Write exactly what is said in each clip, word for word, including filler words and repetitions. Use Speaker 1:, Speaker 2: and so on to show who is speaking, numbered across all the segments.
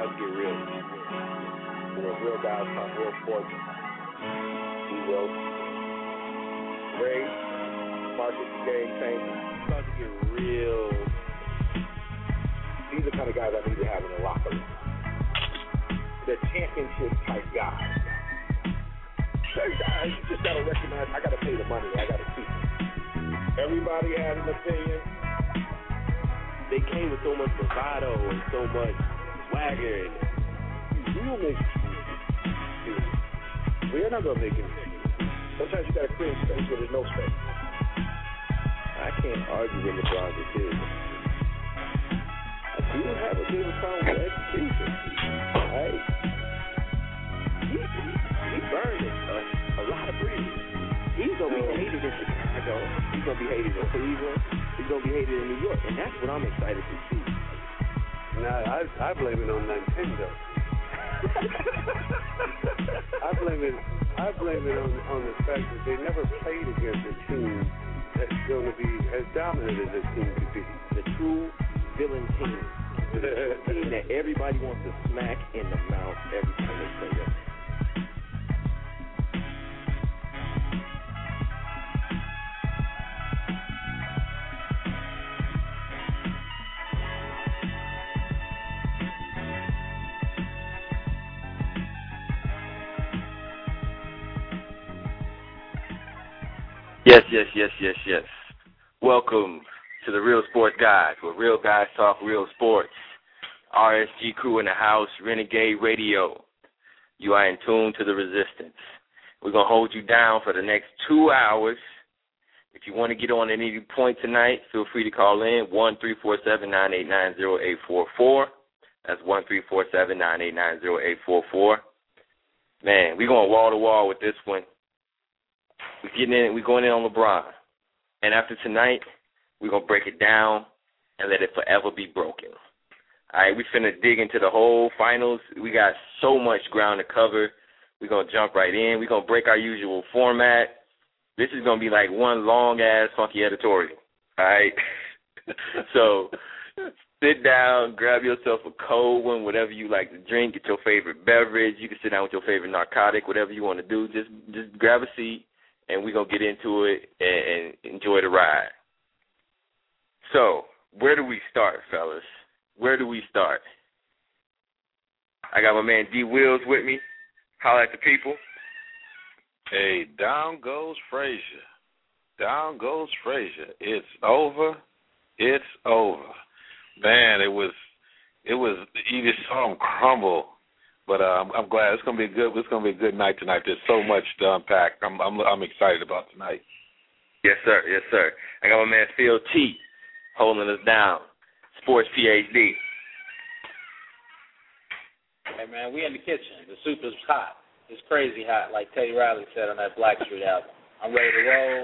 Speaker 1: starts to get real. You know, real guys talk real sports. We will. Ray, Marcus, Game Changer. Starts to get real. These are the kind of guys I need to have in the locker room. The championship type guys. Certain guys, you just gotta recognize I gotta pay the money, I gotta keep it. Everybody has an opinion. They came with so much bravado and so much swagger. And we don't make excuses. We're not gonna make excuses. Sometimes you gotta create space where there's no space. I can't argue with LeBron's decision. I do have a bit of a problem with execution. Right? He, he, he burned a, a lot of bridges. He's gonna be hated in Chicago. He's gonna be hated in Cleveland. He's gonna be hated in New York, and that's what I'm excited to see.
Speaker 2: Nah, I I blame it on Nintendo. I blame it. I blame it on on the fact that they never played against a team that's going to be as dominant as this team could be.
Speaker 1: The true villain team. The team that everybody wants to smack in the mouth every time they play them.
Speaker 3: Yes, yes, yes, yes, yes. Welcome to the Real Sports Guys, where real guys talk real sports. R S G crew in the house, Renegade Radio. You are in tune to the resistance. We're going to hold you down for the next two hours. If you want to get on any point tonight, feel free to call in, one three four seven, nine eight nine, zero eight four four. That's one three four seven, nine eight nine, zero eight four four. Man, we're going wall to wall with this one. We're getting in, we're going in on LeBron. And after tonight, we're going to break it down and let it forever be broken. All right, we finna dig into the whole finals. We got so much ground to cover. We're going to jump right in. We're going to break our usual format. This is going to be like one long-ass funky editorial. All right? So sit down, grab yourself a cold one, whatever you like to drink, get your favorite beverage. You can sit down with your favorite narcotic, whatever you want to do. Just, just grab a seat. And we're going to get into it and, and enjoy the ride. So, where do we start, fellas? Where do we start? I got my man D. Wills with me. Holla at the people.
Speaker 4: Hey, down goes Frazier. Down goes Frazier. It's over. It's over. Man, it was, it was, you just saw him crumble. But uh, I'm, I'm glad it's gonna be a good. It's gonna be a good night tonight. There's so much to unpack. I'm, I'm, I'm excited about tonight.
Speaker 3: Yes, sir. Yes, sir. I got my man Phil T. holding us down. Sports P H D.
Speaker 5: Hey man, we in the kitchen. The soup is hot. It's crazy hot, like Teddy Riley said on that Blackstreet album. I'm ready to roll.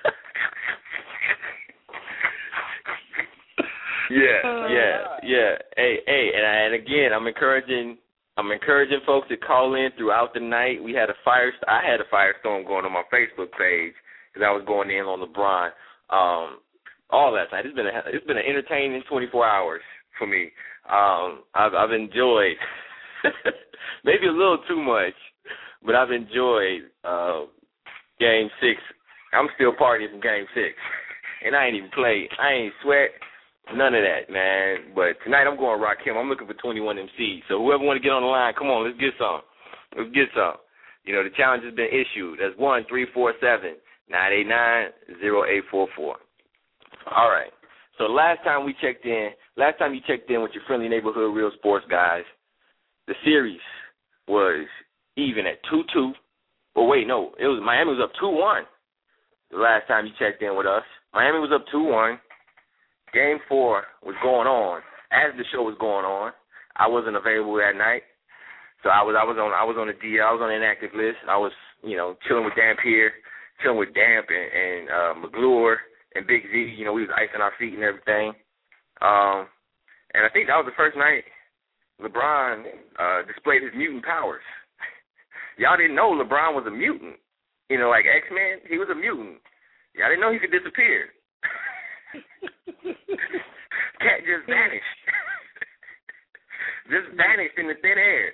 Speaker 3: yeah, yeah, yeah. Hey, hey, and, I, and again, I'm encouraging. I'm encouraging folks to call in throughout the night. We had a fire. I had a firestorm going on my Facebook page because I was going in on LeBron um, all that night. It's been a, it's been an entertaining twenty-four hours for me. Um, I've, I've enjoyed maybe a little too much, but I've enjoyed uh, Game Six. I'm still partying from Game Six, and I ain't even played. I ain't sweat. None of that, man. But tonight I'm going Rakim. I'm looking for twenty-one M Cs. So whoever want to get on the line, come on, let's get some. Let's get some. You know, the challenge has been issued. That's one three four seven, nine eight nine, zero eight four four. All right. So last time we checked in, last time you checked in with your friendly neighborhood real sports guys, the series was even at two two. Well, wait, no. It was Miami was up two one the last time you checked in with us. Miami was up two one. Game four was going on. As the show was going on, I wasn't available that night, so I was I was on I was on the D L. I was on the inactive list. I was you know chilling with Damp here, chilling with Damp and, and uh, McGlure and Big Z. You know we was icing our feet and everything. Um, and I think that was the first night LeBron uh, displayed his mutant powers. Y'all didn't know LeBron was a mutant. You know, like X-Men, he was a mutant. Y'all didn't know he could disappear. Cat just vanished. just vanished in the thin air.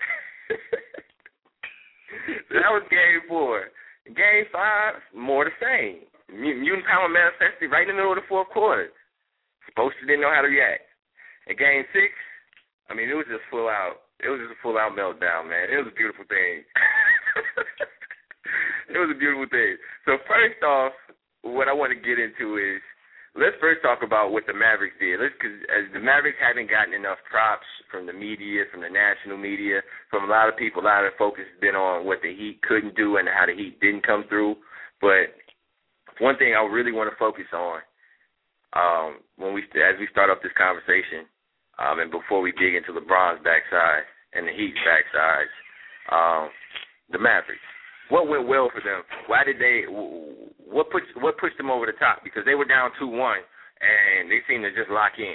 Speaker 3: That was game four. Game five, more the same. Mutant power manifested right in the middle of the fourth quarter. Supposed to didn't know how to react. In game six, I mean, it was just full out. It was just a full out meltdown, man. It was a beautiful thing. It was a beautiful thing. So first off, what I want to get into is, let's first talk about what the Mavericks did. Because the Mavericks haven't gotten enough props from the media, from the national media, from a lot of people. A lot of the focus has been on what the Heat couldn't do and how the Heat didn't come through. But one thing I really want to focus on um, when we as we start up this conversation, um, and before we dig into LeBron's backside and the Heat's backsides, um, the Mavericks. What went well for them? Why did they? What put what pushed them over the top? Because they were down two one, and they seemed to just lock in.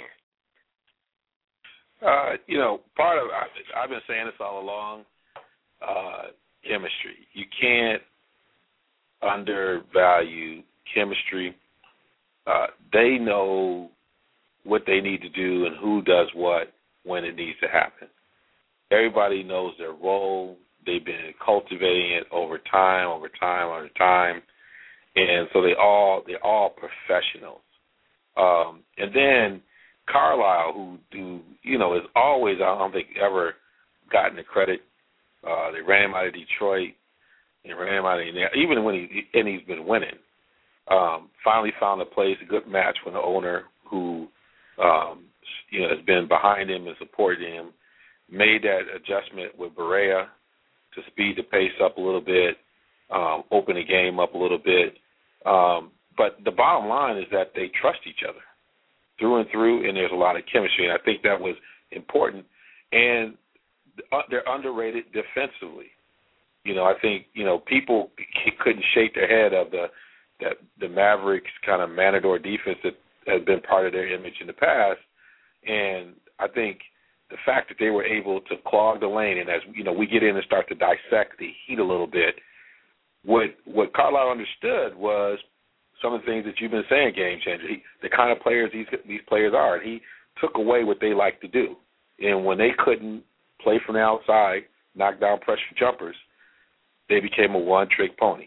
Speaker 4: Uh, you know, part of I, I've been saying this all along. Uh, chemistry. You can't undervalue chemistry. Uh, they know what they need to do and who does what when it needs to happen. Everybody knows their role. They've been cultivating it over time, over time, over time, and so they all they're all professionals. Um, and then Carlisle, who do you know is always I don't think ever gotten the credit. Uh, they ran him out of Detroit. They ran him out of even when he and he's been winning. Um, finally found a place, a good match with the owner who um, you know has been behind him and supported him. Made that adjustment with Barea to speed the pace up a little bit, um, open the game up a little bit. Um, but the bottom line is that they trust each other through and through, and there's a lot of chemistry, and I think that was important. And they're underrated defensively. You know, I think, you know, people couldn't shake their head of the that the Mavericks kind of Matador defense that has been part of their image in the past. And I think the fact that they were able to clog the lane, and as you know, we get in and start to dissect the Heat a little bit. What what Carlisle understood was some of the things that you've been saying, game changer. He, the kind of players these these players are, and he took away what they like to do. And when they couldn't play from the outside, knock down pressure jumpers, they became a one-trick pony.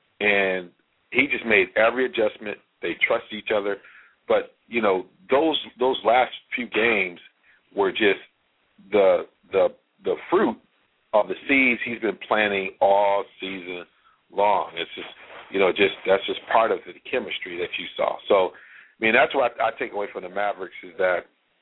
Speaker 4: And he just made every adjustment. They trust each other. But you know, those those last few games were just the the the fruit of the seeds he's been planting all season long. It's just you know just that's just part of the chemistry that you saw. So I mean that's what I, I take away from the Mavericks is that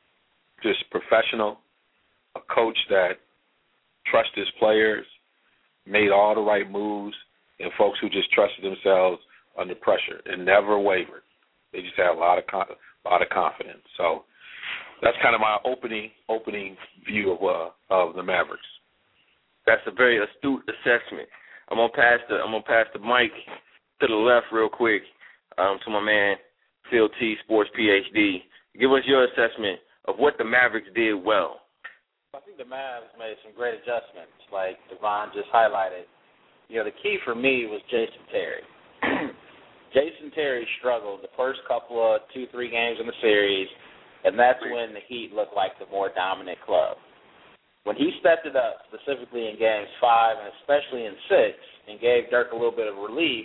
Speaker 4: just professional, a coach that trusts his players, made all the right moves, and folks who just trusted themselves under pressure and never wavered. They just had a lot of con- a lot of confidence. So. That's kind of my opening opening view of uh, of the Mavericks.
Speaker 3: That's a very astute assessment. I'm gonna pass the I'm gonna pass the mic to the left real quick um, to my man Phil T, Sports PhD. Give us your assessment of what the Mavericks did well.
Speaker 5: I think the Mavs made some great adjustments, like Devon just highlighted. You know, the key for me was Jason Terry. Jason Terry struggled the first couple of two, three games in the series. And that's when the Heat looked like the more dominant club. When he stepped it up, specifically in games five and especially in six, and gave Dirk a little bit of relief,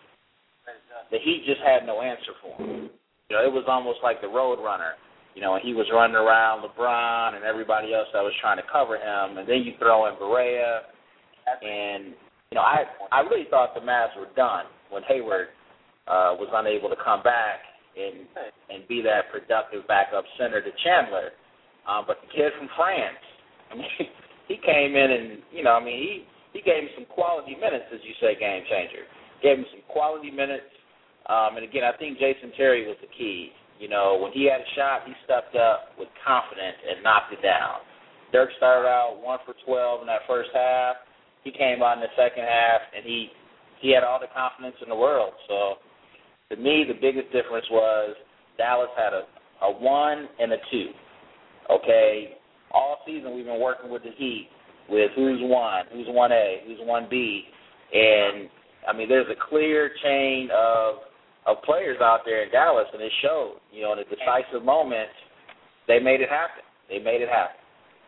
Speaker 5: the Heat just had no answer for him. You know, it was almost like the road runner. You know, and he was running around LeBron and everybody else that was trying to cover him. And then you throw in Barea. And, you know, I I really thought the Mavs were done when Hayward uh, was unable to come back and and be that productive backup center to Chandler. Um, but the kid from France, I mean, he came in and, you know, I mean, he, he gave me some quality minutes, as you say, game changer. Gave me some quality minutes. Um, and, again, I think Jason Terry was the key. You know, when he had a shot, he stepped up with confidence and knocked it down. Dirk started out one for twelve in that first half. He came out in the second half, and he, he had all the confidence in the world. So, to me, the biggest difference was Dallas had a, a one and a two, okay? All season we've been working with the Heat with who's one, who's one A, who's one B. And, I mean, there's a clear chain of of players out there in Dallas, and it showed. You know, in a decisive moment, they made it happen. They made it happen.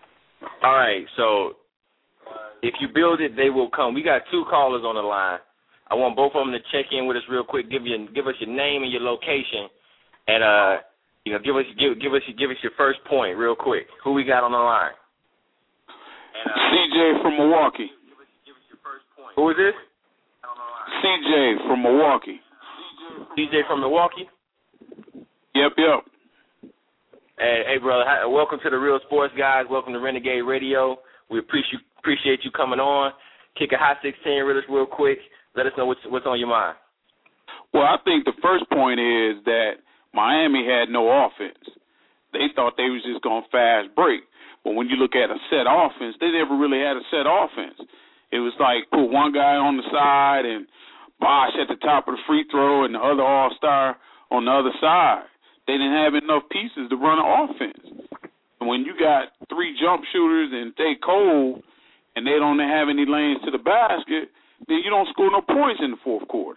Speaker 3: All right, so if you build it, they will come. We got two callers on the line. I want both of them to check in with us real quick. Give you, give us your name and your location, and uh, you know, give us, give, give us, give us your first point real quick. Who we got on the line?
Speaker 6: And, uh, C J from Milwaukee.
Speaker 3: Give us, give us your first point. Who is this?
Speaker 6: C J from Milwaukee.
Speaker 3: C J from Milwaukee?
Speaker 6: Yep, yep.
Speaker 3: Hey, hey, brother, hi, welcome to the Real Sports Guys. Welcome to Renegade Radio. We appreciate appreciate you coming on. Kick a hot sixteen with us real quick. Let us know what's, what's on your mind.
Speaker 6: Well, I think the first point is that Miami had no offense. They thought they was just going to fast break. But when you look at a set offense, they never really had a set offense. It was like put one guy on the side and Bosh at the top of the free throw and the other all-star on the other side. They didn't have enough pieces to run an offense. And when you got three jump shooters and they cold and they don't have any lanes to the basket, then you don't score no points in the fourth quarter.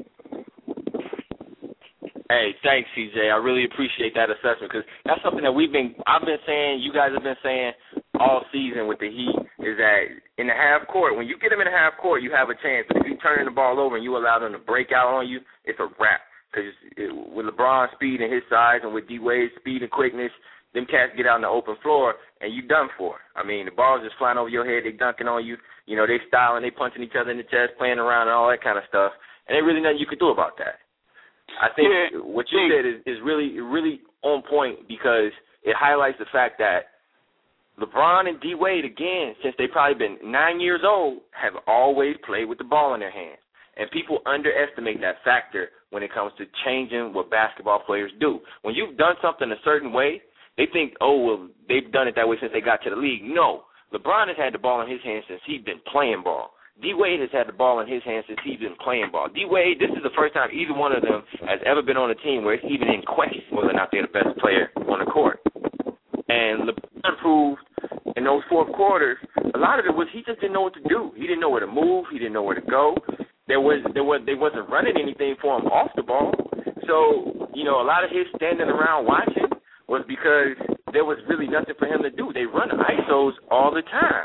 Speaker 3: Hey, thanks, C J. I really appreciate that assessment because that's something that we've been, I've been saying, you guys have been saying all season with the Heat is that in the half court, when you get them in the half court, you have a chance. But if you turn the ball over and you allow them to break out on you, it's a wrap. Because with LeBron's speed and his size and with D-Wade's speed and quickness, them cats get out on the open floor and you done for. I mean, the ball's just flying over your head, they dunking on you. You know, they styling, they punching each other in the chest, playing around and all that kind of stuff. And ain't really nothing you can do about that. I think yeah, what you said is, is really, really on point because it highlights the fact that LeBron and D-Wade, again, since they've probably been nine years old, have always played with the ball in their hands. And people underestimate that factor when it comes to changing what basketball players do. When you've done something a certain way, they think, oh, well, they've done it that way since they got to the league. No. LeBron has had the ball in his hands since he's been playing ball. D-Wade has had the ball in his hands since he's been playing ball. D-Wade, this is the first time either one of them has ever been on a team where it's even in question whether or not they're the best player on the court. And LeBron proved in those fourth quarters, a lot of it was he just didn't know what to do. He didn't know where to move. He didn't know where to go. There was there was they wasn't running anything for him off the ball. So, you know, a lot of his standing around watching was because there was really nothing for him to do. They run I S Os all the time.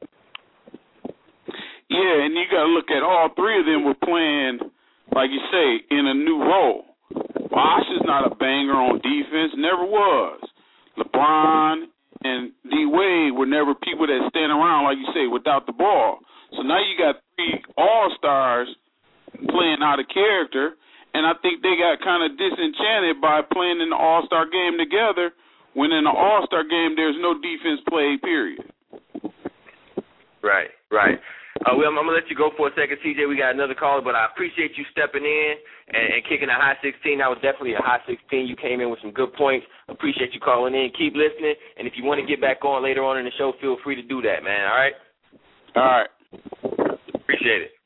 Speaker 6: Yeah, and you got to look at all three of them were playing, like you say, in a new role. Bosh is not a banger on defense, never was. LeBron and D-Wade were never people that stand around, like you say, without the ball. So now you got three all-stars playing out of character, and I think they got kind of disenchanted by playing in the all-star game together when in the all-star game there's no defense played, period.
Speaker 3: Right, right. Uh, well, I'm, I'm going to let you go for a second, C J. We got another caller, but I appreciate you stepping in and, and kicking a high sixteen. That was definitely a high sixteen. You came in with some good points. Appreciate you calling in. Keep listening. And if you want to get back on later on in the show, feel free to do that, man. All right?
Speaker 6: All right.
Speaker 3: Appreciate it.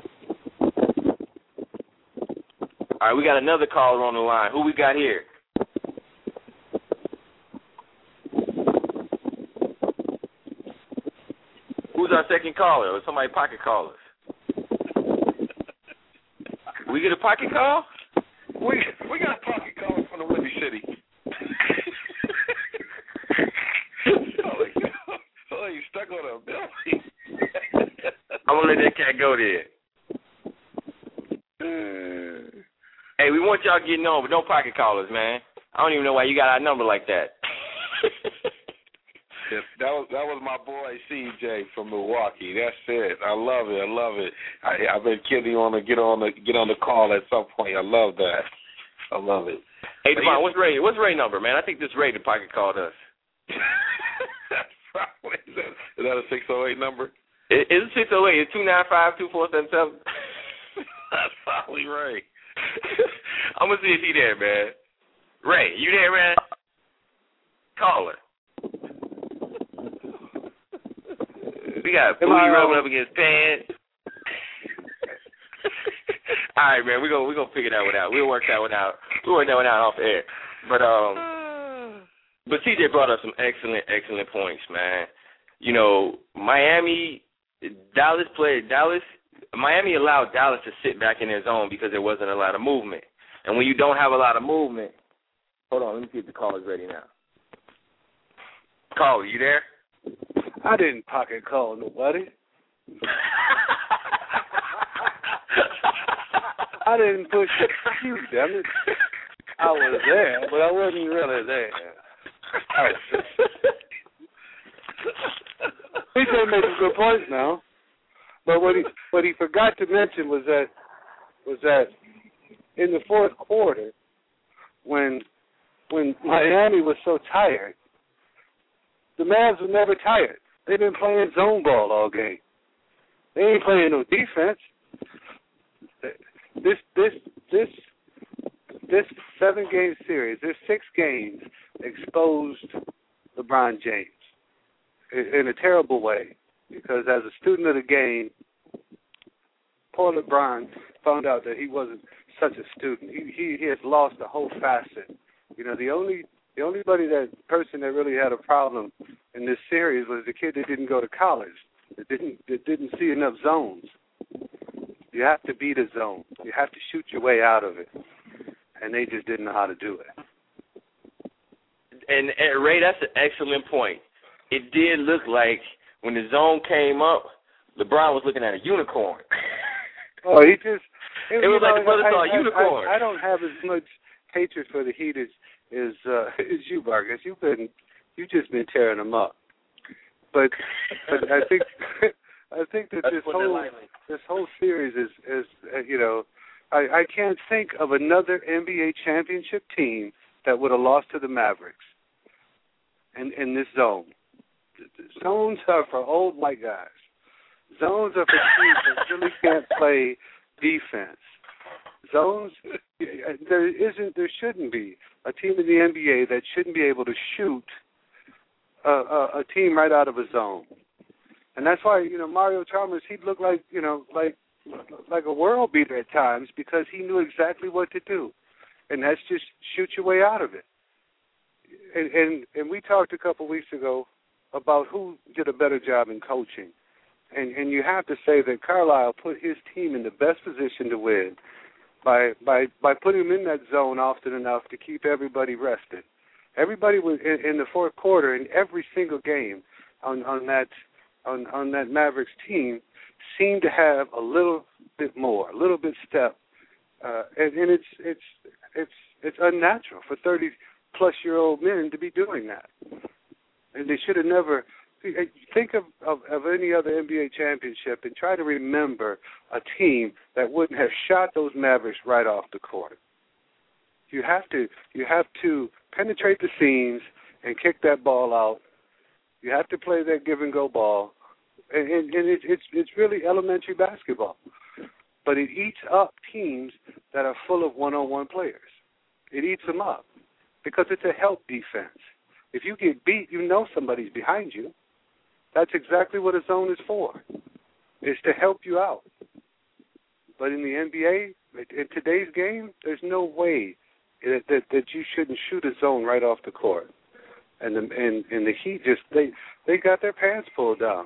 Speaker 3: All right, we got another caller on the line. Who we got here? Who's our second caller? Or somebody pocket call us? We get a pocket call?
Speaker 4: We we got a pocket call from the Windy City. oh, you stuck on a building.
Speaker 3: I'm gonna let that cat go there. Hey, we want y'all getting on, but no pocket callers, man. I don't even know why you got our number like that.
Speaker 4: Yes, that was that was my boy C J from Milwaukee. That's it. I love it. I love it. I, I've been kidding on to get on the get on the call at some point. I love that. I love it.
Speaker 3: Hey, Devon, what's Ray? What's Ray number, man? I think this Ray the pocket called us.
Speaker 4: That's probably is that, is that a six oh eight number?
Speaker 3: It, it's six oh eight. It's two nine five two four seven seven.
Speaker 4: That's probably Ray.
Speaker 3: I'm gonna see if he there, man. Ray, you there, man? Call her. We got booty rubbing up against pants. All right, man. We're gonna we're gonna figure that one out. We'll work that one out. We'll work that one out off air. But um, but C J brought up some excellent excellent points, man. You know, Miami, Dallas played Dallas. Miami allowed Dallas to sit back in their zone because there wasn't a lot of movement. And when you don't have a lot of movement, hold on, let me see if the caller's ready now. Caller, you there?
Speaker 2: I didn't pocket call nobody. I didn't push you, damn it. I was there, but I wasn't really there. P J made some good points now, but what he what he forgot to mention was that was that in the fourth quarter, when when Miami was so tired, the Mavs were never tired. They've been playing zone ball all game. They ain't playing no defense. This this this this seven game series, this six games exposed LeBron James in a terrible way, because as a student of the game, poor LeBron found out that he wasn't such a student. He he, he has lost a whole facet. You know, the only the only body that person that really had a problem in this series was the kid that didn't go to college, that didn't that didn't see enough zones. You have to beat a zone. You have to shoot your way out of it, and they just didn't know how to do it.
Speaker 3: And, and Ray, that's an excellent point. It did look like when the zone came up, LeBron was looking at a unicorn.
Speaker 2: Oh, he just...
Speaker 3: It, it was know, like the brother
Speaker 2: I,
Speaker 3: saw
Speaker 2: I,
Speaker 3: a unicorn.
Speaker 2: I, I don't have as much hatred for the Heat as, as, uh, as you, Marcus. You've been, you've just been tearing them up. But, but I think... I think that this whole this whole series is, is uh, you know, I, I can't think of another N B A championship team that would have lost to the Mavericks in, in this zone. Zones are for old white guys. Zones are for teams that really can't play defense. Zones, there isn't, there shouldn't be a team in the N B A that shouldn't be able to shoot a, a, a team right out of a zone. And that's why, you know, Mario Chalmers, he'd look like, you know, like like a world beater at times, because he knew exactly what to do. And that's just shoot your way out of it. And and, and we talked a couple of weeks ago about who did a better job in coaching. And and you have to say that Carlisle put his team in the best position to win by by, by putting them in that zone often enough to keep everybody rested. Everybody was in, in the fourth quarter in every single game on, on that On, on that Mavericks team seemed to have a little bit more, a little bit step, uh, and, and it's it's it's it's unnatural for thirty plus year old men to be doing that, and they should have never. Think of, of, of any other N B A championship and try to remember a team that wouldn't have shot those Mavericks right off the court. You have to you have to penetrate the seams and kick that ball out. You have to play that give-and-go ball, and, and, and it, it's it's really elementary basketball. But it eats up teams that are full of one-on-one players. It eats them up because it's a help defense. If you get beat, you know somebody's behind you. That's exactly what a zone is for. It's to help you out. But in the N B A, in today's game, there's no way that, that, that you shouldn't shoot a zone right off the court. And the and, and the Heat just they they got their pants pulled down.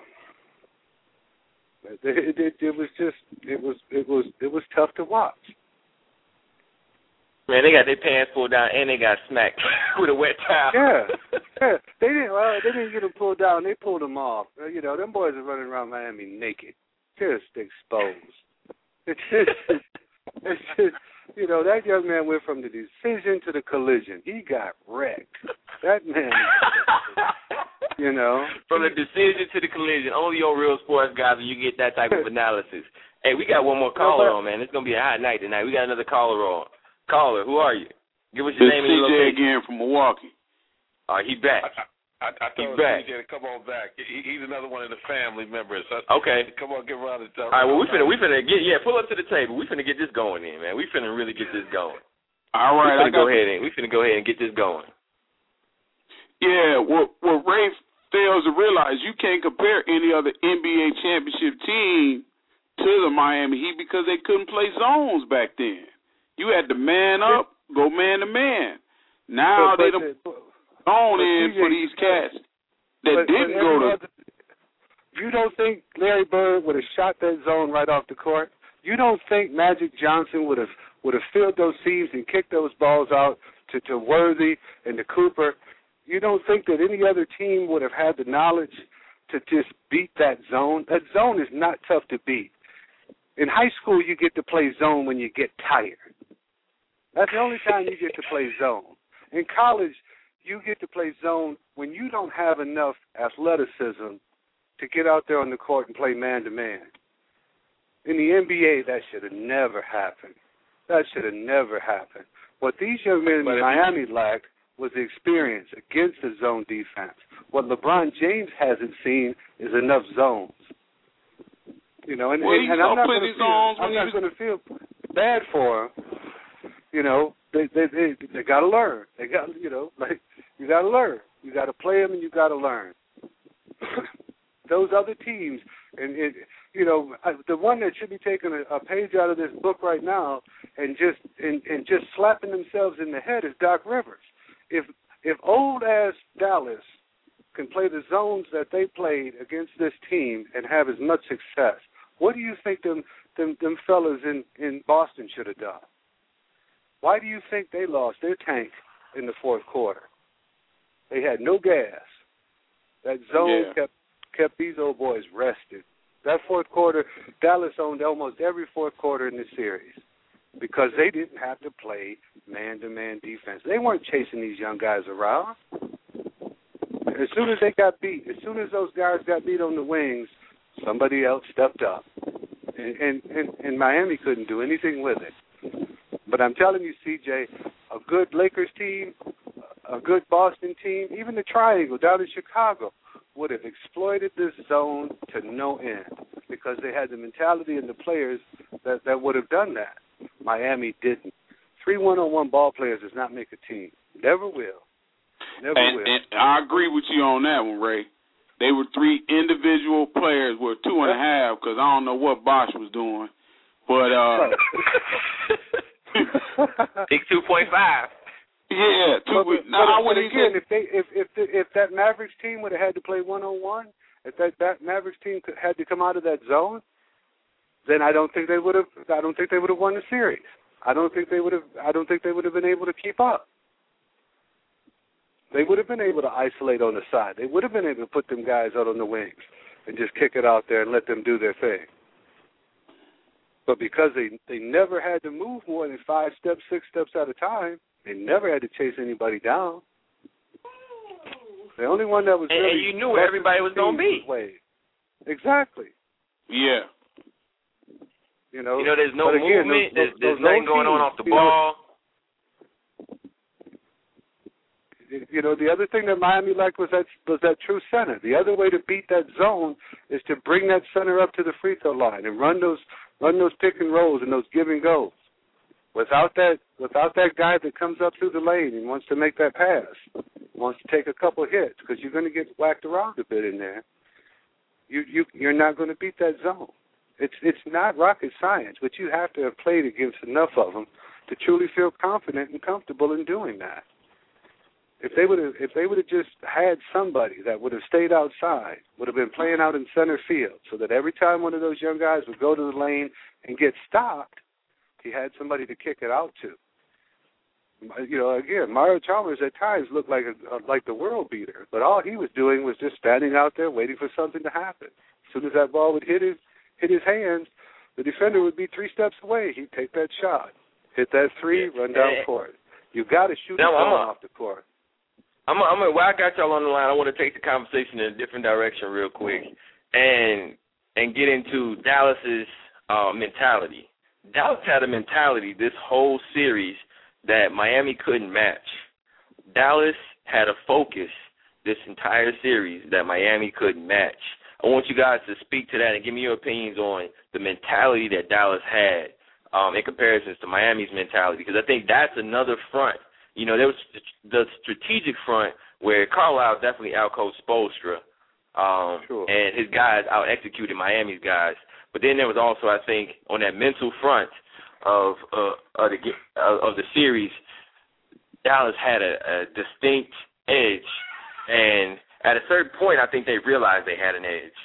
Speaker 2: It, it, it was just it was it was it was tough to watch.
Speaker 3: Man, they got their pants pulled down and they got smacked with a wet towel.
Speaker 2: Yeah, yeah. They didn't well, they didn't get them pulled down. They pulled them off. You know, them boys are running around Miami naked, just exposed. It's just it's just. You know, that young man went from the decision to the collision. He got wrecked. That man, you know.
Speaker 3: From the decision to the collision. Only on Real Sports Guys when you get that type of analysis. Hey, we got one more caller on, man. It's going to be a hot night tonight. We got another caller on. Caller, who are you? Give us your
Speaker 6: it's
Speaker 3: name and your location.
Speaker 6: C J again from Milwaukee.
Speaker 3: All right, he back.
Speaker 4: I, I told C J to come on back. He, he's another one of the family members. So
Speaker 3: okay.
Speaker 4: Come on, get around the table.
Speaker 3: All right, well, we finna, we finna get, yeah, pull up to the table. We finna get this going in, man. We finna really get this going.
Speaker 6: All right.
Speaker 3: We finna go ahead and, we finna go ahead and get this going.
Speaker 6: Yeah, what, what Ray fails to realize, you can't compare any other N B A championship team to the Miami Heat because they couldn't play zones back then. You had to man up, go man to man. Now but, but, they don't... on in for these cats that
Speaker 2: but,
Speaker 6: didn't
Speaker 2: but
Speaker 6: go to.
Speaker 2: Other, you don't think Larry Bird would have shot that zone right off the court? You don't think Magic Johnson would have would have filled those seams and kicked those balls out to, to Worthy and to Cooper? You don't think that any other team would have had the knowledge to just beat that zone. That zone is not tough to beat. In high school, you get to play zone when you get tired. That's the only time you get to play zone. In college, you get to play zone when you don't have enough athleticism to get out there on the court and play man-to-man. In the N B A, that should have never happened. That should have never happened. What these young men in Miami lacked was the experience against the zone defense. What LeBron James hasn't seen is enough zones. You know, and,
Speaker 6: well,
Speaker 2: and, and I'm not going to feel bad for him. You know, they they they, they got to learn. They got you know, like you got to learn. You got to play them, and you got to learn. Those other teams, and it, you know, the one that should be taking a, a page out of this book right now, and just and, and just slapping themselves in the head is Doc Rivers. If if old ass Dallas can play the zones that they played against this team and have as much success, what do you think them them, them fellas in, in Boston should have done? Why do you think they lost their tank in the fourth quarter? They had no gas. That zone yeah. kept kept these old boys rested. That fourth quarter, Dallas owned almost every fourth quarter in the series because they didn't have to play man-to-man defense. They weren't chasing these young guys around. As soon as they got beat, as soon as those guys got beat on the wings, somebody else stepped up. And, and, and, and Miami couldn't do anything with it. But I'm telling you, C J, a good Lakers team, a good Boston team, even the Triangle down in Chicago would have exploited this zone to no end because they had the mentality and the players that, that would have done that. Miami didn't. Three one-on-one ball players does not make a team. Never will. Never
Speaker 6: and,
Speaker 2: will.
Speaker 6: And I agree with you on that one, Ray. They were three individual players, well, two and a half, because I don't know what Bosh was doing. But uh,
Speaker 3: Big two point five.
Speaker 6: Yeah, two.
Speaker 2: But,
Speaker 6: no,
Speaker 2: but,
Speaker 6: I
Speaker 2: but again,
Speaker 6: say,
Speaker 2: if they if if the, if that Mavericks team would have had to play one on one, if that, that Mavericks team could, had to come out of that zone, then I don't think they would have. I don't think they would have won the series. I don't think they would have. I don't think they would have been able to keep up. They would have been able to isolate on the side. They would have been able to put them guys out on the wings and just kick it out there and let them do their thing. But because they they never had to move more than five steps, six steps at a time, they never had to chase anybody down. The only one that was
Speaker 3: and,
Speaker 2: really...
Speaker 3: And you knew where everybody was going to be.
Speaker 2: Wade. Exactly.
Speaker 6: Yeah.
Speaker 2: You know,
Speaker 3: you know, there's no
Speaker 2: again,
Speaker 3: movement.
Speaker 2: Those, those,
Speaker 3: there's
Speaker 2: those
Speaker 3: nothing going
Speaker 2: teams,
Speaker 3: on off the
Speaker 2: you
Speaker 3: ball.
Speaker 2: Know, you know, the other thing that Miami lacked was that was that true center. The other way to beat that zone is to bring that center up to the free throw line and run those run those pick and rolls and those give and goes. Without that, without that guy that comes up through the lane and wants to make that pass, wants to take a couple hits because you're going to get whacked around a bit in there. You you you're not going to beat that zone. It's it's not rocket science, but you have to have played against enough of them to truly feel confident and comfortable in doing that. If they would have if they would have just had somebody that would have stayed outside, would have been playing out in center field, so that every time one of those young guys would go to the lane and get stopped, he had somebody to kick it out to. You know, again, Mario Chalmers at times looked like a, like the world beater, but all he was doing was just standing out there waiting for something to happen. As soon as that ball would hit his hit his hands, the defender would be three steps away. He'd take that shot, hit that three, run down court. You got to shoot the ball off the court.
Speaker 3: I'm a, I'm a, while I got y'all on the line, I want to take the conversation in a different direction real quick and and get into Dallas's uh, mentality. Dallas had a mentality this whole series that Miami couldn't match. Dallas had a focus this entire series that Miami couldn't match. I want you guys to speak to that and give me your opinions on the mentality that Dallas had um, in comparison to Miami's mentality, because I think that's another front. You know, there was the strategic front where Carlisle definitely out-coached Spoelstra, um, sure. and his guys out-executed Miami's guys. But then there was also, I think, on that mental front of uh, of, the, uh, of the series, Dallas had a, a distinct edge. And at a certain point, I think they realized they had an edge.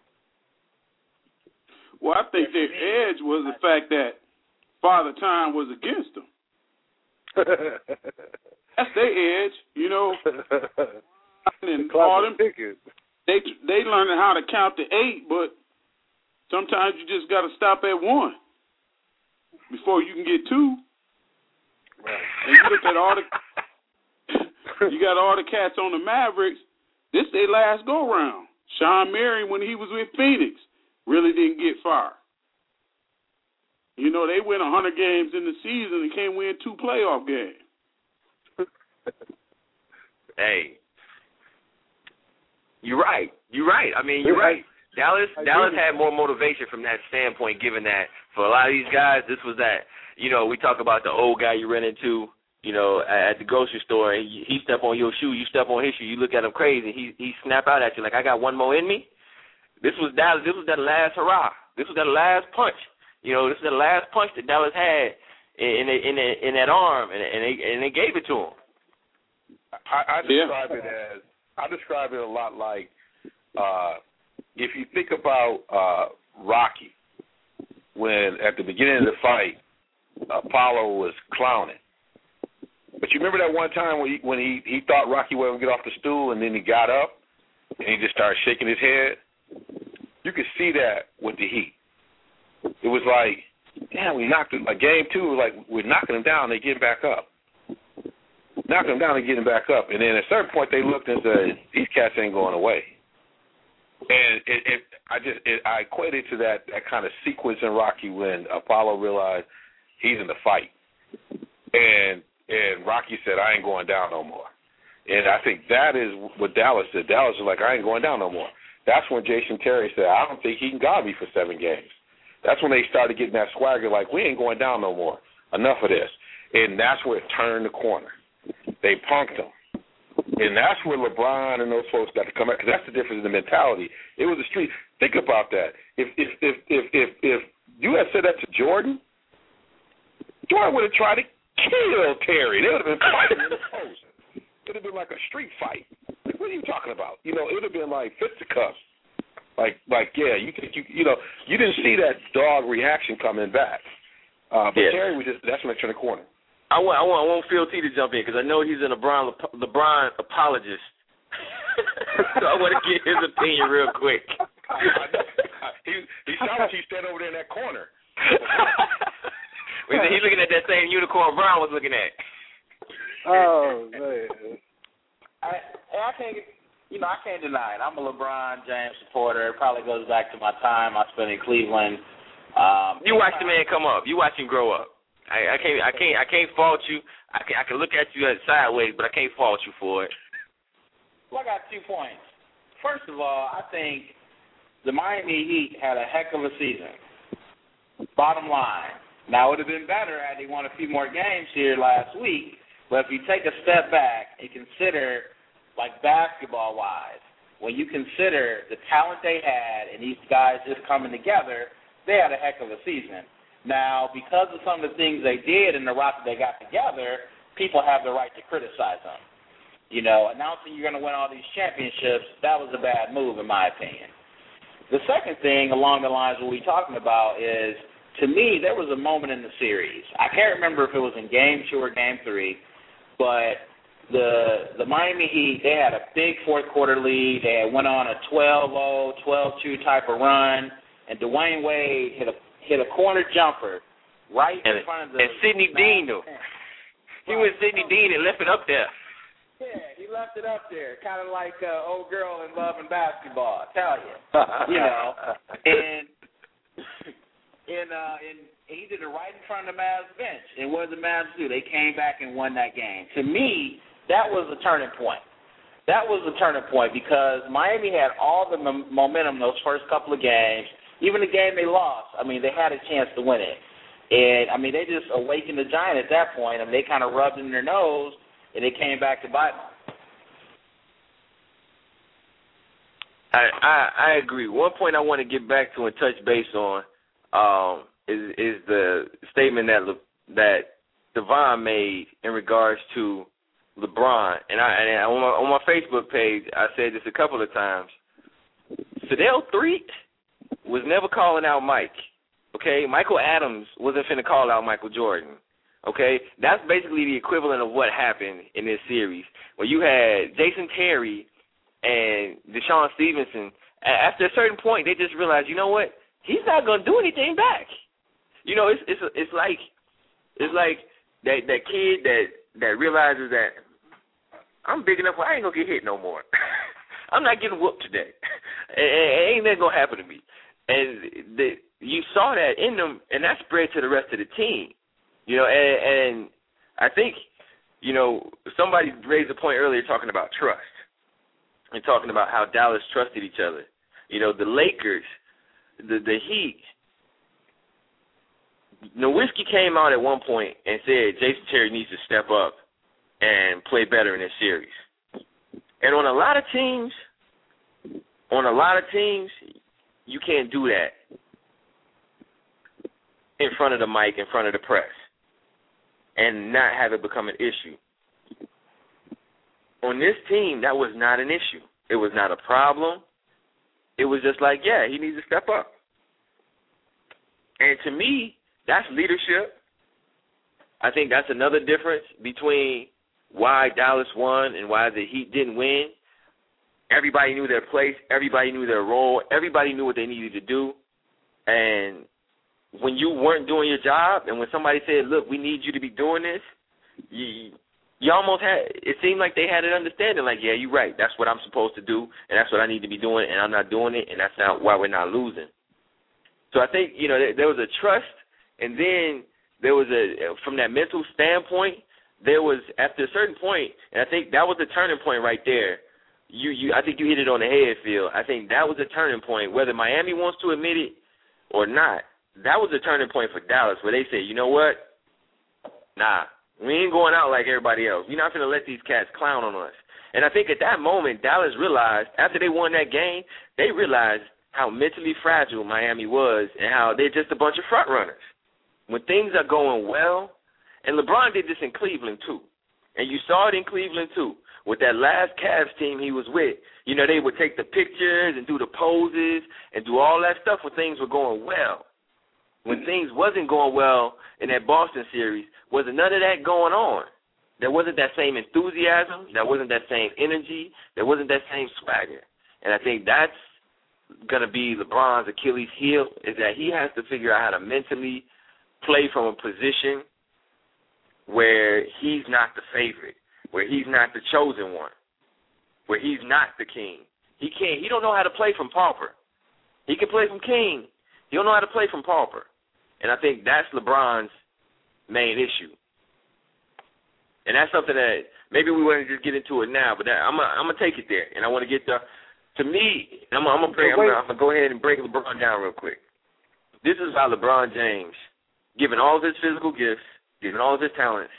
Speaker 6: Well, I think their edge was the fact that Father Time was against them. That's their edge, you know. And all them, they they learning how to count to eight, but sometimes you just got to stop at one before you can get two.
Speaker 1: Right.
Speaker 6: And you look at all the, you got all the cats on the Mavericks. This their last go round. Sean Marion, when he was with Phoenix, really didn't get fired. You know, they win one hundred games in the season and can't win two playoff games.
Speaker 3: Hey, you're right. You're right. I mean, you're right. Dallas Dallas had more motivation from that standpoint, given that for a lot of these guys, this was that, you know, we talk about the old guy you run into, you know, at the grocery store, and he step on your shoe, you step on his shoe, you look at him crazy, he he snap out at you like, I got one more in me. This was Dallas. This was that last hurrah. This was that last punch. You know, this is the last punch that Dallas had in in in, in that arm, and and they, and they gave it to him.
Speaker 1: I, I describe yeah. it as I describe it a lot like uh, if you think about uh, Rocky, when at the beginning of the fight, Apollo was clowning. But you remember that one time when he, when he, he thought Rocky wasn't going to get off the stool, and then he got up and he just started shaking his head? You could see that with the Heat. It was like, damn, we knocked him. Like game two, like we're knocking him down, they get back up. Knocking him down and getting back up. And then at a certain point, they looked and said, these cats ain't going away. And it, it I just it, I equated to that, that kind of sequence in Rocky when Apollo realized he's in the fight. And and Rocky said, I ain't going down no more. And I think that is what Dallas did. Dallas was like, I ain't going down no more. That's when Jason Terry said, I don't think he can guard me for seven games. That's when they started getting that swagger, like, we ain't going down no more. Enough of this. And that's where it turned the corner. They punked him. And that's where LeBron and those folks got to come out, because that's the difference in the mentality. It was a street. Think about that. If if if if if, if you had said that to Jordan, Jordan would have tried to kill Terry. They would have been fighting in the post. It would have been like a street fight. Like, what are you talking about? You know, it would have been like fisticuffs. Like, like, yeah, you think you, you know, you didn't see that dog reaction coming back. Uh, but yeah. Terry was just, that's when they turned the corner.
Speaker 3: I want, I want, I want Phil T to jump in because I know he's a LeBron, LeBron apologist. So I want to get his opinion real quick.
Speaker 1: he, he sounds like he's standing over there in that corner.
Speaker 3: He's looking at that same unicorn Brown was looking at.
Speaker 2: Oh man,
Speaker 5: I, I can't. You know, I can't deny it. I'm a LeBron James supporter. It probably goes back to my time I spent in Cleveland. Um,
Speaker 3: you watch the man come up. You watch him grow up. I, I can't. I can't. I can't fault you. I can. I can look at you sideways, but I can't fault you for it.
Speaker 5: Well, I got two points. First of all, I think the Miami Heat had a heck of a season. Bottom line. Now, it would have been better had they won a few more games here last week. But if you take a step back and consider, like basketball-wise, when you consider the talent they had and these guys just coming together, they had a heck of a season. Now, because of some of the things they did and the roster they got together, people have the right to criticize them. You know, announcing you're going to win all these championships, that was a bad move in my opinion. The second thing along the lines of what we're talking about is, to me, there was a moment in the series. I can't remember if it was in game two or game three, but the the Miami Heat, they had a big fourth quarter lead. They had went on a twelve oh, twelve two type of run, and Dwayne Wade hit a hit a corner jumper right
Speaker 3: and,
Speaker 5: in front of the.
Speaker 3: And Sidney Dean, though. He was Sidney Dean and left it up there.
Speaker 5: Yeah, he left it up there, kind of like uh, old girl in Love and Basketball. I tell you, you know, and and uh, and he did it right in front of the Mavs bench. And what did the Mavs do? They came back and won that game. To me, that was a turning point. That was a turning point because Miami had all the m- momentum those first couple of games. Even the game they lost, I mean, they had a chance to win it. And, I mean, they just awakened the giant at that point. I mean, they kind of rubbed it in their nose, and they came back to bite them.
Speaker 3: I, I I agree. One point I want to get back to and touch base on um, is is the statement that Le, that Devon made in regards to LeBron. And I and on my, on my Facebook page, I said this a couple of times. Fidel Three was never calling out Mike. Okay, Michael Adams wasn't finna call out Michael Jordan. Okay, that's basically the equivalent of what happened in this series, where you had Jason Terry and Deshaun Stevenson, after a certain point, they just realized, you know what? He's not going to do anything back. You know, it's it's it's like it's like that that kid that that realizes that I'm big enough where I ain't gonna get hit no more. I'm not getting whooped today. It ain't nothing gonna happen to me. And the, you saw that in them, and that spread to the rest of the team. You know, and, and I think, you know, somebody raised a point earlier talking about trust and talking about how Dallas trusted each other. You know, the Lakers, the the Heat. Nowitzki came out at one point and said Jason Terry needs to step up and play better in this series. And on a lot of teams, on a lot of teams, you can't do that in front of the mic, in front of the press, and not have it become an issue. On this team, that was not an issue. It was not a problem. It was just like, yeah, he needs to step up. And to me, that's leadership. I think that's another difference between why Dallas won and why the Heat didn't win. Everybody knew their place. Everybody knew their role. Everybody knew what they needed to do. And when you weren't doing your job and when somebody said, look, we need you to be doing this, you, you almost had, it seemed like they had an understanding, like, yeah, you're right. That's what I'm supposed to do, and that's what I need to be doing, and I'm not doing it, and that's not why we're not losing. So I think, you know, there, there was a trust. And then there was a, from that mental standpoint, there was, after a certain point, and I think that was the turning point right there. You, you, I think you hit it on the head, Phil. I think that was a turning point, whether Miami wants to admit it or not. That was a turning point for Dallas, where they said, you know what? Nah, we ain't going out like everybody else. We're not going to let these cats clown on us. And I think at that moment, Dallas realized, after they won that game, they realized how mentally fragile Miami was and how they're just a bunch of front runners. When things are going well, and LeBron did this in Cleveland too, and you saw it in Cleveland too, with that last Cavs team he was with, you know, they would take the pictures and do the poses and do all that stuff when things were going well. When things wasn't going well in that Boston series, wasn't none of that going on. There wasn't that same enthusiasm, there wasn't that same energy, there wasn't that same swagger. And I think that's going to be LeBron's Achilles heel, is that he has to figure out how to mentally play from a position where he's not the favorite, where he's not the chosen one, where he's not the king. He can't. He don't know how to play from pauper. He can play from king. He don't know how to play from pauper. And I think that's LeBron's main issue. And that's something that maybe we want to just get into it now, but that, I'm gonna I'm gonna take it there, and I want to get the. To me, I'm gonna I'm gonna, bring, I'm gonna I'm gonna go ahead and break LeBron down real quick. This is about LeBron James, given all of his physical gifts, given all of his talents,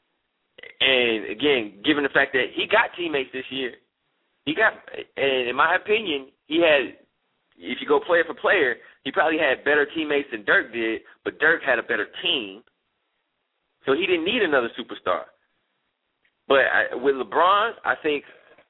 Speaker 3: and again, given the fact that he got teammates this year, he got, and in my opinion, he had, if you go player for player, he probably had better teammates than Dirk did, but Dirk had a better team, so he didn't need another superstar. But I, with LeBron, I think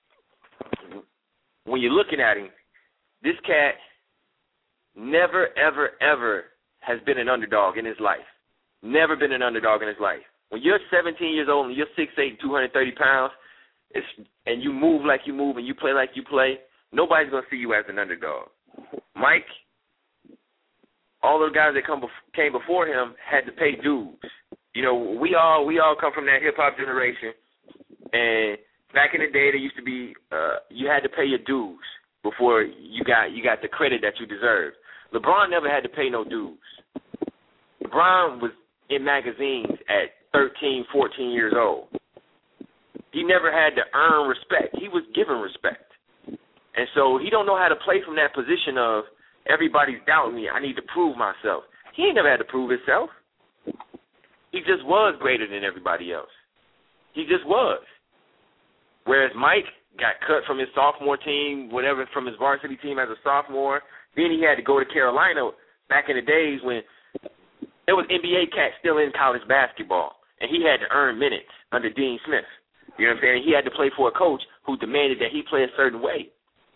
Speaker 3: when you're looking at him, this cat never, ever, ever has been an underdog in his life. Never been an underdog in his life. When you're seventeen years old and you're six eight, two hundred thirty pounds, it's, and you move like you move and you play like you play, nobody's going to see you as an underdog. Mike, all those guys that come bef- came before him had to pay dues. You know, we all we all come from that hip-hop generation, and back in the day, there used to be uh, you had to pay your dues before you got you got the credit that you deserved. LeBron never had to pay no dues. LeBron was in magazines at thirteen, fourteen years old. He never had to earn respect. He was given respect. And so he don't know how to play from that position of everybody's doubting me, I need to prove myself. He ain't never had to prove himself. He just was greater than everybody else. He just was. Whereas Mike got cut from his sophomore team, whatever, from his varsity team as a sophomore. Then he had to go to Carolina back in the days when there was N B A cats still in college basketball, and he had to earn minutes under Dean Smith. You know what I'm saying? He had to play for a coach who demanded that he play a certain way.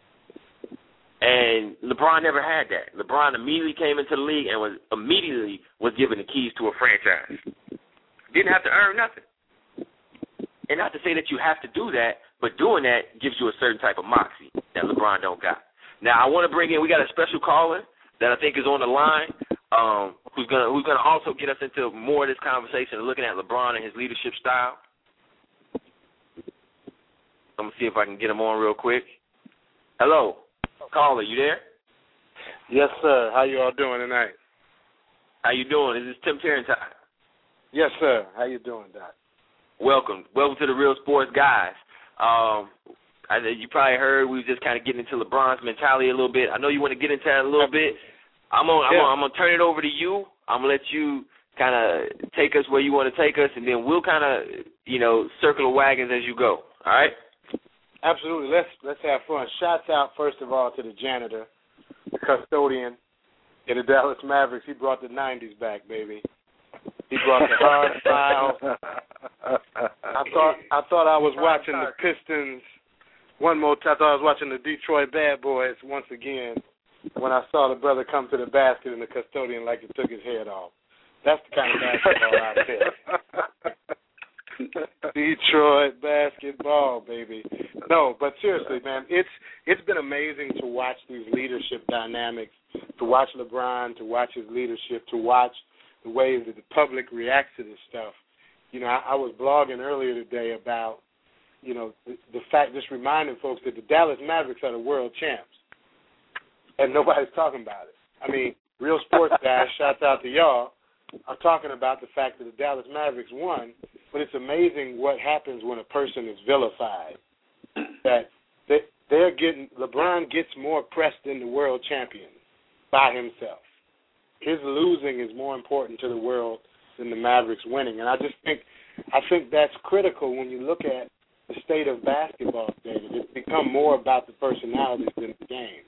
Speaker 3: And LeBron never had that. LeBron immediately came into the league and was immediately was given the keys to a franchise. Didn't have to earn nothing. And not to say that you have to do that, but doing that gives you a certain type of moxie that LeBron don't got. Now, I want to bring in, we got a special caller that I think is on the line, um, who's gonna who's gonna also get us into more of this conversation of looking at LeBron and his leadership style. I'm gonna see if I can get him on real quick. Hello, caller, you there?
Speaker 7: Yes, sir. How you all doing tonight?
Speaker 3: How you doing? Is this Tim Terrence time?
Speaker 7: Yes, sir. How you doing, Doc?
Speaker 3: Welcome, welcome to the Real Sports Guys. Um, I, you probably heard we were just kind of getting into LeBron's mentality a little bit. I know you want to get into that a little bit. I'm gonna,
Speaker 7: yeah.
Speaker 3: I'm gonna turn it over to you. I'm gonna let you kind of take us where you want to take us, and then we'll kind of, you know, circle the wagons as you go. All right?
Speaker 7: Absolutely. Let's let's have fun. Shouts out first of all to the janitor, the custodian in the Dallas Mavericks. He brought the nineties back, baby. He brought the hard smile. I thought I thought I was watching the Pistons one more time. I thought I was watching the Detroit Bad Boys once again when I saw the brother come to the basket and the custodian like he took his head off. That's the kind of basketball I pick. Detroit basketball, baby. No, but seriously, man, it's it's been amazing to watch these leadership dynamics, to watch LeBron, to watch his leadership, to watch the way that the public reacts to this stuff. You know, I, I was blogging earlier today about, you know, the, the fact, just reminding folks that the Dallas Mavericks are the world champs, and nobody's talking about it. I mean, Real Sports Guys, shouts out to y'all, are talking about the fact that the Dallas Mavericks won, but it's amazing what happens when a person is vilified. That they, they're getting, LeBron gets more press than the world champion by himself. His losing is more important to the world than the Mavericks winning, and I just think, I think that's critical when you look at the state of basketball, David. It's become more about the personalities than the game,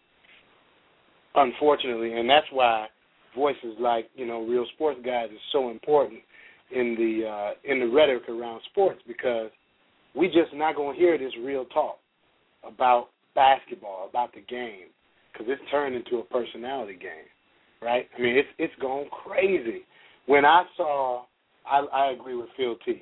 Speaker 7: unfortunately, and that's why voices like, you know, Real Sports Guys is so important in the uh, in the rhetoric around sports, because we just not going to hear this real talk about basketball, about the game, because it's turned into a personality game, right? I mean, it's it's going crazy. When I saw, I, I agree with Phil T.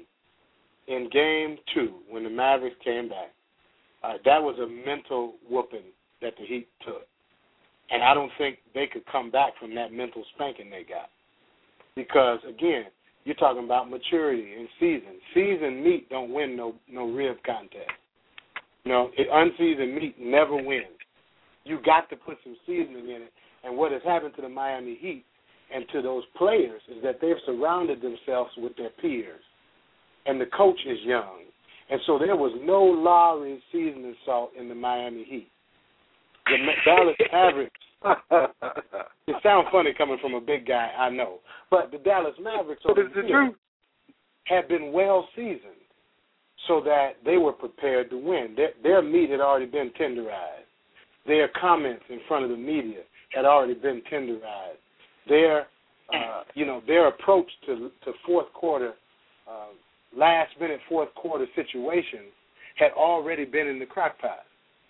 Speaker 7: In game two, when the Mavericks came back, uh, that was a mental whooping that the Heat took. And I don't think they could come back from that mental spanking they got. Because, again, you're talking about maturity and season. Seasoned meat don't win no no rib contest. You know, it, unseasoned meat never wins. You got to put some seasoning in it. And what has happened to the Miami Heat and to those players is that they've surrounded themselves with their peers. And the coach is young. And so there was no Lowry seasoning salt in the Miami Heat. The Dallas Mavericks, it sounds funny coming from a big guy, I know, but the Dallas Mavericks
Speaker 2: but it's the truth.
Speaker 7: had been well seasoned so that they were prepared to win. Their, their meat had already been tenderized. Their comments in front of the media had already been tenderized. Their, uh, you know, their approach to to fourth quarter, uh, last minute fourth quarter situations had already been in the crock pot.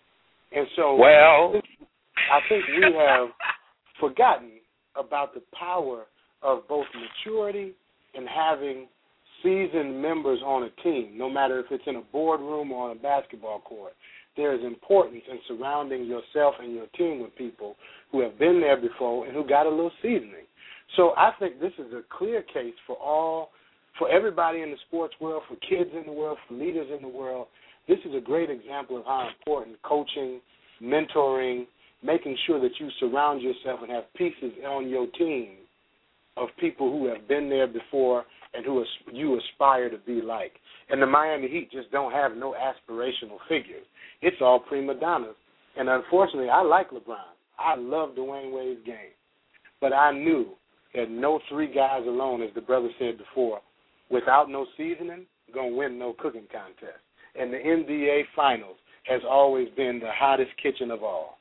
Speaker 7: And so,
Speaker 3: well,
Speaker 7: I think we have forgotten about the power of both maturity and having seasoned members on a team, no matter if it's in a boardroom or on a basketball court. There is importance in surrounding yourself and your team with people who have been there before and who got a little seasoning. So I think this is a clear case for all, for everybody in the sports world, for kids in the world, for leaders in the world. This is a great example of how important coaching, mentoring, making sure that you surround yourself and have pieces on your team of people who have been there before and who you aspire to be like. And the Miami Heat just don't have no aspirational figures. It's all prima donnas. And unfortunately, I like LeBron. I love Dwayne Wade's game. But I knew that no three guys alone, as the brother said before, without no seasoning, going to win no cooking contest. And the N B A Finals has always been the hottest kitchen of all.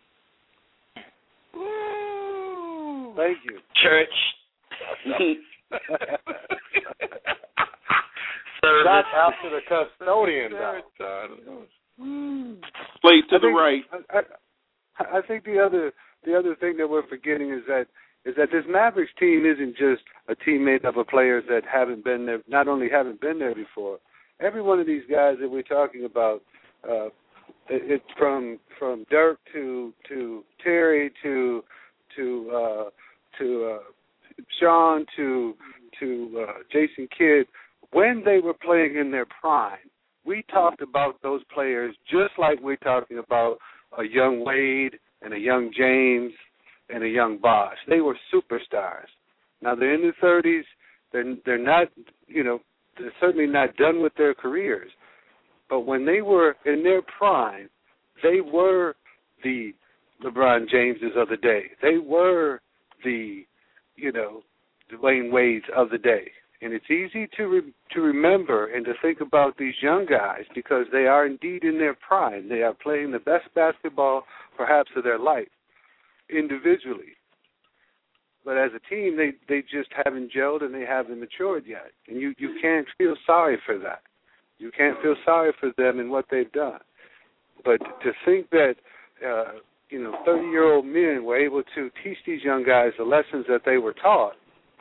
Speaker 2: Ooh, thank you.
Speaker 3: Church.
Speaker 7: Shout out to the custodian.
Speaker 6: Play to
Speaker 2: I
Speaker 6: the
Speaker 2: think,
Speaker 6: right.
Speaker 2: I, I, I think the other the other thing that we're forgetting is that is that this Mavericks team isn't just a team made up of players that haven't been there, not only haven't been there before. Every one of these guys that we're talking about Uh, it, it's from from Dirk to to Terry to to uh, to uh, Sean to to uh, Jason Kidd. When they were playing in their prime, we talked about those players just like we're talking about a young Wade and a young James and a young Bosh. They were superstars. Now they're in their thirties. They're they're not, you know, they're certainly not done with their careers. But when they were in their prime, they were the LeBron Jameses of the day. They were the, you know, Dwayne Wades of the day. And it's easy to re- to remember and to think about these young guys because they are indeed in their prime. They are playing the best basketball, perhaps, of their life individually. But as a team, they, they just haven't gelled and they haven't matured yet. And you, you can't feel sorry for that. You can't feel sorry for them and what they've done. But to think that, uh, you know, thirty-year-old men were able to teach these young guys the lessons that they were taught,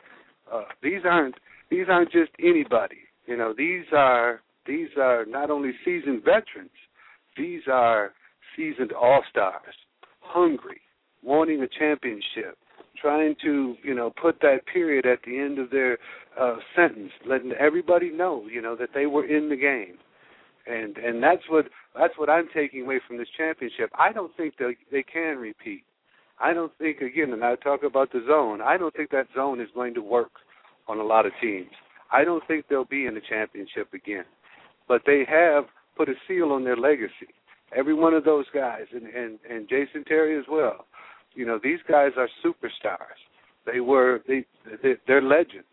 Speaker 2: uh, these aren't these aren't just anybody. You know, these are these are not only seasoned veterans, these are seasoned all-stars, hungry, wanting a championship, trying to, you know, put that period at the end of their uh, sentence, letting everybody know, you know, that they were in the game. And and that's what that's what I'm taking away from this championship. I don't think they they can repeat. I don't think, again, and I talk about the zone, I don't think that zone is going to work on a lot of teams. I don't think they'll be in the championship again. But they have put a seal on their legacy. Every one of those guys, and, and, and Jason Terry as well, you know, these guys are superstars. They were, they, they they're legends.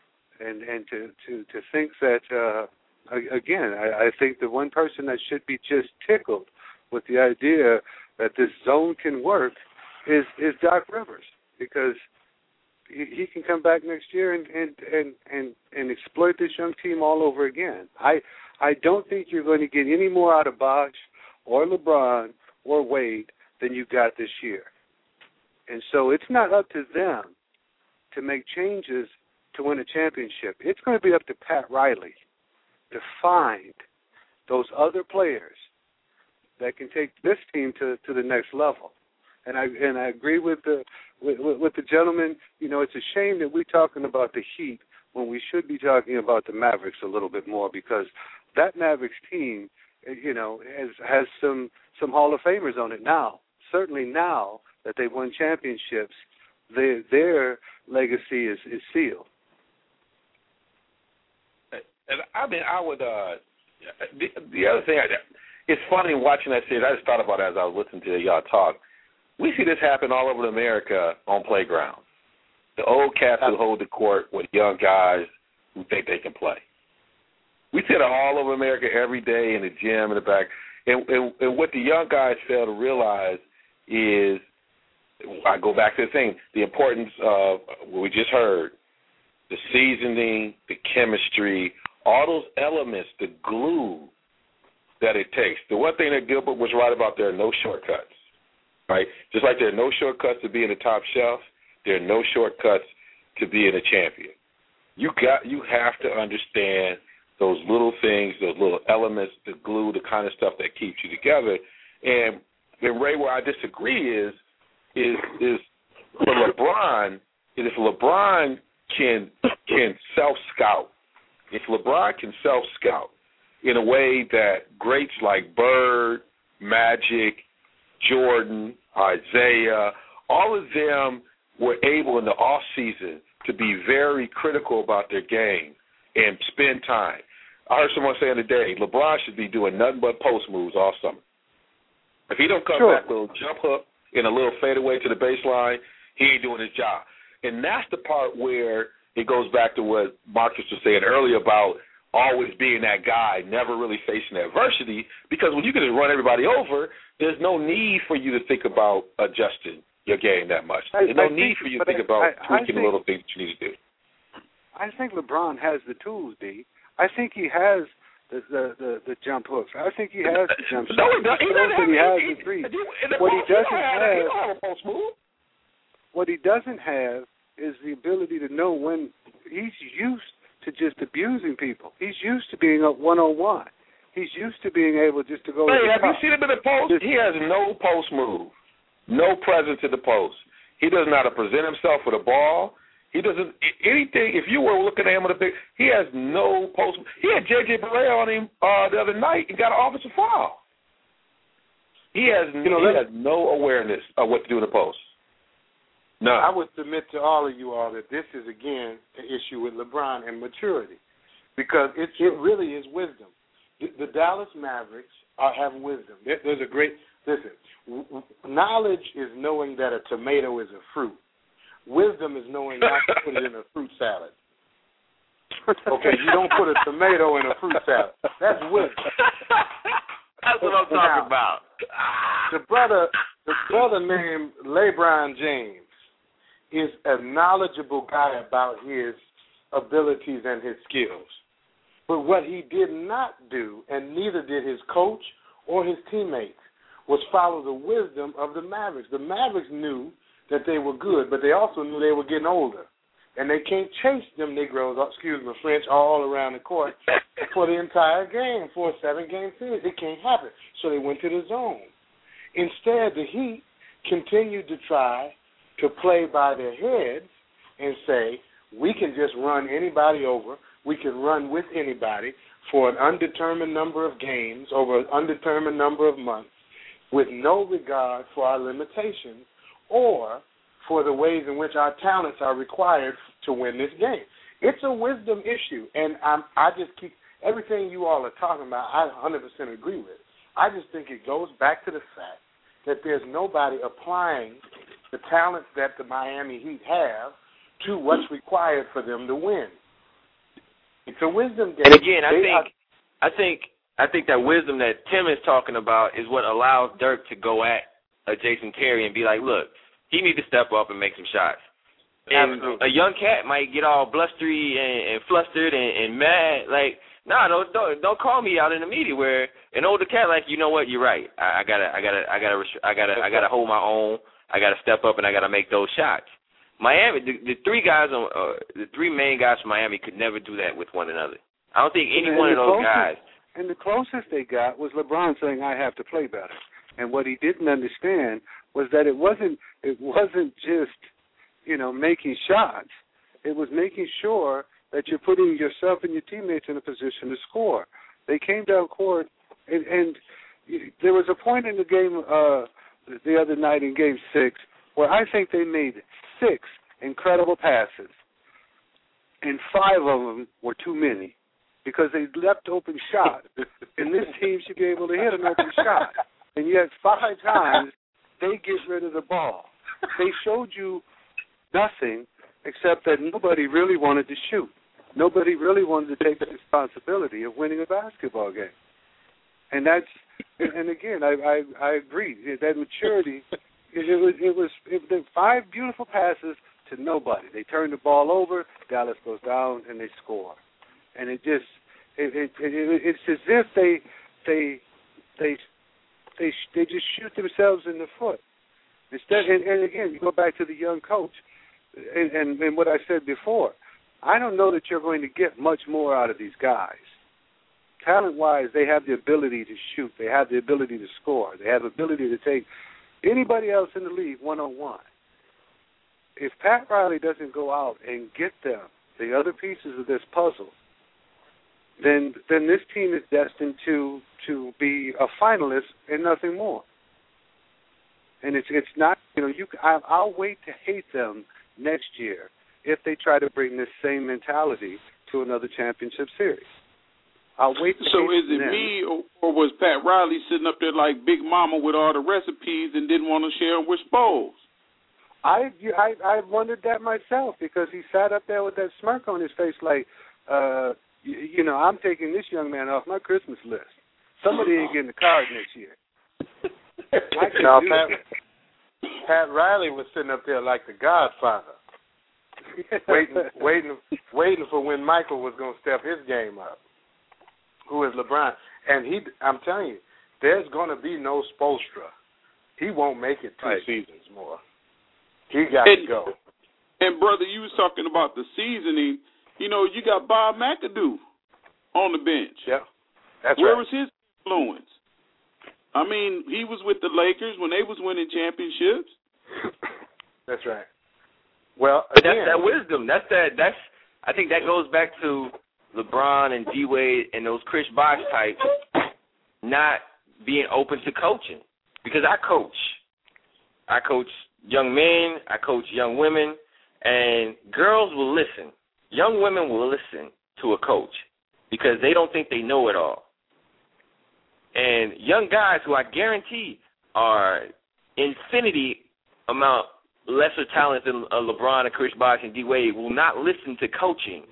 Speaker 2: And and to, to, to think that, uh, again, I, I think the one person that should be just tickled with the idea that this zone can work is, is Doc Rivers, because he, he can come back next year and, and, and, and, and exploit this young team all over again. I I don't think you're going to get any more out of Bosh or LeBron or Wade than you got this year. And so it's not up to them to make changes to win a championship. It's going to be up to Pat Riley to find those other players that can take this team to, to the next level. And I and I agree with the with, with the gentleman. You know, it's a shame that we're talking about the Heat when we should be talking about the Mavericks a little bit more, because that Mavericks team, you know, has has some some Hall of Famers on it now. Certainly now that they've won championships, their their legacy is, is sealed.
Speaker 4: And I mean, I would. Uh, the, the other thing, I, it's funny watching that series. I just thought about it as I was listening to y'all talk. We see this happen all over America on playgrounds. The old cats who hold the court with young guys who think they can play. We see it all over America every day in the gym, in the back. And, and, and what the young guys fail to realize is, I go back to the thing, the importance of what we just heard, the seasoning, the chemistry, all those elements, the glue that it takes. The one thing that Gilbert was right about, there are no shortcuts, right? Just like there are no shortcuts to being a top shelf, there are no shortcuts to being a champion. You got, you have to understand those little things, those little elements, the glue, the kind of stuff that keeps you together. And then, Ray, where I disagree is, is, is for LeBron, is if LeBron can can self-scout, if LeBron can self-scout in a way that greats like Bird, Magic, Jordan, Isaiah, all of them were able in the off-season to be very critical about their game and spend time. I heard someone saying today, LeBron should be doing nothing but post moves all summer. If he don't come
Speaker 2: sure.
Speaker 4: back with a little jump hook and a little fadeaway to the baseline, he ain't doing his job. And that's the part where it goes back to what Marcus was saying earlier about always being that guy, never really facing adversity, because when you can just run everybody over, there's no need for you to think about adjusting your game that much.
Speaker 2: I,
Speaker 4: there's no
Speaker 2: I
Speaker 4: need
Speaker 2: think,
Speaker 4: for you to think
Speaker 2: I,
Speaker 4: about
Speaker 2: I,
Speaker 4: tweaking
Speaker 2: I think,
Speaker 4: the little things that you need to do.
Speaker 2: I think LeBron has the tools, D. I think he has the the, the, the jump hooks. I think he has the jump
Speaker 4: no,
Speaker 2: shots.
Speaker 4: he doesn't. He, doesn't have,
Speaker 2: he has
Speaker 4: he,
Speaker 2: the three.
Speaker 4: He,
Speaker 2: what he doesn't
Speaker 4: he
Speaker 2: have,
Speaker 4: he don't have a post move.
Speaker 2: What he doesn't have is the ability to know when he's used to just abusing people. He's used to being up one on one. He's used to being able just to go.
Speaker 1: Hey,
Speaker 2: to the
Speaker 1: have
Speaker 2: top.
Speaker 1: you seen him in the post? He has no post move, no presence in the post. He doesn't know how to present himself with a ball. He doesn't anything. If you were looking at him with a big, he has no post. He had J J Barea on him uh, the other night and got an offensive foul. He has, you know, he has no awareness of what to do in the post. No.
Speaker 7: I would submit to all of you all that this is, again, an issue with LeBron and maturity, because it, it really is wisdom. The, the Dallas Mavericks are, have wisdom. There, there's a great, listen, w- w- knowledge is knowing that a tomato is a fruit. Wisdom is knowing not to put it in a fruit salad. Okay, you don't put a tomato in a fruit salad. That's wisdom.
Speaker 3: That's what I'm talking now, about.
Speaker 7: The brother, the brother named LeBron James is a knowledgeable guy about his abilities and his skills. But what he did not do, and neither did his coach or his teammates, was follow the wisdom of the Mavericks. The Mavericks knew that they were good, but they also knew they were getting older. And they can't chase them Negroes, excuse my French, all around the court for the entire game, for a seven-game series. It can't happen. So they went to the zone. Instead, the Heat continued to try to play by their heads and say, we can just run anybody over. We can run with anybody for an undetermined number of games over an undetermined number of months with no regard for our limitations or for the ways in which our talents are required to win this game. It's a wisdom issue, and I'm, I just keep everything you all are talking about, I one hundred percent agree with. I just think it goes back to the fact that there's nobody applying the talents that the Miami Heat have to what's required for them to win. It's a wisdom game.
Speaker 3: And again, I
Speaker 7: they
Speaker 3: think,
Speaker 7: are,
Speaker 3: I think, I think that wisdom that Tim is talking about is what allows Dirk to go at uh, Jason Terry and be like, look, he needs to step up and make some shots. And
Speaker 7: Absolutely.
Speaker 3: a young cat might get all blustery and, and flustered and, and mad. Like, nah, don't, don't don't call me out in the media. Where an older cat, like, you know what, you're right. I, I gotta, I gotta, I gotta, I gotta, I gotta hold my own. I gotta step up and I gotta make those shots. Miami, the, the three guys on, uh, the three main guys from Miami could never do that with one another. I don't think any
Speaker 2: and
Speaker 3: one of those
Speaker 2: closest,
Speaker 3: guys.
Speaker 2: And the closest they got was LeBron saying, "I have to play better." And what he didn't understand was that it wasn't it wasn't just, you know, making shots. It was making sure that you're putting yourself and your teammates in a position to score. They came down court, and, and there was a point in the game uh, the other night in Game Six where I think they made six incredible passes, and five of them were too many because they left open shots, and this team should be able to hit an open shot. And yet five times they get rid of the ball. They showed you nothing except that nobody really wanted to shoot. Nobody really wanted to take the responsibility of winning a basketball game. And that's, and again, I I, I agree that maturity. It, it was it was it, it, five beautiful passes to nobody. They turn the ball over, Dallas goes down, and they score. And it just it, it, it it's as if they they they they they just shoot themselves in the foot. Instead, and, and again, you go back to the young coach, and, and, and what I said before. I don't know that you're going to get much more out of these guys. Talent-wise, they have the ability to shoot. They have the ability to score. They have the ability to take anybody else in the league one-on-one. If Pat Riley doesn't go out and get them, the other pieces of this puzzle, then then this team is destined to to be a finalist and nothing more. And it's it's not, you know, you. I, I'll wait to hate them next year if they try to bring this same mentality to another championship series. I'll wait to
Speaker 6: So
Speaker 2: hate
Speaker 6: is it
Speaker 2: them.
Speaker 6: me, or, or was Pat Riley sitting up there like Big Mama with all the recipes and didn't want to share them with Spoles?
Speaker 2: I, I I wondered that myself because he sat up there with that smirk on his face like, uh, you, you know, I'm taking this young man off my Christmas list. Somebody ain't getting the card next year. I can
Speaker 7: no,
Speaker 2: do
Speaker 7: Pat,
Speaker 2: that.
Speaker 7: Pat Riley was sitting up there like the Godfather, waiting, waiting, waiting for when Michael was going to step his game up. Who is LeBron? And he, I'm telling you, there's going to be no Spoelstra. He won't make it two
Speaker 2: right.
Speaker 7: seasons more. He got
Speaker 6: and,
Speaker 7: to go.
Speaker 6: And brother, you was talking about the seasoning. You know, you got Bob McAdoo on the bench.
Speaker 7: Yeah. That's
Speaker 6: Where
Speaker 7: right.
Speaker 6: was his influence? I mean, he was with the Lakers when they was winning championships.
Speaker 7: That's right. Well,
Speaker 3: But
Speaker 7: again,
Speaker 3: that's that wisdom. That's that. That's. I think that goes back to LeBron and D Wade and those Chris Bosh types not being open to coaching. Because I coach. I coach young men. I coach young women, and girls will listen. Young women will listen to a coach because they don't think they know it all. And young guys who I guarantee are infinity amount lesser talent than uh, LeBron and Chris Bosh and D Wade will not listen to coaching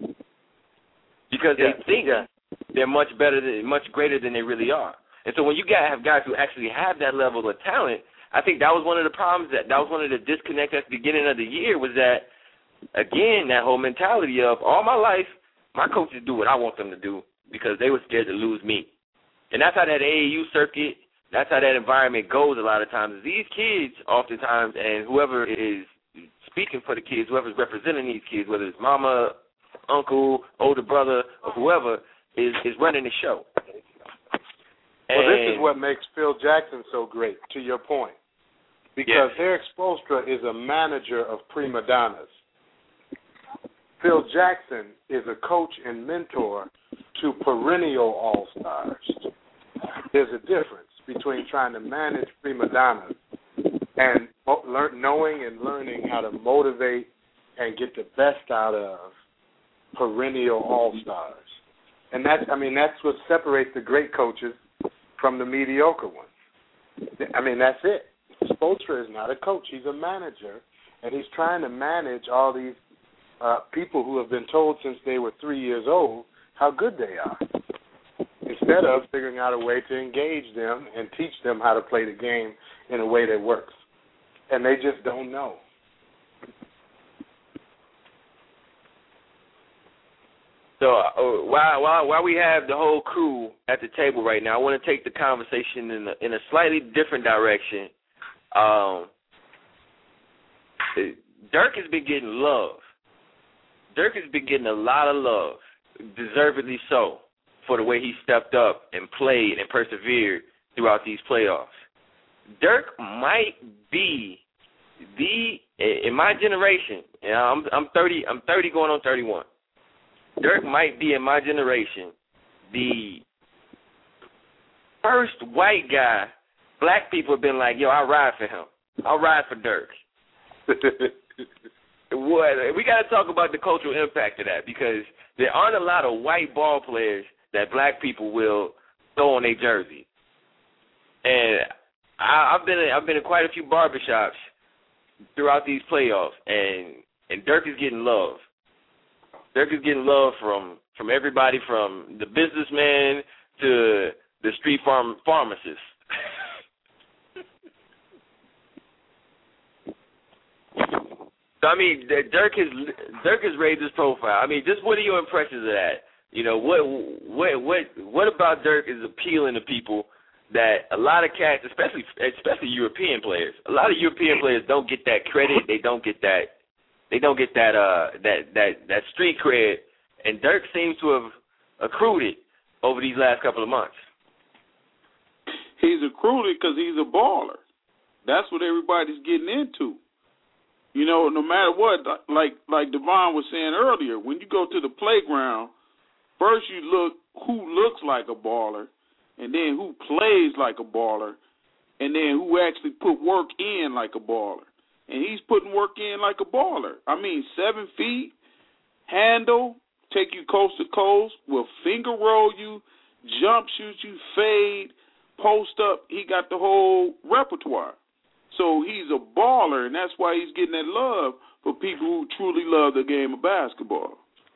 Speaker 3: because
Speaker 7: yeah.
Speaker 3: they think they're much better, than, much greater than they really are. And so when you got have guys who actually have that level of talent, I think that was one of the problems that that was one of the disconnects at the beginning of the year was that again that whole mentality of all my life my coaches do what I want them to do because they were scared to lose me. And that's how that A A U circuit, that's how that environment goes a lot of times. These kids oftentimes, and whoever is speaking for the kids, whoever's representing these kids, whether it's mama, uncle, older brother, or whoever, is, is running the show.
Speaker 7: Well,
Speaker 3: and,
Speaker 7: this is what makes Phil Jackson so great, to your point. Because
Speaker 3: yes.
Speaker 7: Eric Spoelstra is a manager of prima donnas. Phil Jackson is a coach and mentor to perennial all-stars. There's a difference between trying to manage prima donnas and learn, knowing and learning how to motivate and get the best out of perennial all-stars. And that's, I mean, that's what separates the great coaches from the mediocre ones. I mean, that's it. Spoelstra is not a coach. He's a manager, and he's trying to manage all these uh, people who have been told since they were three years old how good they are, instead of figuring out a way to engage them and teach them how to play the game in a way that works. And they just don't know.
Speaker 3: So uh, while, while while we have the whole crew at the table right now, I want to take the conversation in a, in a slightly different direction. Um, Dirk has been getting love. Dirk has been getting a lot of love, deservedly so, for the way he stepped up and played and persevered throughout these playoffs. Dirk might be the in my generation. You know, I'm I'm thirty. I'm thirty, going on thirty-one. Dirk might be in my generation the first white guy. Black people have been like, yo, I'll ride for him. I'll ride for Dirk. What, we got to talk about the cultural impact of that because there aren't a lot of white ball players that black people will throw on their jersey. And I, I've been in, I've been in quite a few barbershops throughout these playoffs, and, and Dirk is getting love. Dirk is getting love from, from everybody from the businessman to the street farm pharmacist. So, I mean, Dirk has Dirk has raised his profile. I mean, just what are your impressions of that? You know, what what what what about Dirk is appealing to people that a lot of cats, especially especially European players, a lot of European players don't get that credit. They don't get that. They don't get that uh that that that street cred, and Dirk seems to have accrued it over these last couple of months.
Speaker 6: He's accrued it because he's a baller. That's what everybody's getting into. You know, no matter what, like like Devon was saying earlier, when you go to the playground, first you look who looks like a baller, and then who plays like a baller, and then who actually put work in like a baller. And he's putting work in like a baller. I mean, seven feet, handle, take you coast to coast, will finger roll you, jump shoot you, fade, post up. He got the whole repertoire. So he's a baller, and that's why he's getting that love for people who truly love the game of basketball.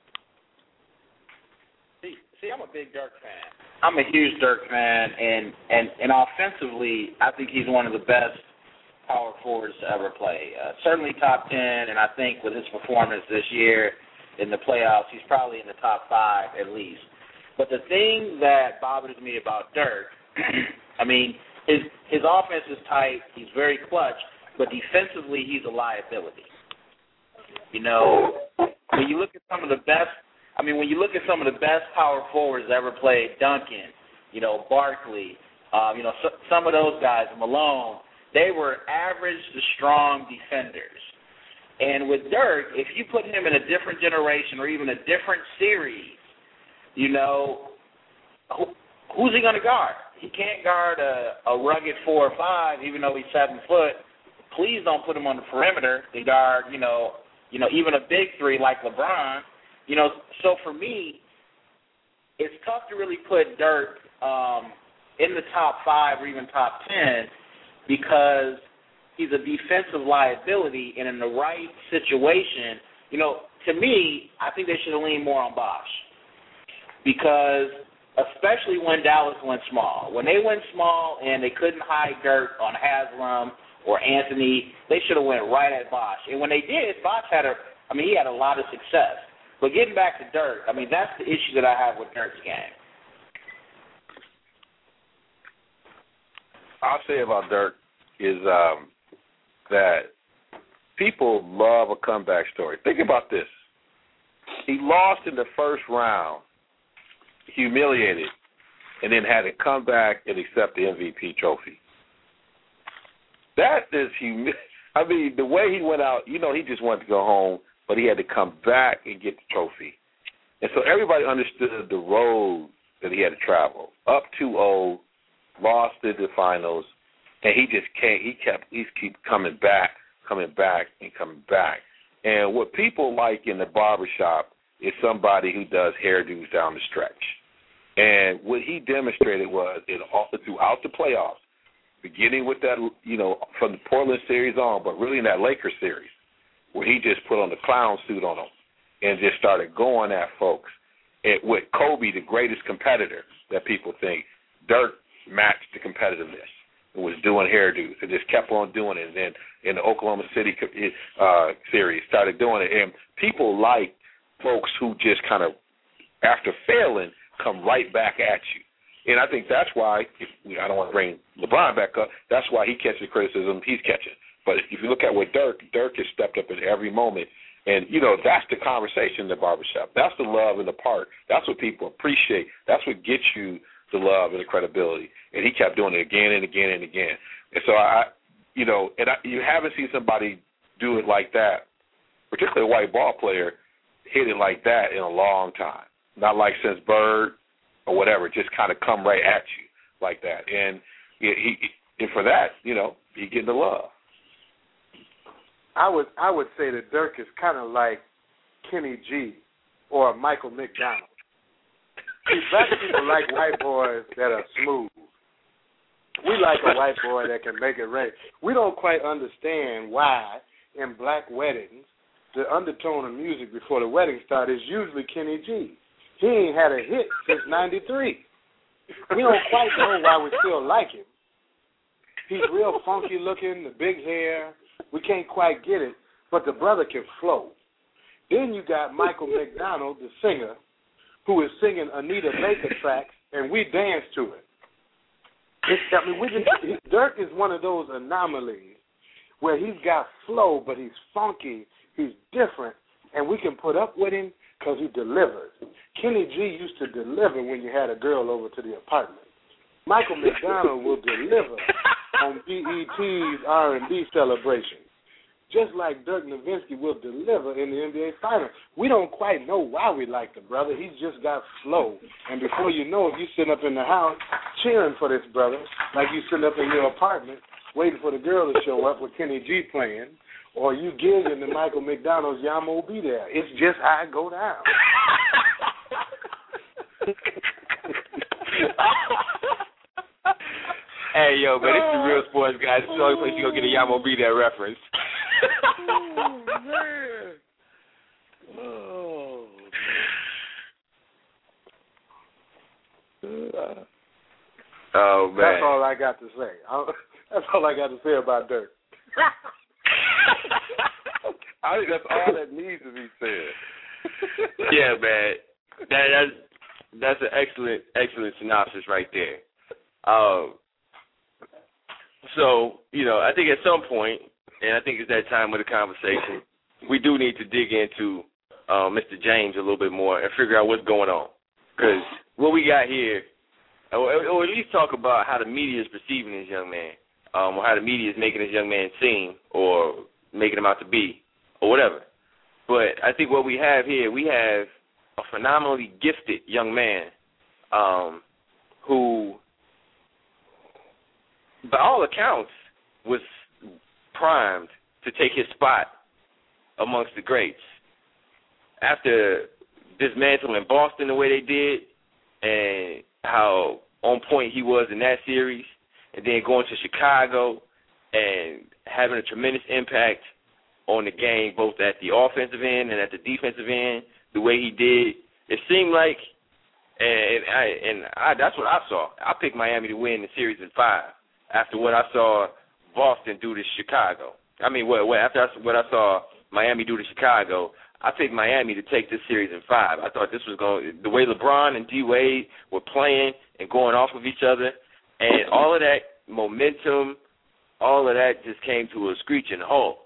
Speaker 5: See, see, I'm a big Dirk fan. I'm a huge Dirk fan, and, and, and offensively, I think he's one of the best power forwards to ever play. Uh, certainly top ten, and I think with his performance this year in the playoffs, he's probably in the top five at least. But the thing that bothers me about Dirk, I mean, his his offense is tight, he's very clutch, but defensively he's a liability. You know, when you look at some of the best I mean, when you look at some of the best power forwards ever played, Duncan, you know, Barkley, um, you know, so, some of those guys, Malone, they were average to strong defenders. And with Dirk, if you put him in a different generation or even a different series, you know, who, who's he going to guard? He can't guard a, a rugged four or five, even though he's seven foot. Please don't put him on the perimeter to guard, you know, you know, even a big three like LeBron. You know, so for me, it's tough to really put Dirk um, in the top five or even top ten because he's a defensive liability, and in the right situation, you know, to me, I think they should have leaned more on Bosh because especially when Dallas went small. When they went small and they couldn't hide Dirk on Haslam or Anthony, they should have went right at Bosh. And when they did, Bosh had a, I mean, he had a lot of success. But getting back to Dirk, I mean, that's the issue that I have with Dirk's game.
Speaker 4: I'll say about Dirk is um, that people love a comeback story. Think about this. He lost in the first round, humiliated, and then had to come back and accept the M V P trophy. That is humi- I mean, the way he went out, you know, he just wanted to go home, but he had to come back and get the trophy. And so everybody understood the road that he had to travel. Up two oh, lost in the finals, and he just can't, he kept, he keep coming back, coming back, and coming back. And what people like in the barbershop is somebody who does hairdos down the stretch. And what he demonstrated was in all, throughout the playoffs, beginning with that, you know, from the Portland series on, but really in that Lakers series, where he just put on the clown suit on them and just started going at folks. And with Kobe, the greatest competitor that people think, Dirk matched the competitiveness and was doing hairdos and just kept on doing it. And then in the Oklahoma City uh, series, started doing it. And people like folks who just kind of, after failing, come right back at you. And I think that's why, if, I don't want to bring LeBron back up, that's why he catches criticism he's catching. But if you look at what Dirk, Dirk has stepped up in every moment. And, you know, that's the conversation in the barbershop. That's the love in the park. That's what people appreciate. That's what gets you the love and the credibility. And he kept doing it again and again and again. And so, I, you know, and I, you haven't seen somebody do it like that, particularly a white ball player, hit it like that in a long time. Not like since Bird or whatever, just kind of come right at you like that. And he, he and for that, you know, he getting the love.
Speaker 7: I would I would say that Dirk is kind of like Kenny G or Michael McDonald. See, black people like white boys that are smooth. We like a white boy that can make it rain. We don't quite understand why in black weddings the undertone of music before the wedding started is usually Kenny G. He ain't had a hit since ninety-three. We don't quite know why we still like him. He's real funky looking, the big hair. We can't quite get it, but the brother can flow. Then you got Michael McDonald, the singer, who is singing Anita Baker tracks, and we dance to it. It's, I mean, we just, he, Dirk is one of those anomalies where he's got flow, but he's funky, he's different, and we can put up with him because he delivers. Kenny G used to deliver when you had a girl over to the apartment. Michael McDonald will deliver on B E T's R and B celebration, just like Dirk Nowitzki will deliver in the N B A Finals. We don't quite know why we like the brother. He's just got flow. And before you know it, you're sitting up in the house cheering for this brother, like you sitting up in your apartment waiting for the girl to show up with Kenny G playing, or you gigging to Michael McDonald's Yamo Be There. It's just how it go down.
Speaker 3: Hey, yo, man, it's the Real Sports Guys. It's the only place you're going to get a Yamo Be There reference.
Speaker 7: Oh, man. Oh, man.
Speaker 3: Oh, man.
Speaker 7: That's all I got to say. That's all I got to say about Dirk.
Speaker 4: I think that's all that needs to be said.
Speaker 3: Yeah, man. That, that's, that's an excellent, excellent synopsis right there. Um, so, you know, I think at some point, and I think it's that time of the conversation, we do need to dig into uh, Mister James a little bit more and figure out what's going on. Because what we got here, or, or at least talk about how the media is perceiving this young man, um, or how the media is making this young man seem or making him out to be or whatever. But I think what we have here, we have a phenomenally gifted young man um, who, by all accounts, was primed to take his spot amongst the greats. After dismantling Boston the way they did and how on point he was in that series, and then going to Chicago and having a tremendous impact on the game, both at the offensive end and at the defensive end, the way he did, it seemed like, and I, and I, that's what I saw. I picked Miami to win the series in five after what I saw Boston do to Chicago. I mean, what, what after I, what I saw Miami do to Chicago, I picked Miami to take this series in five. I thought this was going, the way LeBron and D Wade were playing and going off of each other, and all of that momentum, all of that just came to a screeching halt.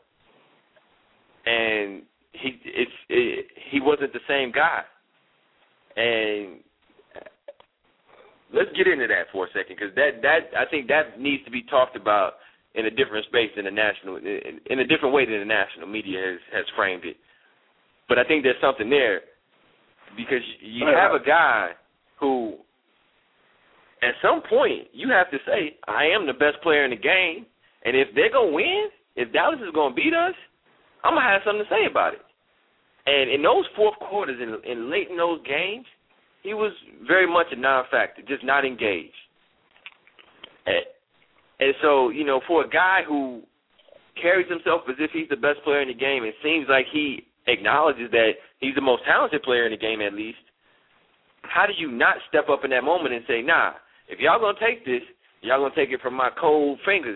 Speaker 3: And he it's it, he wasn't the same guy. And let's get into that for a second, because that, that I think that needs to be talked about in a different space than the national, in, in a different way than the national media has, has framed it. But I think there's something there, because you have a guy who, at some point, you have to say, I am the best player in the game, and if they're going to win, if Dallas is going to beat us, I'm going to have something to say about it. And in those fourth quarters and, and late in those games, he was very much a non-factor, just not engaged. And, and so, you know, for a guy who carries himself as if he's the best player in the game, it seems like he acknowledges that he's the most talented player in the game at least, how do you not step up in that moment and say, nah, if y'all going to take this, y'all going to take it from my cold fingers?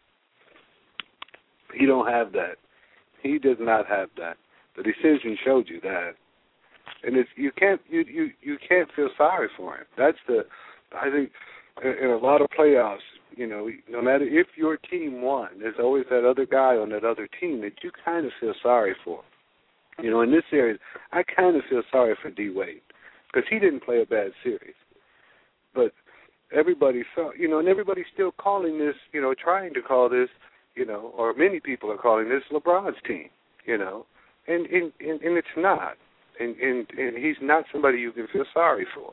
Speaker 2: He don't have that. He does not have that. The decision showed you that, and it's you can't you you you can't feel sorry for him. That's the I think in a lot of playoffs, you know, no matter if your team won, there's always that other guy on that other team that you kind of feel sorry for. You know, in this series, I kind of feel sorry for D Wade because he didn't play a bad series, but everybody felt, you know, and everybody's still calling this, you know, trying to call this, you know, or many people are calling this LeBron's team, you know. And, and and and it's not, and, and and he's not somebody you can feel sorry for.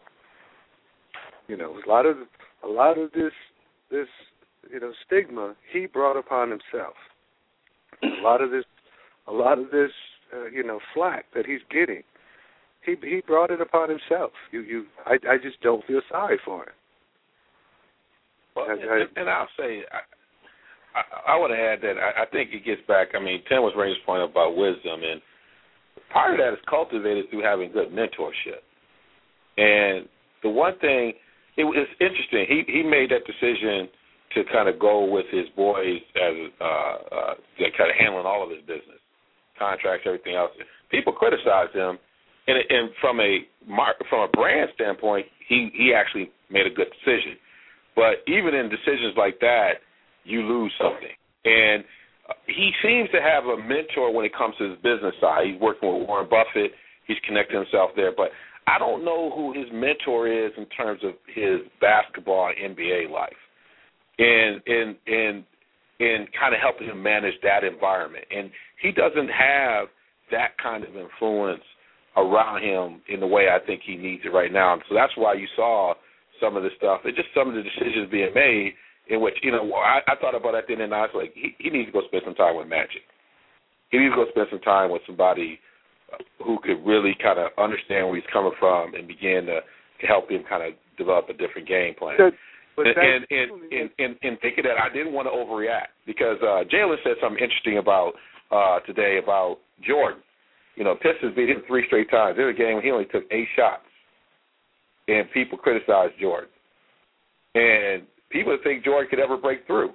Speaker 2: You know, a lot of a lot of this this you know stigma he brought upon himself. A lot of this, a lot of this uh, you know flack that he's getting, he he brought it upon himself. You you I I just don't feel sorry for him.
Speaker 4: Well, I, and, I, and I'll say. I, I, I would add that I, I think it gets back. I mean, Tim was raising his point about wisdom, and part of that is cultivated through having good mentorship. And the one thing, it was interesting. He he made that decision to kind of go with his boys as uh, uh, kind of handling all of his business, contracts, everything else. People criticized him, and, and from a from a brand standpoint, he he actually made a good decision. But even in decisions like that, you lose something. And he seems to have a mentor when it comes to his business side. He's working with Warren Buffett. He's connecting himself there. But I don't know who his mentor is in terms of his basketball and N B A life and and and, and kind of helping him manage that environment. And he doesn't have that kind of influence around him in the way I think he needs it right now. And so that's why you saw some of the stuff and just some of the decisions being made in which, you know, I, I thought about that then, and I was like, he, he needs to go spend some time with Magic. He needs to go spend some time with somebody who could really kind of understand where he's coming from and begin to, to help him kind of develop a different game plan.
Speaker 2: But, but
Speaker 4: and, and, and, and, and, and thinking that I didn't want to overreact because uh, Jalen said something interesting about uh, today about Jordan. You know, Pistons beat him three straight times. There was a game when he only took eight shots, and people criticized Jordan. And people think Jordan could ever break through.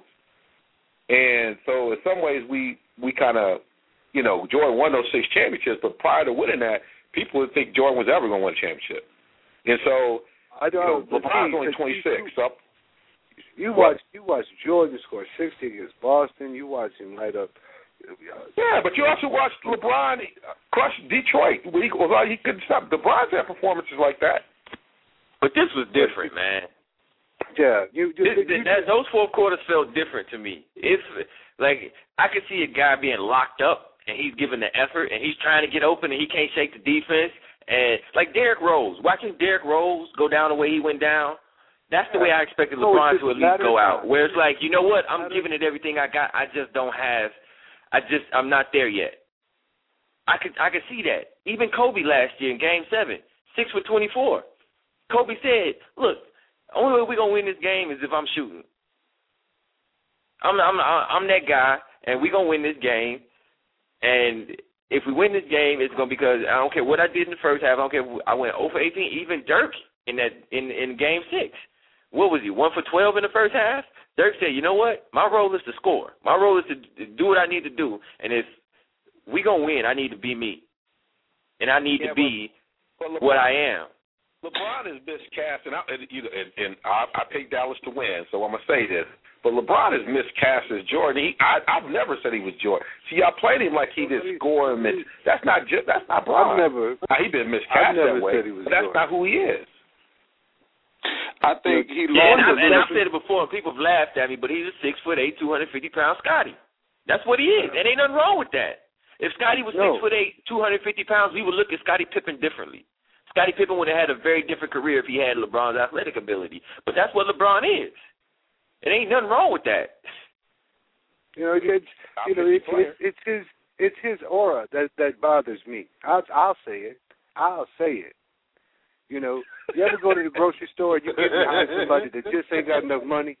Speaker 4: And so in some ways we, we kind of, you know, Jordan won those six championships, but prior to winning that, people would think Jordan was ever going to win a championship. And so,
Speaker 2: I don't,
Speaker 4: you know, LeBron's only twenty-six. So
Speaker 2: you watch you watch Jordan score sixty against Boston. You watch him light up,
Speaker 1: Yeah, but you also watched LeBron crush Detroit. He, although he couldn't stop. LeBron's had performances like that.
Speaker 3: But this was different, man.
Speaker 2: Yeah, you, you,
Speaker 3: this,
Speaker 2: you,
Speaker 3: that, those four quarters felt different to me. It's like I could see a guy being locked up and he's giving the effort and he's trying to get open and he can't shake the defense. And like Derrick Rose, watching Derrick Rose go down the way he went down, that's the way I expected LeBron to at least go out. Where it's like, you know what, I'm giving it everything I got. I just don't have. I just I'm not there yet. I could I could see that. Even Kobe last year in Game Seven, six for twenty-four. Kobe said, "Look, only way we're gonna win this game is if I'm shooting. I'm I'm I'm that guy, and we're gonna win this game. And if we win this game, it's gonna be because I don't care what I did in the first half. I don't care. If I went zero for eighteen. Even Dirk in that in in Game Six, what was he? one for twelve in the first half. Dirk said, you know what? My role is to score. My role is to do what I need to do. And if we gonna win, I need to be me, and I need
Speaker 1: yeah,
Speaker 3: to be
Speaker 1: but, but LeBron,
Speaker 3: what I am."
Speaker 1: LeBron is miscast, and I, and, and, and I, I picked Dallas to win, so I'm gonna say this. But LeBron is miscast as Jordan. He, I, I've never said he was Jordan. See, I played him like he did score and miss. That's not just. That's not LeBron.
Speaker 2: I've never.
Speaker 1: Now, he been miscast
Speaker 2: I've never
Speaker 1: that way.
Speaker 2: Said he was
Speaker 1: but that's
Speaker 2: Jordan.
Speaker 1: not who he is.
Speaker 6: I think he
Speaker 3: yeah,
Speaker 6: lost.
Speaker 3: And, I, and I've said it before, and people have laughed at me, but he's a six foot eight, two hundred fifty pound Scotty. That's what he is, and ain't nothing wrong with that. If Scotty was
Speaker 2: no.
Speaker 3: six foot eight, two hundred fifty pounds, we would look at Scottie Pippen differently. Scottie Pippen would have had a very different career if he had LeBron's athletic ability. But that's what LeBron is. It ain't nothing wrong with that.
Speaker 2: You know, it's you know, it's, it's it's his it's his aura that that bothers me. I'll I'll say it. I'll say it. You know, you ever go to the grocery store and you get behind somebody that just ain't got enough money?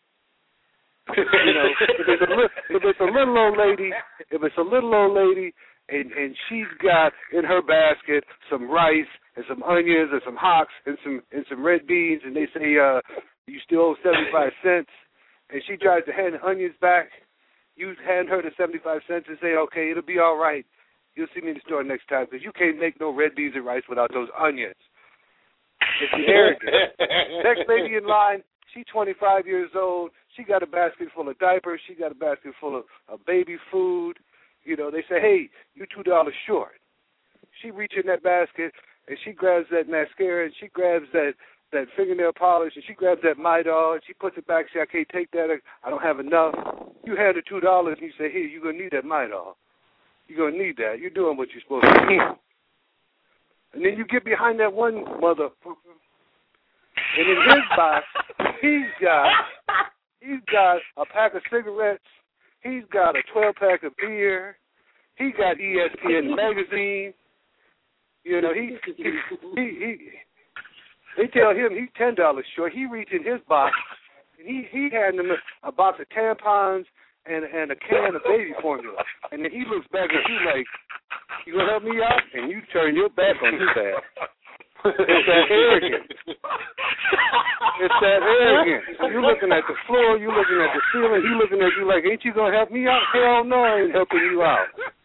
Speaker 2: You know, if it's a li- if it's a little old lady, if it's a little old lady, and and she's got in her basket some rice and some onions and some hocks and some and some red beans, and they say, uh, you still owe seventy-five cents, and she tries to hand the onions back, you hand her the seventy-five cents and say, okay, it'll be all right. You'll see me in the store next time because you can't make no red beans and rice without those onions. It's arrogant. Next lady in line, she's twenty-five years old. She got a basket full of diapers. She got a basket full of, of baby food. You know, they say, hey, you two dollars short. She reaches in that basket, and she grabs that mascara, and she grabs that, that fingernail polish, and she grabs that Midol, and she puts it back. She says, I can't take that. I don't have enough. You hand her two dollars, and you say, here, you're going to need that Midol. You're going to need that. You're doing what you're supposed to do. And then you get behind that one motherfucker, and in his box, he's got he's got a pack of cigarettes, he's got a twelve pack of beer, he got E S P N magazine. You know, he he he, he they tell him he's ten dollars short. He reaches in his box, and he he had him a, a box of tampons and and a can of baby formula, and then he looks back at you like, you gonna help me out? And you turn your back on his ass. It's that arrogance. It's that arrogance. You looking at the floor, you looking at the ceiling, he looking at you like, ain't you gonna help me out? Hell no, I ain't helping you out.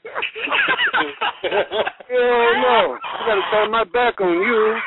Speaker 2: Hell no. I gotta turn my back on you.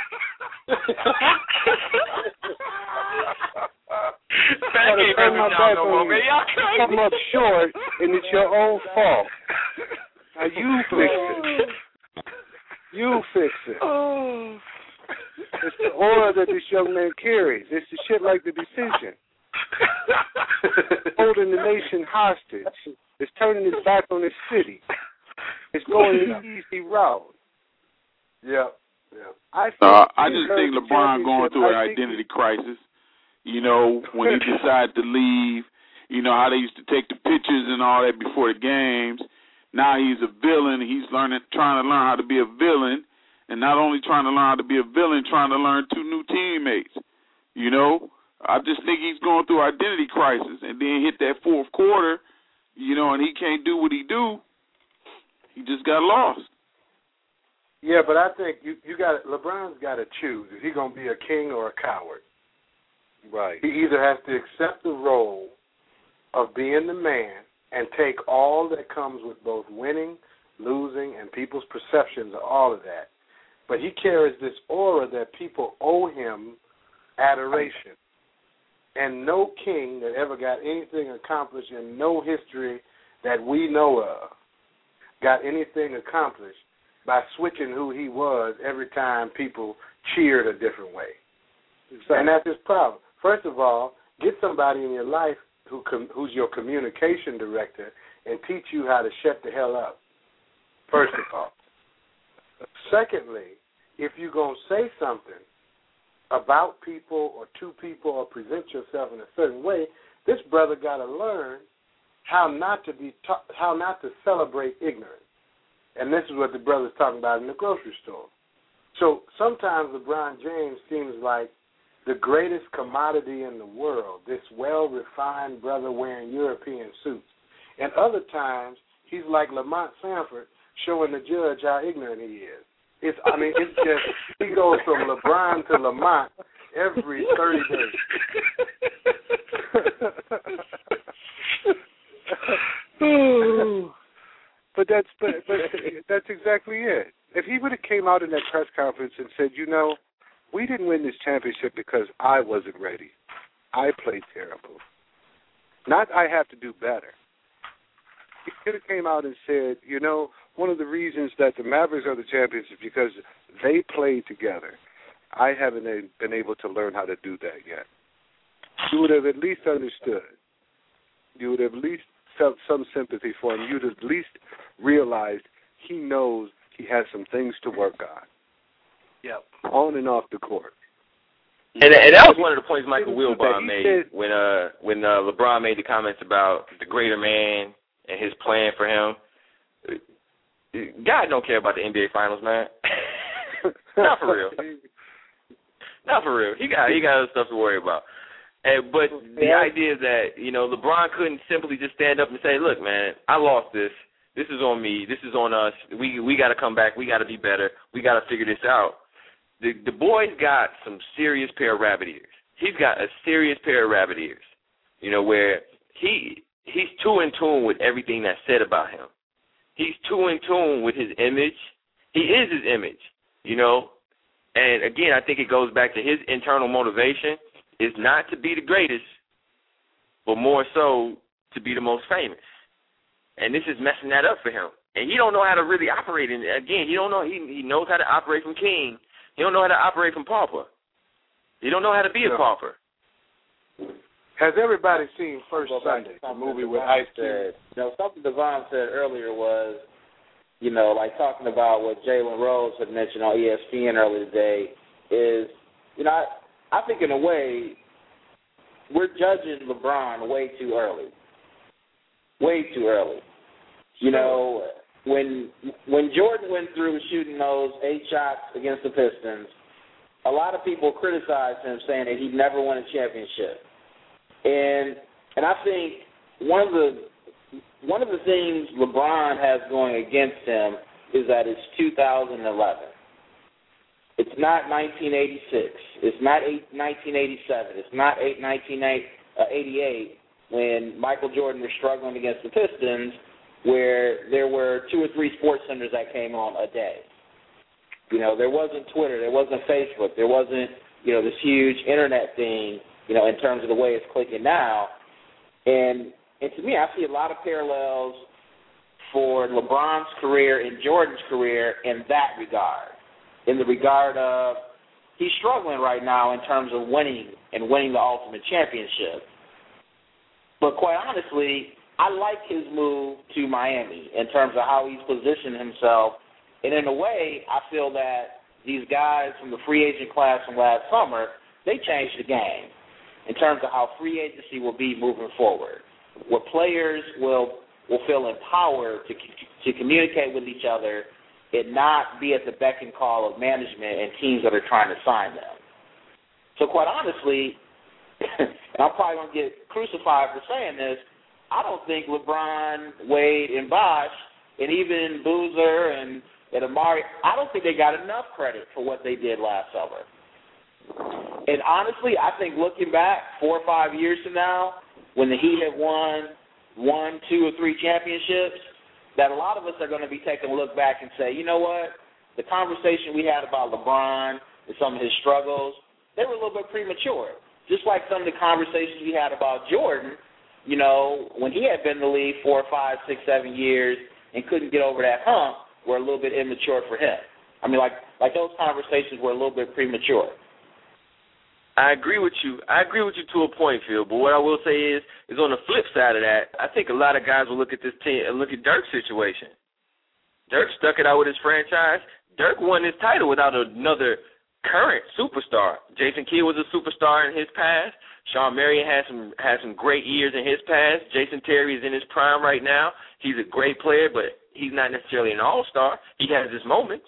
Speaker 2: I gotta turn my back on you. You come up short, and it's your own fault. Now you fix it. You fix it. Oh. It's the aura that this young man carries. It's the shit like The Decision. Holding the nation hostage. It's turning its back on its city. It's going the easy route.
Speaker 7: Yeah. Yeah.
Speaker 2: I,
Speaker 6: uh, I just think LeBron going through an identity crisis. You know, when he decided to leave, you know, how they used to take the pictures and all that before the games. Now he's a villain. He's learning, trying to learn how to be a villain, and not only trying to learn how to be a villain, trying to learn two new teammates. You know, I just think he's going through identity crisis, and then hit that fourth quarter, you know, and he can't do what he do. He just got lost.
Speaker 7: Yeah, but I think you you got LeBron's got to choose. Is he going to be a king or a coward?
Speaker 2: Right.
Speaker 7: He either has to accept the role of being the man and take all that comes with both winning, losing, and people's perceptions of all of that. But he carries this aura that people owe him adoration. And no king that ever got anything accomplished in no history that we know of got anything accomplished by switching who he was every time people cheered a different way. Exactly. And that's his problem. First of all, get somebody in your life who com- who's your communication director and teach you how to shut the hell up, first of all. Secondly, if you're going to say something about people or to people or present yourself in a certain way, this brother got to learn how not to be ta- how not to celebrate ignorance. And this is what the brother's talking about in the grocery store. So sometimes LeBron James seems like the greatest commodity in the world, this well-refined brother wearing European suits. And other times, he's like Lamont Sanford showing the judge how ignorant he is. It's, I mean, it's just, he goes from LeBron to Lamont every thirty days.
Speaker 2: But that's but, but that's exactly it. If he would have came out in that press conference and said, you know, we didn't win this championship because I wasn't ready. I played terrible. Not I have to do better. He could have came out and said, you know, one of the reasons that the Mavericks are the champions is because they played together. I haven't been able to learn how to do that yet. You would have at least understood. You would have at least felt some sympathy for him. You'd have at least realized he knows he has some things to work on.
Speaker 7: Yep.
Speaker 2: On and off the court.
Speaker 3: And, and that was one of the points Michael Wilbon made
Speaker 2: said,
Speaker 3: when uh when uh, LeBron made the comments about the greater man and his plan for him. God don't care about the N B A Finals, man. Not for real. Not for real. He got he got other stuff to worry about. And but the idea that, you know, LeBron couldn't simply just stand up and say, look, man, I lost this. This is on me. This is on us. We we got to come back. We got to be better. We got to figure this out. The the boy's got some serious pair of rabbit ears. He's got a serious pair of rabbit ears, you know, where he he's too in tune with everything that's said about him. He's too in tune with his image. He is his image, you know. And, again, I think it goes back to his internal motivation is not to be the greatest, but more so to be the most famous. And this is messing that up for him. And he don't know how to really operate in it. Again, he don't know he he knows how to operate from king. He don't know how to operate from pauper. He don't know how to be a pauper.
Speaker 7: Has everybody seen First Sunday, the movie with Ice Cube?
Speaker 5: You know, something Devon said earlier was, you know, like talking about what Jalen Rose had mentioned on E S P N earlier today is, you know, I, I think in a way we're judging LeBron way too early. Way too early. You know, when when Jordan went through shooting those eight shots against the Pistons, a lot of people criticized him saying that he'd never won a championship. And and I think one of the one of the things LeBron has going against him is that it's two thousand eleven. It's not nineteen eighty-six. It's not nineteen eighty-seven. It's not nineteen eighty-eight when Michael Jordan was struggling against the Pistons, where there were two or three sports centers that came on a day. You know, there wasn't Twitter, there wasn't Facebook, there wasn't, you know, this huge internet thing, you know, in terms of the way it's clicking now. And and to me, I see a lot of parallels for LeBron's career and Jordan's career in that regard, in the regard of he's struggling right now in terms of winning and winning the ultimate championship. But quite honestly, I like his move to Miami in terms of how he's positioned himself. And in a way, I feel that these guys from the free agent class from last summer, they changed the game in terms of how free agency will be moving forward, where players will will feel empowered to to communicate with each other and not be at the beck and call of management and teams that are trying to sign them. So quite honestly, and I'm probably going to get crucified for saying this, I don't think LeBron, Wade, and Bosh, and even Boozer and, and Amari, I don't think they got enough credit for what they did last summer. And honestly, I think looking back four or five years from now, when the Heat have won one, two, or three championships, that a lot of us are going to be taking a look back and say, you know what, the conversation we had about LeBron and some of his struggles, they were a little bit premature. Just like some of the conversations we had about Jordan, you know, when he had been in the league four, five, six, seven years, and couldn't get over that hump were a little bit immature for him. I mean, like like those conversations were a little bit premature.
Speaker 3: I agree with you. I agree with you to a point, Phil. But what I will say is, is on the flip side of that, I think a lot of guys will look at this team and look at Dirk's situation. Dirk stuck it out with his franchise. Dirk won his title without another current superstar. Jason Kidd was a superstar in his past. Shawn Marion had some had some great years in his past. Jason Terry is in his prime right now. He's a great player, but he's not necessarily an all-star. He has his moments.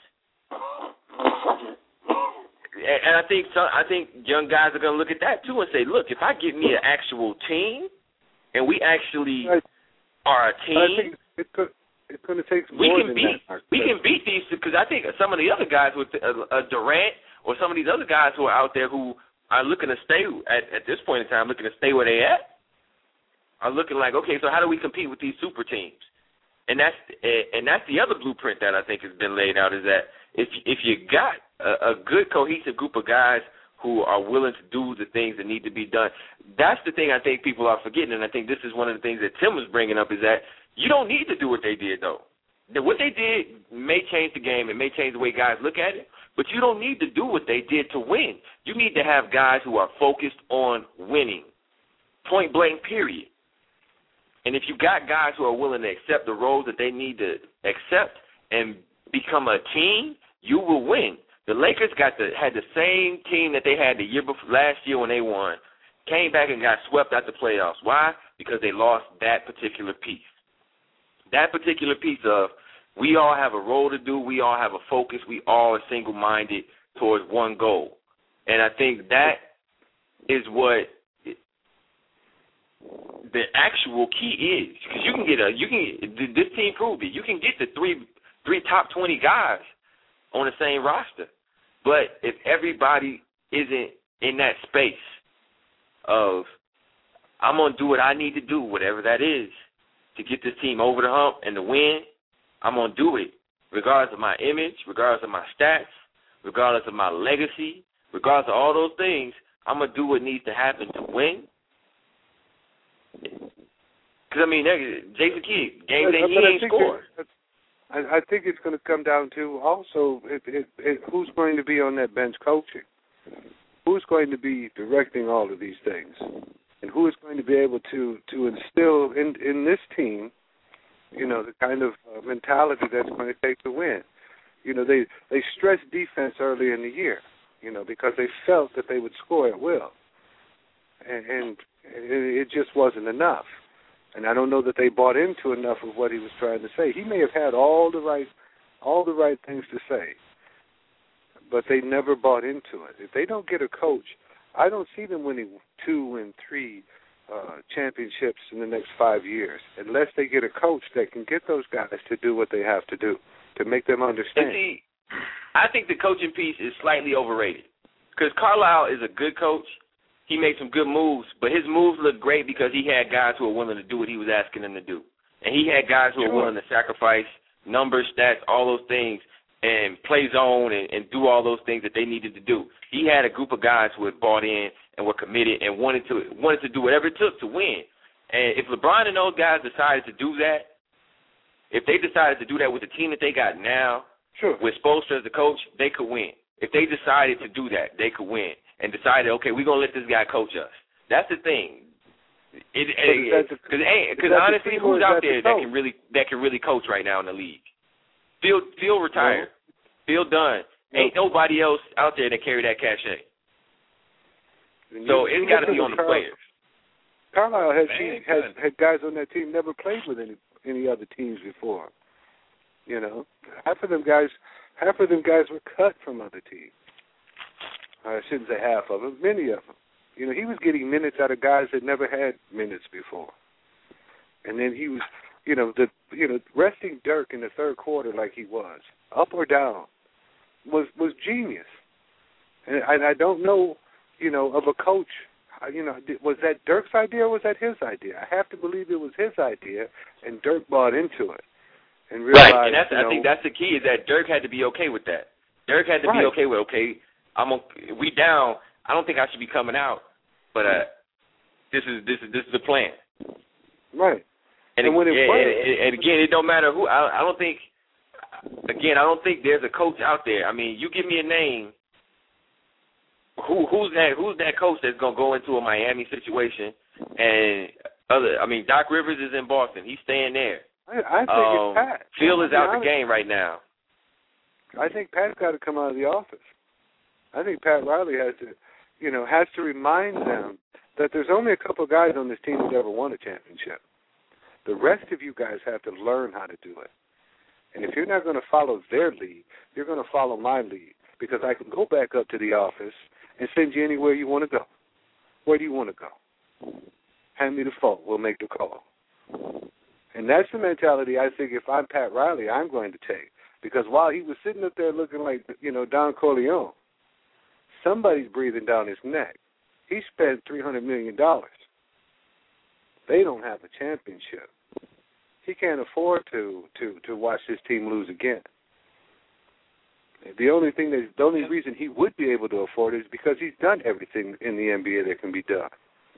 Speaker 3: And I think some, I think young guys are going to look at that too and say, look, if I get me an actual team, and we actually are a team,
Speaker 2: I think it's, go, it's going to take some
Speaker 3: we
Speaker 2: more
Speaker 3: can
Speaker 2: than
Speaker 3: beat
Speaker 2: that.
Speaker 3: we can beat these, because I think some of the other guys with uh, uh, Durant or some of these other guys who are out there who are looking to stay at, at this point in time, looking to stay where they at, are looking like, okay, so how do we compete with these super teams? And that's and that's the other blueprint that I think has been laid out, is that if if you got a, a good cohesive group of guys who are willing to do the things that need to be done, that's the thing I think people are forgetting. And I think this is one of the things that Tim was bringing up, is that you don't need to do what they did, though. What they did may change the game. It may change the way guys look at it, but you don't need to do what they did to win. You need to have guys who are focused on winning, point blank, period. And if you got guys who are willing to accept the roles that they need to accept and become a team, you will win. The Lakers got the had the same team that they had the year before, last year when they won, came back and got swept out the playoffs. Why? Because they lost that particular piece. That particular piece of, we all have a role to do, we all have a focus, we all are single-minded towards one goal. And I think that is what the actual key is, because you can get a you can this team proved it. You can get the three three top twenty guys on the same roster, but if everybody isn't in that space of, I'm gonna do what I need to do, whatever that is, to get this team over the hump and to win, I'm gonna do it, regardless of my image, regardless of my stats, regardless of my legacy, regardless of all those things. I'm gonna do what needs to happen to win. Because, I mean, Jason Kidd, game that he ain't scored.
Speaker 2: I, I think it's going to come down to also it, it, it, who's going to be on that bench coaching. Who's going to be directing all of these things? And who is going to be able to, to instill in, in this team, you know, the kind of uh, mentality that's going to take to win. You know, they, they stressed defense early in the year, you know, because they felt that they would score at will. And, and it just wasn't enough. And I don't know that they bought into enough of what he was trying to say. He may have had all the right all the right things to say, but they never bought into it. If they don't get a coach, I don't see them winning two and three uh, championships in the next five years unless they get a coach that can get those guys to do what they have to do, to make them understand.
Speaker 3: And see, I think the coaching piece is slightly overrated, because Carlisle is a good coach. He made some good moves, but his moves looked great because he had guys who were willing to do what he was asking them to do. And he had guys who were willing to sacrifice numbers, stats, all those things, and play zone and, and do all those things that they needed to do. He had a group of guys who had bought in and were committed and wanted to wanted to do whatever it took to win. And if LeBron and those guys decided to do that, if they decided to do that with the team that they got now,
Speaker 2: sure, with
Speaker 3: Spoelstra as the coach, they could win. If they decided to do that, they could win. And decided, okay, we're gonna let this guy coach us. That's the thing. Because honestly, who's out there that can really that can really coach right now in the league? Phil, Phil retired. No. Phil done. No. Ain't nobody else out there that carry that cachet. You, so it's got to be on the Carl, players.
Speaker 2: Carlisle has, has had guys on that team never played with any any other teams before. You know, half of them guys, half of them guys were cut from other teams. I shouldn't say half of them, many of them. You know, he was getting minutes out of guys that never had minutes before. And then he was, you know, the you know, resting Dirk in the third quarter like he was, up or down, was was genius. And I, I don't know, you know, of a coach, you know, was that Dirk's idea or was that his idea? I have to believe it was his idea, and Dirk bought into it. And realized,
Speaker 3: right, and that's,
Speaker 2: you know,
Speaker 3: I think that's the key, is that Dirk had to be okay with that. Dirk had to
Speaker 2: right.
Speaker 3: be okay with, okay, I'm okay, we down. I don't think I should be coming out, but uh, this is this is this is the plan.
Speaker 2: Right,
Speaker 3: And,
Speaker 2: and when it
Speaker 3: yeah,
Speaker 2: works,
Speaker 3: and, and again, it don't matter who. I, I don't think. Again, I don't think there's a coach out there. I mean, you give me a name. Who who's that? Who's that coach that's gonna go into a Miami situation? And other, I mean, Doc Rivers is in Boston. He's staying there.
Speaker 2: I, I think
Speaker 3: um,
Speaker 2: it's Pat.
Speaker 3: Phil is out
Speaker 2: honest.
Speaker 3: the game right now.
Speaker 2: I think Pat's got to come out of the office. I think Pat Riley has to, you know, has to remind them that there's only a couple of guys on this team who's ever won a championship. The rest of you guys have to learn how to do it. And if you're not going to follow their lead, you're going to follow my lead, because I can go back up to the office and send you anywhere you want to go. Where do you want to go? Hand me the phone. We'll make the call. And that's the mentality I think if I'm Pat Riley, I'm going to take. Because while he was sitting up there looking like, you know, Don Corleone, somebody's breathing down his neck. He spent three hundred million dollars. They don't have a championship. He can't afford to, to, to watch his team lose again. The only thing that the only reason he would be able to afford it is because he's done everything in the N B A that can be done.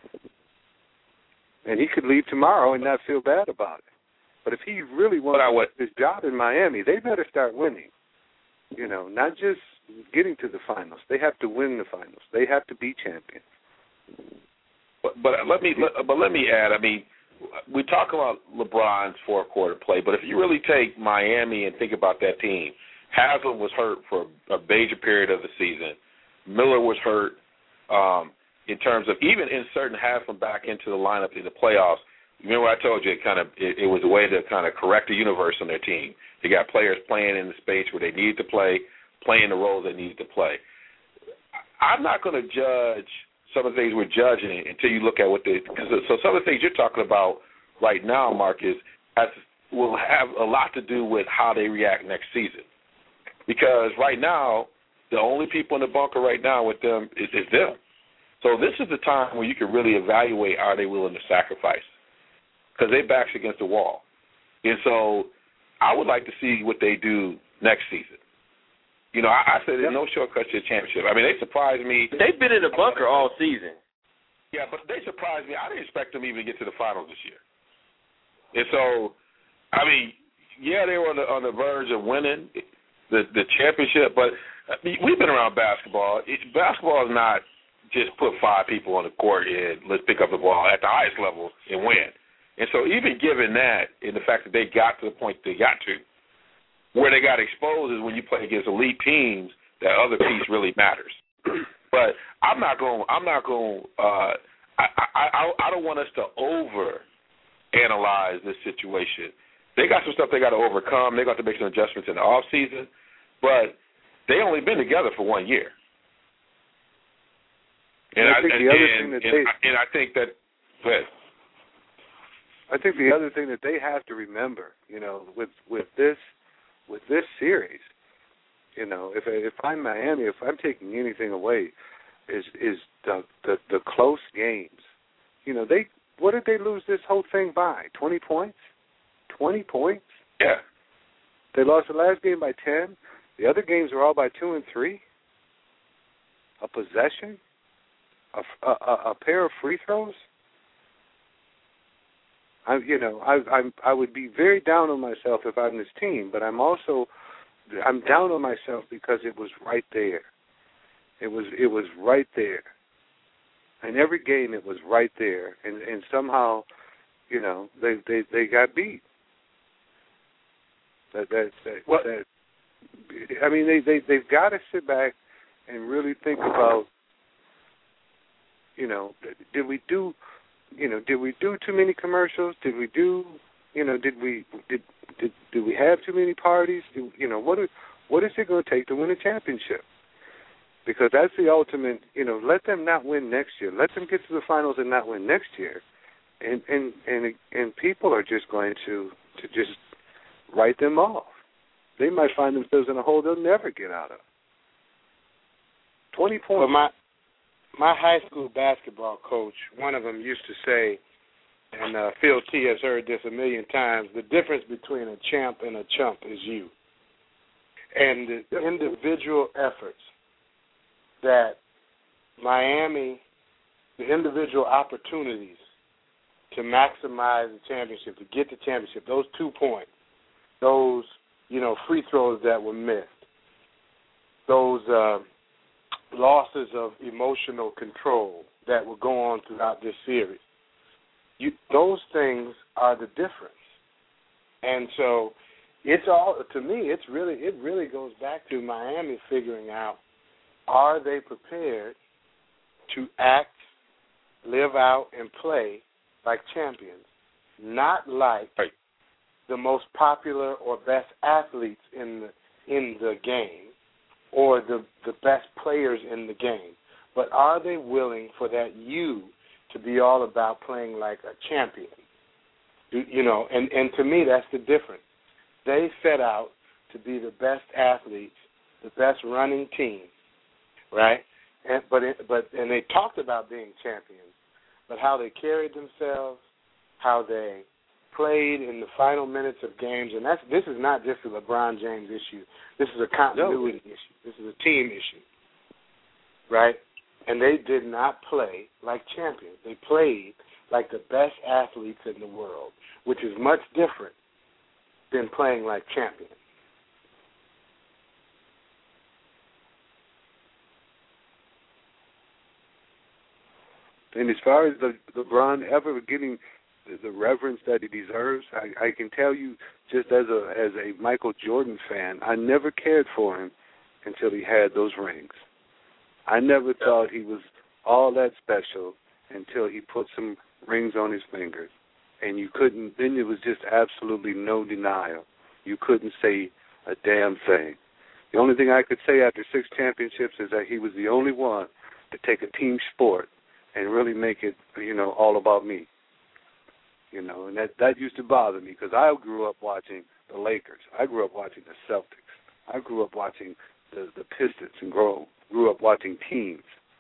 Speaker 2: And he could leave tomorrow and not feel bad about it. But if he really wants his job in Miami, they better start winning. You know, not just getting to the finals. They have to win the finals. They have to be champions.
Speaker 4: But, but let me let, but let me add. I mean, we talk about LeBron's fourth quarter play, but if you really take Miami and think about that team, Haslam was hurt for a major period of the season. Miller was hurt um, in terms of even inserting Haslam back into the lineup in the playoffs. Remember I told you it kind of it, it was a way to kind of correct the universe on their team. They got players playing in the space where they needed to play, playing the roles they needed to play. I'm not going to judge some of the things we're judging until you look at what they – so some of the things you're talking about right now, Marcus, has, will have a lot to do with how they react next season. Because right now, the only people in the bunker right now with them is, is them. So this is the time where you can really evaluate, are they willing to sacrifice? Because their back's against the wall. And so I would like to see what they do next season. You know, I, I said there's no shortcut to the championship. I mean, they surprised me.
Speaker 3: They've been in the bunker all season.
Speaker 4: Yeah, but they surprised me. I didn't expect them even to get to the finals this year. And so, I mean, yeah, they were on the, on the verge of winning the, the championship, but I mean, we've been around basketball. It, basketball is not just put five people on the court and let's pick up the ball at the highest level and win. And so even given that, and the fact that they got to the point they got to, where they got exposed is when you play against elite teams, that other piece really matters. But I'm not going. I'm not going. Uh, I, I I don't want us to over analyze this situation. They got some stuff they got to overcome. They got to make some adjustments in the off season, but they only been together for one year. And I, think I, the other and, thing that and, they, and I think that. Go ahead.
Speaker 2: I think the other thing that they have to remember, you know, with with this with this series, you know, if if I'm Miami, if I'm taking anything away, is is the the, the close games. You know, they what did they lose this whole thing by? Twenty points? Twenty points?
Speaker 4: Yeah.
Speaker 2: They lost the last game by ten. The other games were all by two and three. A possession, a a, a pair of free throws. I, you know, I, I'm, I would be very down on myself if I'm this team, but I'm also, I'm down on myself because it was right there. It was, it was right there. In every game, it was right there, and, and somehow, you know, they, they, they got beat. That, that, that,
Speaker 4: what?
Speaker 2: that I mean, they, they, they've got to sit back and really think about, you know, did we do. You know, did we do too many commercials? Did we do, you know, did we did did, did we have too many parties? Do, you know, what is, what is it going to take to win a championship? Because that's the ultimate. You know, let them not win next year. Let them get to the finals and not win next year, and and and and people are just going to to just write them off. They might find themselves in a hole they'll never get out of. Twenty points.
Speaker 7: Well, my My high school basketball coach, one of them used to say, and uh, Phil T has heard this a million times, the difference between a champ and a chump is you. And the individual efforts that Miami, the individual opportunities to maximize the championship, to get the championship, those two points, those, you know, free throws that were missed, those uh, losses of emotional control that will go on throughout this series, you, those things are the difference. And so it's all, to me, it's really, it really goes back to Miami figuring out, are they prepared to act, live out, and play like champions, not like
Speaker 4: right.
Speaker 7: the most popular or best athletes in the in the game or the the best players in the game, but are they willing for that you to be all about playing like a champion? You, you know, and, and to me that's the difference. They set out to be the best athletes, the best running team, right? And, but it, but and they talked about being champions, but how they carried themselves, how they played in the final minutes of games, and that's this is not just a LeBron James issue. This is a continuity no. issue. This is a team issue, right? And they did not play like champions. They played like the best athletes in the world, which is much different than playing like champions.
Speaker 2: And as far as the LeBron ever getting the, the reverence that he deserves, I, I can tell you, just as a as a Michael Jordan fan, I never cared for him until he had those rings. I never thought he was all that special until he put some rings on his fingers, and you couldn't. Then there was just absolutely no denial. You couldn't say a damn thing. The only thing I could say after six championships is that he was the only one to take a team sport and really make it, you know, all about me. You know, and that, that used to bother me because I grew up watching the Lakers. I grew up watching the Celtics. I grew up watching the, the Pistons and grew, grew up watching teams.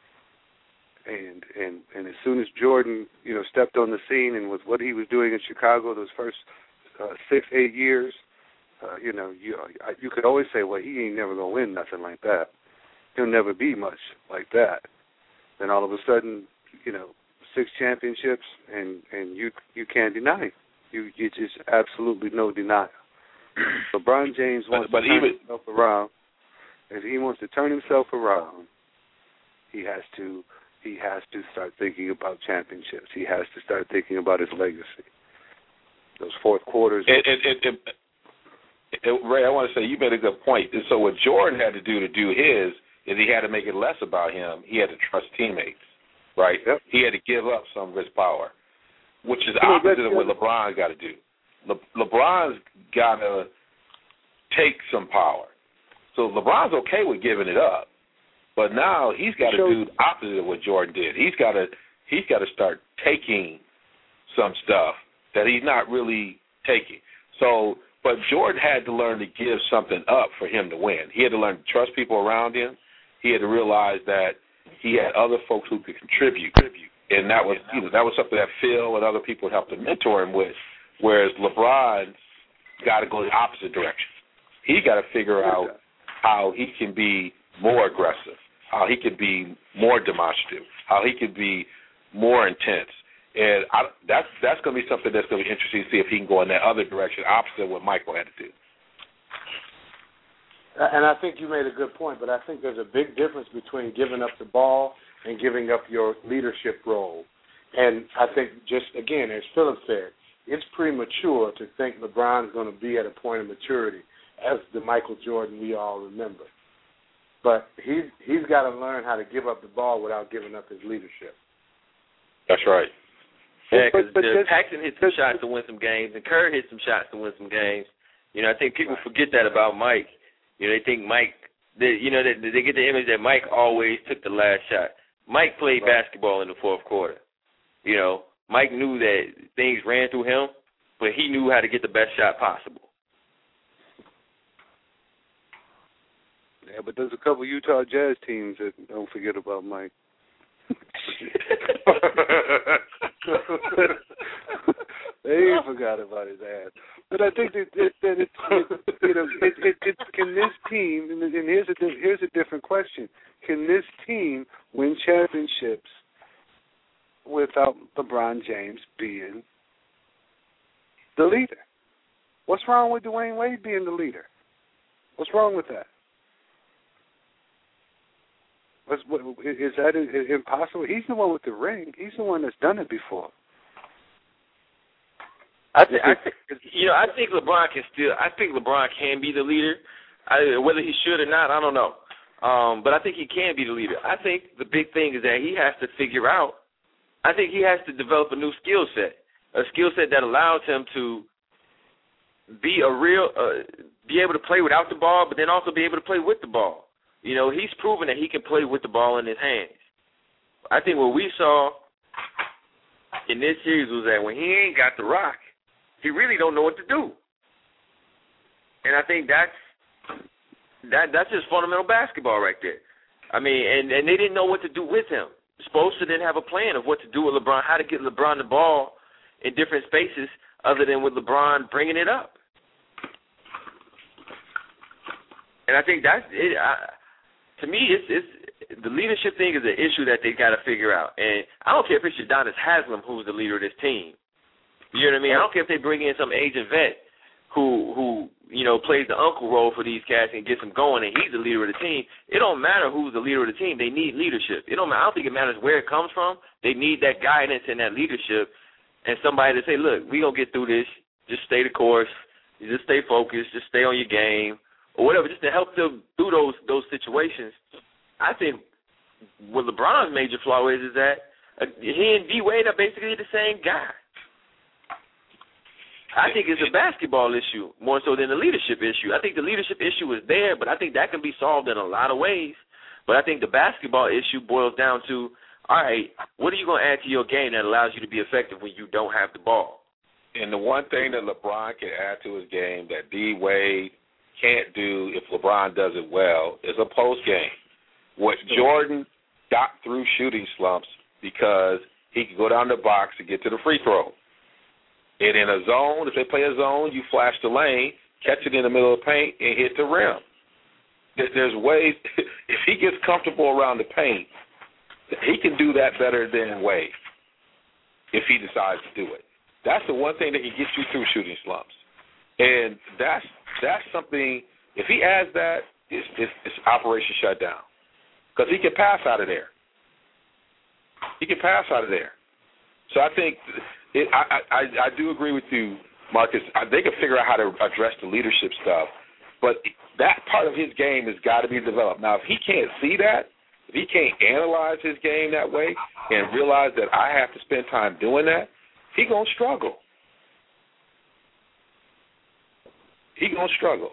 Speaker 2: And, and and as soon as Jordan, you know, stepped on the scene and with what he was doing in Chicago those first uh, six, eight years, uh, you know, you you could always say, well, he ain't never going to win nothing like that. He'll never be much like that. Then all of a sudden, you know, six championships, and, and you you can't deny it. You you just absolutely no denial. LeBron James wants
Speaker 4: but, but
Speaker 2: to turn
Speaker 4: even,
Speaker 2: himself around. If he wants to turn himself around, he has to he has to start thinking about championships. He has to start thinking about his legacy. Those fourth quarters.
Speaker 4: It, it, it, it, it, Ray, I want to say you made a good point. And so what Jordan had to do to do his is he had to make it less about him. He had to trust teammates. Right?
Speaker 2: Yep.
Speaker 4: He had to give up some of his power, which is the opposite of what LeBron's got to do. Le- LeBron's got to take some power. So LeBron's okay with giving it up, but now he's got to do the opposite of what Jordan did. He's got to he's got to start taking some stuff that he's not really taking. So, but Jordan had to learn to give something up for him to win. He had to learn to trust people around him. He had to realize that he had other folks who could contribute, and that was you know that was something that Phil and other people helped to mentor him with. Whereas LeBron's got to go the opposite direction. He got to figure out how he can be more aggressive, how he can be more demonstrative, how he can be more intense, and I, that's that's going to be something that's going to be interesting to see if he can go in that other direction, opposite of what Michael had to do.
Speaker 7: And I think you made a good point, but I think there's a big difference between giving up the ball and giving up your leadership role. And I think just, again, as Philip said, it's premature to think LeBron's going to be at a point of maturity as the Michael Jordan we all remember. But he's, he's got to learn how to give up the ball without giving up his leadership.
Speaker 4: That's right.
Speaker 3: Yeah, because Paxson hit some shots to win some games, and Kerr hit some shots to win some games. You know, I think people forget that about Mike. You know, they think Mike, they, you know, they, they get the image that Mike always took the last shot. Mike played right. basketball in the fourth quarter. You know, Mike knew that things ran through him, but he knew how to get the best shot possible.
Speaker 2: Yeah, but there's a couple Utah Jazz teams that don't forget about Mike. They ain't forgot about his ass. But I think that, that, that it's, it, you know, it, it, it, can this team, and here's a, here's a different question, can this team win championships without LeBron James being the leader? What's wrong with Dwayne Wade being the leader? What's wrong with that? What's, what, is that impossible? He's the one with the ring. He's the one that's done it before.
Speaker 3: I, th- I th- you know, I think LeBron can still. I think LeBron can be the leader. I, whether he should or not, I don't know. Um, but I think he can be the leader. I think the big thing is that he has to figure out. I think he has to develop a new skill set, a skill set that allows him to be a real, uh, be able to play without the ball, but then also be able to play with the ball. You know, he's proven that he can play with the ball in his hands. I think what we saw in this series was that when he ain't got the rock, he really don't know what to do. And I think that's that that's just fundamental basketball right there. I mean, and, and they didn't know what to do with him. Spoelstra didn't have a plan of what to do with LeBron, how to get LeBron the ball in different spaces other than with LeBron bringing it up. And I think that's it. I, to me, it's, it's the leadership thing is an issue that they got to figure out. And I don't care if it's Udonis Haslem who's the leader of this team. You know what I mean? I don't care if they bring in some agent vet who, who you know, plays the uncle role for these cats and gets them going, and he's the leader of the team. It don't matter who's the leader of the team. They need leadership. It don't matter. I don't think it matters where it comes from. They need that guidance and that leadership and somebody to say, look, we going to get through this. Just stay the course. You just stay focused. Just stay on your game or whatever, just to help them through those those situations. I think what LeBron's major flaw is is that uh, he and D Wade are basically the same guy. I think it's a basketball issue more so than a leadership issue. I think the leadership issue is there, but I think that can be solved in a lot of ways. But I think the basketball issue boils down to, all right, what are you going to add to your game that allows you to be effective when you don't have the ball?
Speaker 4: And the one thing that LeBron can add to his game that D Wade can't do if LeBron does it well is a post game. What Jordan got through shooting slumps because he could go down the box to get to the free throw. And in a zone, if they play a zone, you flash the lane, catch it in the middle of the paint, and hit the rim. There's ways, if he gets comfortable around the paint, he can do that better than Wade if he decides to do it. That's the one thing that can get you through shooting slumps. And that's that's something, if he adds that, it's, it's, it's operation shut down. Because he can pass out of there. He can pass out of there. So I think it, I, I, I do agree with you, Marcus. I, they can figure out how to address the leadership stuff, but that part of his game has got to be developed. Now, if he can't see that, if he can't analyze his game that way and realize that I have to spend time doing that, he going to struggle. He going to struggle.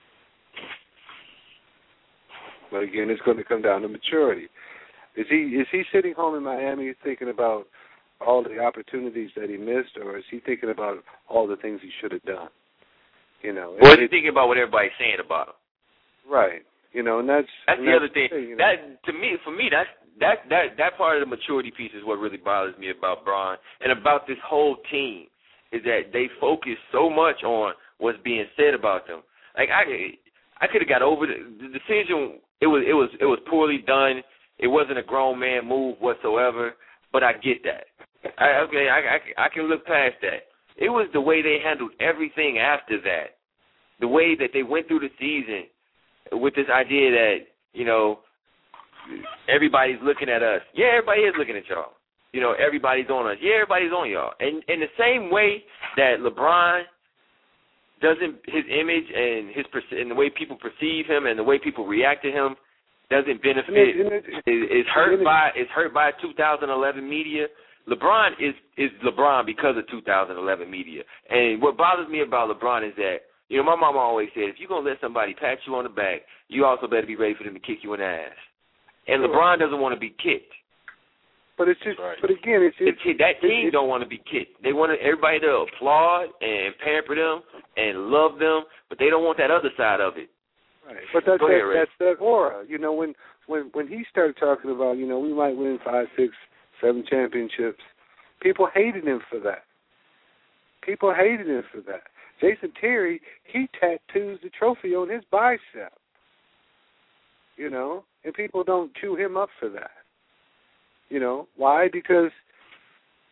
Speaker 2: But again, it's going to come down to maturity. Is he is he sitting home in Miami thinking about all the opportunities that he missed, or is he thinking about all the things he should have done? You know,
Speaker 3: or is he thinking about what everybody's saying about him?
Speaker 2: Right. You know, and that's
Speaker 3: that's
Speaker 2: and
Speaker 3: the
Speaker 2: that's
Speaker 3: other thing.
Speaker 2: thing you know?
Speaker 3: That to me, for me, that's that that that part of the maturity piece is what really bothers me about Bron and about this whole team is that they focus so much on what's being said about them. Like I, I could have got over the, the decision. It was it was it was poorly done. It wasn't a grown man move whatsoever. But I get that. I, okay, I, I I can look past that. It was the way they handled everything after that. The way that they went through the season with this idea that, you know, everybody's looking at us. Yeah, everybody is looking at y'all. You know, everybody's on us. Yeah, everybody's on y'all. And in the same way that LeBron doesn't, his image and his and the way people perceive him and the way people react to him doesn't benefit, is hurt by is hurt by two thousand eleven media. LeBron is is LeBron because of two thousand eleven media. And what bothers me about LeBron is that, you know, my mama always said, if you're going to let somebody pat you on the back, you also better be ready for them to kick you in the ass. And LeBron doesn't want to be kicked.
Speaker 2: But it's just, right. but again, it's, it's,
Speaker 3: it's that team it's, don't want to be kicked. They want everybody to applaud and pamper them and love them, but they don't want that other side of it.
Speaker 2: Right. But that's that, ahead, that's that aura. You know, when, when when he started talking about, you know, we might win five, six, seven championships, people hated him for that. People hated him for that. Jason Terry, he tattoos the trophy on his bicep. You know, and people don't chew him up for that. You know, why? Because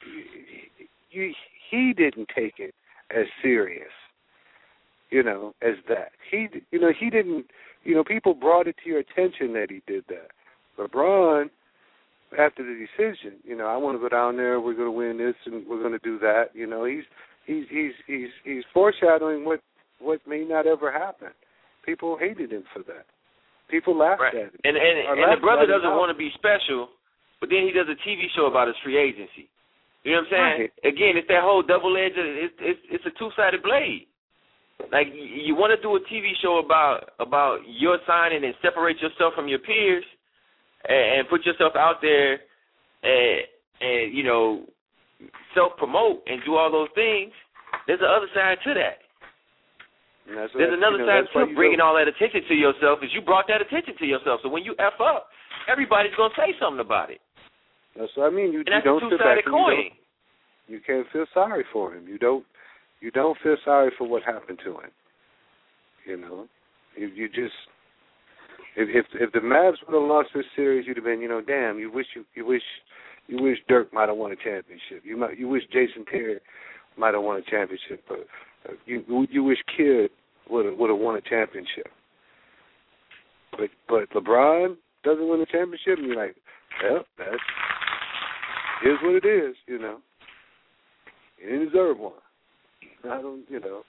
Speaker 2: you, he didn't take it as serious, you know, as that. He, you know, he didn't, you know, people brought it to your attention that he did that. LeBron, after the decision, you know, I want to go down there, we're going to win this and we're going to do that, you know, he's he's he's he's he's foreshadowing what what may not ever happen. People hated him for that. People laughed
Speaker 3: right.
Speaker 2: at him.
Speaker 3: And and, and the brother doesn't want to be special, but then he does a T V show about his free agency. You know what I'm saying? Right. Again, it's that whole double edged. It's it's, it's a two sided blade. Like you, you want to do a T V show about about your signing and separate yourself from your peers, and, and put yourself out there, and and you know, self promote and do all those things. There's the other side to that. There's another you know, side to bringing all that attention to yourself. Is you brought that attention to yourself. So when you f up, everybody's gonna say something about it.
Speaker 2: That's what I mean. You,
Speaker 3: and that's
Speaker 2: you don't
Speaker 3: a two-sided coin.
Speaker 2: You, you can't feel sorry for him. You don't. You don't feel sorry for what happened to him. You know, you, you just if if if the Mavs would have lost this series, you'd have been, you know, damn. You wish you you wish you wish Dirk might have won a championship. You might you wish Jason Terry might have won a championship. But uh, you you wish Kidd would have would have won a championship. But but LeBron doesn't win a championship, and you're like, well, that's here's what it is. You know, he didn't deserve one. I don't, you know.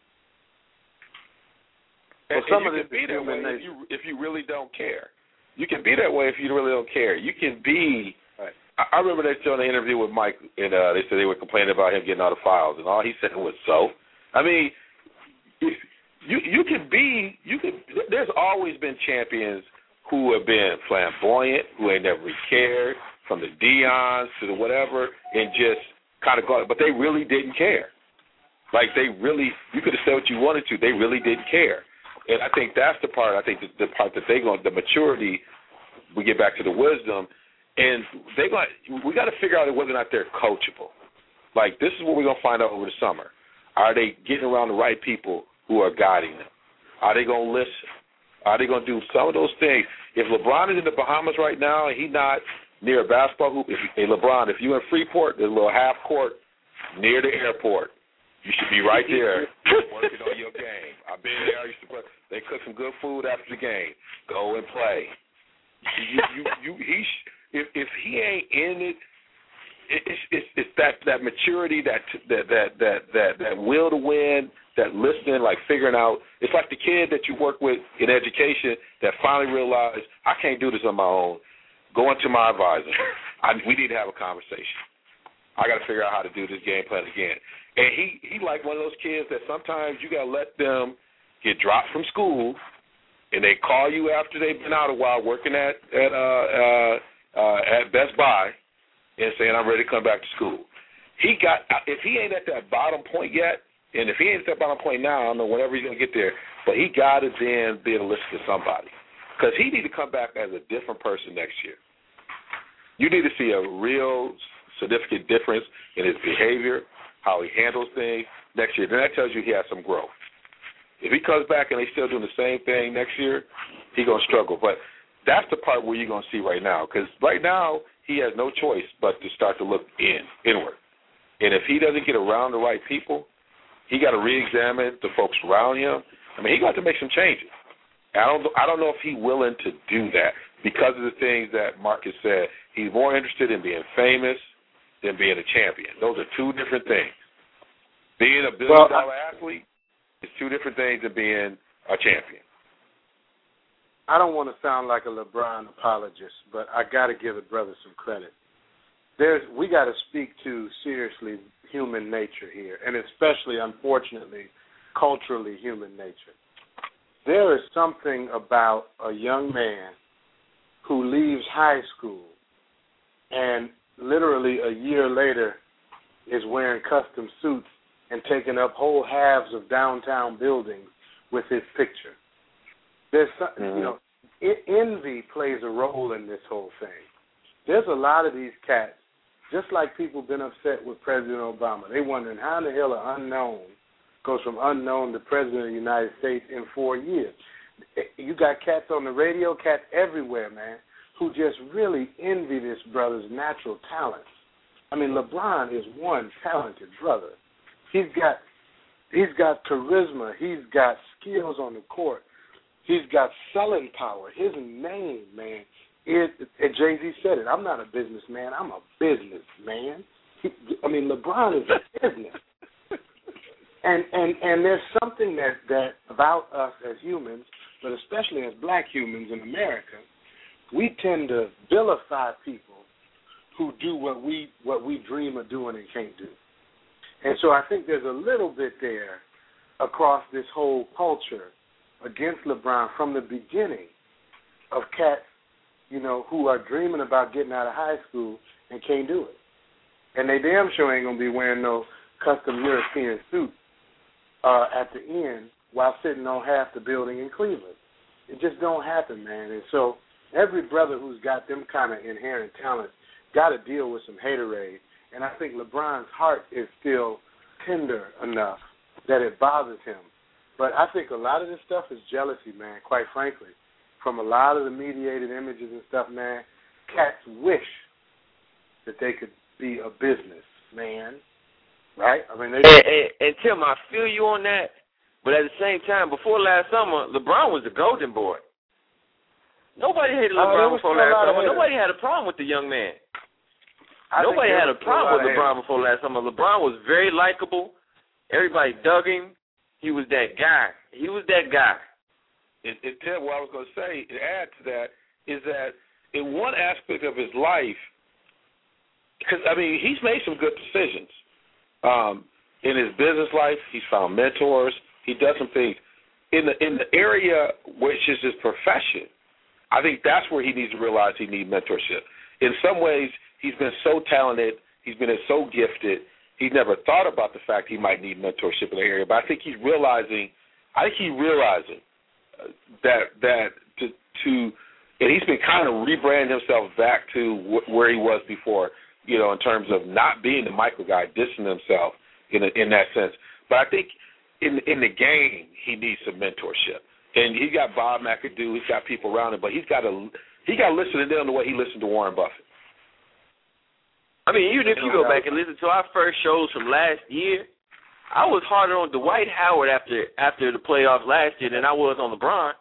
Speaker 4: And, well, some and you of can be that way if you if you really don't care. You can be that way if you really don't care. You can be. Right. I, I remember they showed an interview with Mike, and uh, they said they were complaining about him getting all the files, and all he said was so. I mean, if you you can be you can. There's always been champions who have been flamboyant, who ain't never cared, from the Deions to the whatever, and just kind of got. But they really didn't care. Like they really, you could have said what you wanted to. They really didn't care, and I think that's the part. I think the, the part that they going, the maturity. We get back to the wisdom, and they going. We got to figure out whether or not they're coachable. Like this is what we're gonna find out over the summer. Are they getting around the right people who are guiding them? Are they gonna listen? Are they gonna do some of those things? If LeBron is in the Bahamas right now and he's not near a basketball hoop, if hey LeBron, if you're in Freeport, there's a little half court near the airport. You should be right there working on your game. I've been there. I used to play. They cook some good food after the game. Go and play. You, you, you. He, if if he ain't in it, it's it's, it's that, that maturity, that that that that that that will to win, that listening, like figuring out. It's like the kid that you work with in education that finally realized I can't do this on my own. Going to my advisor. I, we need to have a conversation. I got to figure out how to do this game plan again. And he, he like one of those kids that sometimes you got to let them get dropped from school, and they call you after they've been out a while working at at uh, uh, uh, at Best Buy and saying, I'm ready to come back to school. He got if he ain't at that bottom point yet, and if he ain't at that bottom point now, I don't know whenever he's going to get there, but he got to then be able to listen to somebody because he need to come back as a different person next year. You need to see a real significant difference in his behavior, how he handles things next year. Then that tells you he has some growth. If he comes back and they still doing the same thing next year, he's going to struggle. But that's the part where you're going to see right now because right now he has no choice but to start to look in, inward. And if he doesn't get around the right people, he got to re-examine the folks around him. I mean, he got to make some changes. I don't, I don't know if he's willing to do that because of the things that Marcus said. He's more interested in being famous than being a champion. Those are two different things. Being a billion-dollar well, athlete is two different things than being a champion.
Speaker 7: I don't want to sound like a LeBron apologist, but I got to give the brother some credit. There's, we got to speak to, seriously, human nature here, and especially, unfortunately, culturally human nature. There is something about a young man who leaves high school and literally a year later is wearing custom suits and taking up whole halves of downtown buildings with his picture. There's some, mm-hmm. you know, envy plays a role in this whole thing. There's a lot of these cats, just like people been upset with President Obama. They wondering how in the hell an unknown goes from unknown to President of the United States in four years. You got cats on the radio, cats everywhere, man, who just really envy this brother's natural talents. I mean, LeBron is one talented brother. He's got he's got charisma. He's got skills on the court. He's got selling power. His name, man, is, and Jay-Z said it, I'm not a businessman. I'm a businessman. He, I mean, LeBron is a business. And, and and there's something that, that about us as humans, but especially as black humans in America, we tend to vilify people who do what we what we dream of doing and can't do. And so I think there's a little bit there across this whole culture against LeBron from the beginning of cats, you know, who are dreaming about getting out of high school and can't do it. And they damn sure ain't going to be wearing no custom European suit uh, at the end while sitting on half the building in Cleveland. It just don't happen, man. And so every brother who's got them kind of inherent talent got to deal with some haterade. And I think LeBron's heart is still tender enough that it bothers him. But I think a lot of this stuff is jealousy, man, quite frankly. From a lot of the mediated images and stuff, man, cats wish that they could be a business, man. Right? I mean, they
Speaker 3: and, and, and Tim, I feel you on that. But at the same time, before last summer, LeBron was the golden boy. Nobody hated LeBron oh, before last summer. Nobody had a problem with the young man. I Nobody had a problem a with LeBron before last summer. LeBron was very likable. Everybody dug him. He was that guy. He was that guy.
Speaker 4: And, and Ted, what I was going to say, to add to that, is that in one aspect of his life, because, I mean, he's made some good decisions. Um, in his business life, he's found mentors. He does some things. In the in the area which is his profession, I think that's where he needs to realize he needs mentorship. In some ways, he's been so talented. He's been so gifted. He's never thought about the fact he might need mentorship in the area. But I think he's realizing, I think he's realizing that that to, to and he's been kind of rebranding himself back to wh- where he was before, you know, in terms of not being the Michael guy, dissing himself in a, in that sense. But I think in in the game, he needs some mentorship. And he's got Bob McAdoo, he's got people around him, but he's got to he got to listen to them the way he listened to Warren Buffett.
Speaker 3: I mean, even if you go back and listen to our first shows from last year, I was harder on Dwight Howard after after the playoffs last year than I was on LeBron.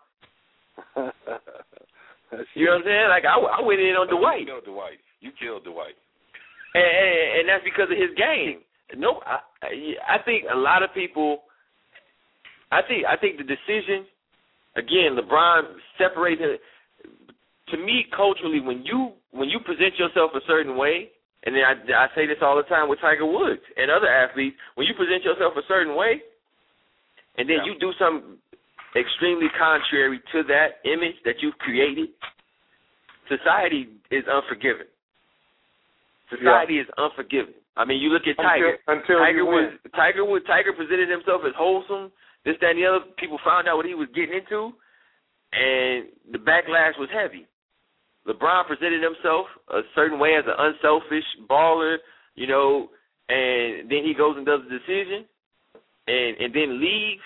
Speaker 3: You know what I'm saying? Like, I, I went in on Dwight.
Speaker 4: You killed Dwight. You killed Dwight.
Speaker 3: And, and, and that's because of his game. No, I, I think a lot of people. I think I think the decision, again, LeBron separated. To me, culturally, when you when you present yourself a certain way, and then I, I say this all the time with Tiger Woods and other athletes, when you present yourself a certain way, and then yeah. you do something extremely contrary to that image that you've created, society is unforgiving. Society yeah. is unforgiving. I mean, you look at Tiger.
Speaker 7: Until, until
Speaker 3: Tiger was Tiger was Tiger presented himself as wholesome, this, that, and the other. People found out what he was getting into, and the backlash was heavy. LeBron presented himself a certain way as an unselfish baller, you know, and then he goes and does the decision, and and then leaves.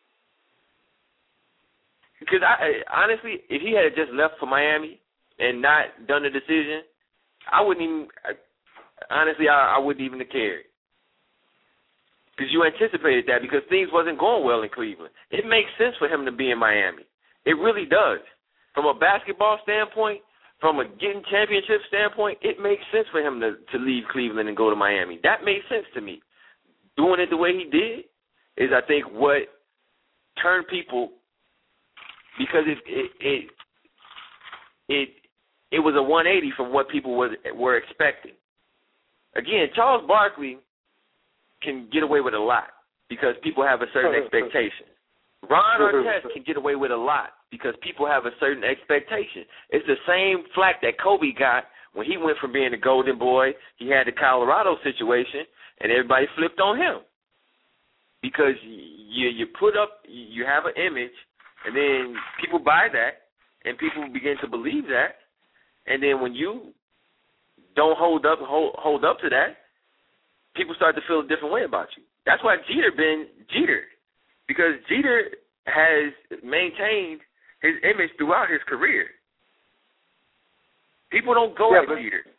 Speaker 3: Because I honestly, if he had just left for Miami and not done the decision, I wouldn't even. Honestly, I, I wouldn't even have cared. Because you anticipated that because things wasn't going well in Cleveland. It makes sense for him to be in Miami. It really does. From a basketball standpoint, from a getting championship standpoint, it makes sense for him to, to leave Cleveland and go to Miami. That made sense to me. Doing it the way he did is, I think, what turned people, because it it it it, it was a one eighty from what people was, were expecting. Again, Charles Barkley can get away with a lot because people have a certain expectation. Ron Artest can get away with a lot because people have a certain expectation. It's the same flack that Kobe got when he went from being the golden boy. He had the Colorado situation, and everybody flipped on him because you you put up, you have an image, and then people buy that, and people begin to believe that, and then when you don't hold up hold, hold up to that, people start to feel a different way about you. That's why Jeter been Jeter, because Jeter has maintained his image throughout his career. People don't go
Speaker 7: yeah,
Speaker 3: at Jeter.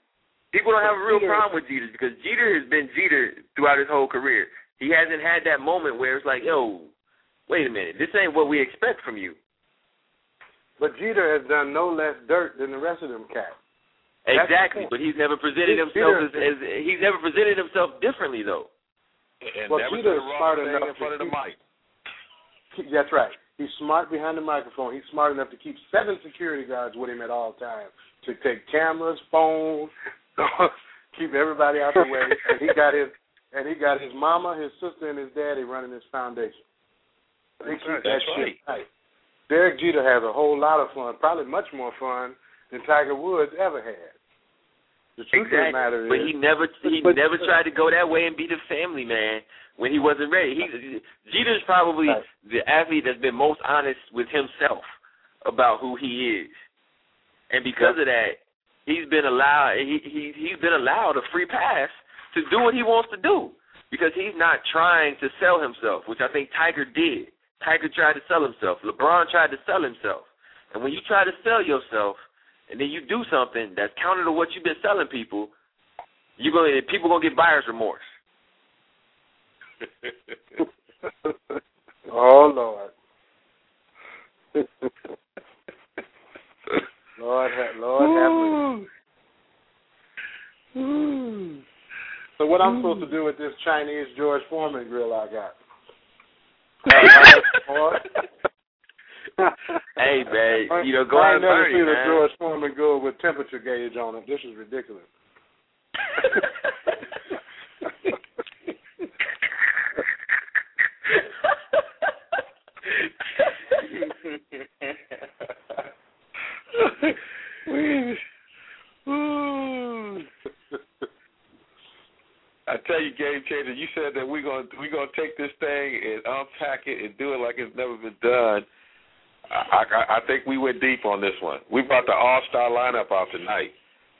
Speaker 3: People don't have a real problem with Jeter because Jeter has been Jeter throughout his whole career. He hasn't had that moment where it's like, yo, wait a minute, this ain't what we expect from you.
Speaker 7: But Jeter has done no less dirt than the rest of them cats.
Speaker 3: Exactly, but he's never presented himself as, as he's never presented himself differently though.
Speaker 4: And
Speaker 7: well,
Speaker 4: never
Speaker 7: Jeter's
Speaker 4: did the wrong
Speaker 7: smart
Speaker 4: thing
Speaker 7: enough
Speaker 4: in front of the mic.
Speaker 7: That's right. He's smart behind the microphone. He's smart enough to keep seven security guards with him at all times to take cameras, phones, keep everybody out the way. And he got his and he got his mama, his sister, and his daddy running his foundation. They keep
Speaker 4: That's
Speaker 7: that
Speaker 4: right.
Speaker 7: shit tight. Derek Jeter has a whole lot of fun, probably much more fun than Tiger Woods ever had. The truth
Speaker 3: exactly.
Speaker 7: of the matter is,
Speaker 3: but he never he
Speaker 7: but,
Speaker 3: never tried to go that way and be the family man when he wasn't ready. He Jeter's probably
Speaker 7: right.
Speaker 3: the athlete that's been most honest with himself about who he is, and because yep. of that, he's been allowed he, he he's been allowed a free pass to do what he wants to do because he's not trying to sell himself, which I think Tiger did. Tiger tried to sell himself. LeBron tried to sell himself, and when you try to sell yourself, and then you do something that's counter to what you've been selling people, you're gonna people gonna get buyer's remorse.
Speaker 7: Oh Lord, Lord, ha- Lord have mercy. So what I'm supposed to do with this Chinese George Foreman grill I got?
Speaker 3: Hey man, you know, go
Speaker 7: I
Speaker 3: out
Speaker 7: ain't
Speaker 3: and
Speaker 7: never
Speaker 3: burn
Speaker 7: seen
Speaker 3: it,
Speaker 7: a
Speaker 3: man.
Speaker 7: George Foreman grill with temperature gauge on it. This is ridiculous.
Speaker 4: I tell you, Game Changer, you said that we're gonna we're gonna take this thing and unpack it and do it like it's never been done. I, I, I think we went deep on this one. We brought the all-star lineup out tonight.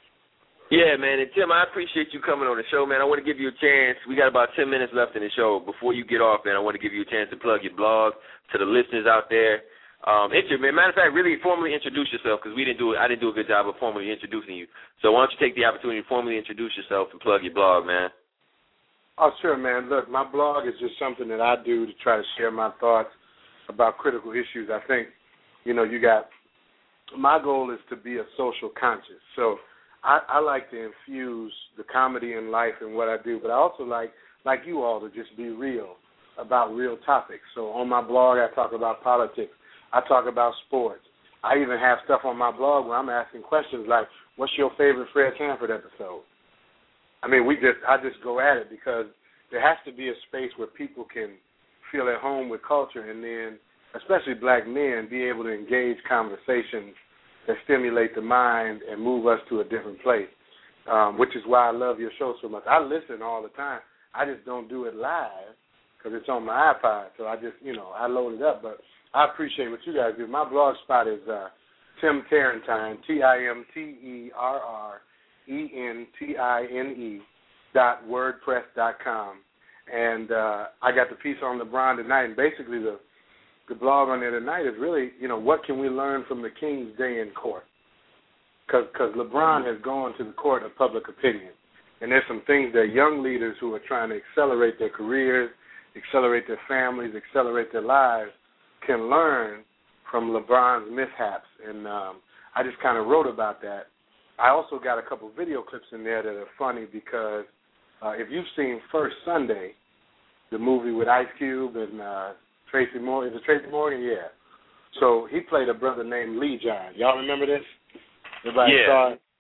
Speaker 3: Yeah, man, and Tim, I appreciate you coming on the show, man. I want to give you a chance. We got about ten minutes left in the show. Before you get off, man, I want to give you a chance to plug your blog to the listeners out there. Um, intro, matter of fact, really formally introduce yourself because we didn't do it. I didn't do a good job of formally introducing you. So why don't you take the opportunity to formally introduce yourself and plug your blog, man?
Speaker 7: Oh, sure, man. Look, my blog is just something that I do to try to share my thoughts about critical issues. I think, you know, you got, my goal is to be a social conscious. So I, I like to infuse the comedy in life and what I do, but I also like, like you all, to just be real about real topics. So on my blog, I talk about politics. I talk about sports. I even have stuff on my blog where I'm asking questions like, what's your favorite Fred Sanford episode? I mean, we just I just go at it because there has to be a space where people can feel at home with culture and then, especially black men, be able to engage conversations that stimulate the mind and move us to a different place, um, which is why I love your show so much. I listen all the time. I just don't do it live because it's on my iPod, so I just, you know, I load it up. But I appreciate what you guys do. My blog spot is uh, Tim Terrentine, T I M T E R R E N T I N E dot wordpress dot com. And uh, I got the piece on LeBron tonight, and basically the the blog on there tonight is really, you know, what can we learn from the King's Day in court? Because LeBron has gone to the court of public opinion, and there's some things that young leaders who are trying to accelerate their careers, accelerate their families, accelerate their lives, can learn from LeBron's mishaps. And um, I just kind of wrote about that. I also got a couple video clips in there that are funny because uh, if you've seen First Sunday, the movie with Ice Cube and uh, Tracy Morgan, is it Tracy Morgan? Yeah. So he played a brother named Lee John. Y'all remember this? Everybody
Speaker 3: yeah.
Speaker 7: saw it?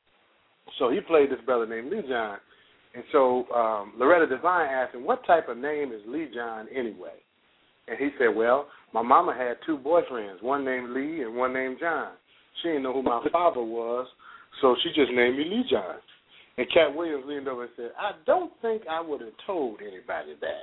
Speaker 7: So he played this brother named Lee John. And so um, Loretta Devine asked him, what type of name is Lee John anyway? And he said, well, my mama had two boyfriends, one named Lee and one named John. She didn't know who my father was, so she just named me Lee John. And Cat Williams leaned over and said, I don't think I would have told anybody that.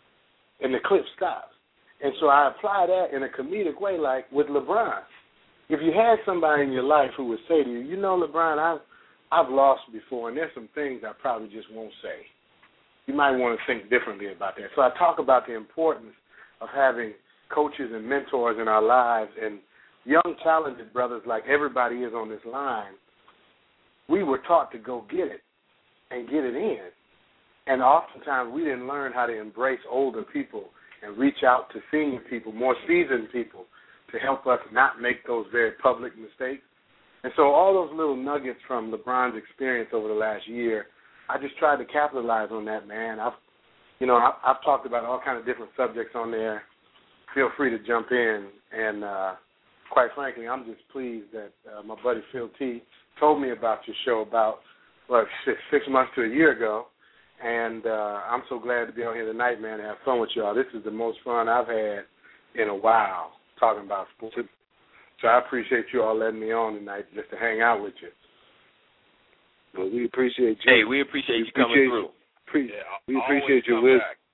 Speaker 7: And the clip stops. And so I apply that in a comedic way, like with LeBron. If you had somebody in your life who would say to you, you know, LeBron, I've, I've lost before, and there's some things I probably just won't say. You might want to think differently about that. So I talk about the importance of having coaches and mentors in our lives, and young, talented brothers like everybody is on this line. We were taught to go get it. and get it in. And oftentimes we didn't learn how to embrace older people and reach out to senior people, more seasoned people, to help us not make those very public mistakes. And so all those little nuggets from LeBron's experience over the last year, I just tried to capitalize on that, man. I've, you know, I've, I've talked about all kinds of different subjects on there. Feel free to jump in. And uh, quite frankly, I'm just pleased that uh, my buddy Phil T told me about your show about, what, six, six months to a year ago. And uh, I'm so glad to be on here tonight, man, and have fun with y'all. This is the most fun I've had in a while talking about sports. So I appreciate you all letting me on tonight just to hang out with you.
Speaker 2: Well, we appreciate you.
Speaker 3: Hey, we appreciate we you coming
Speaker 2: appreciate
Speaker 3: through.
Speaker 2: Pre-
Speaker 4: yeah,
Speaker 2: we appreciate your wisdom.
Speaker 4: Back.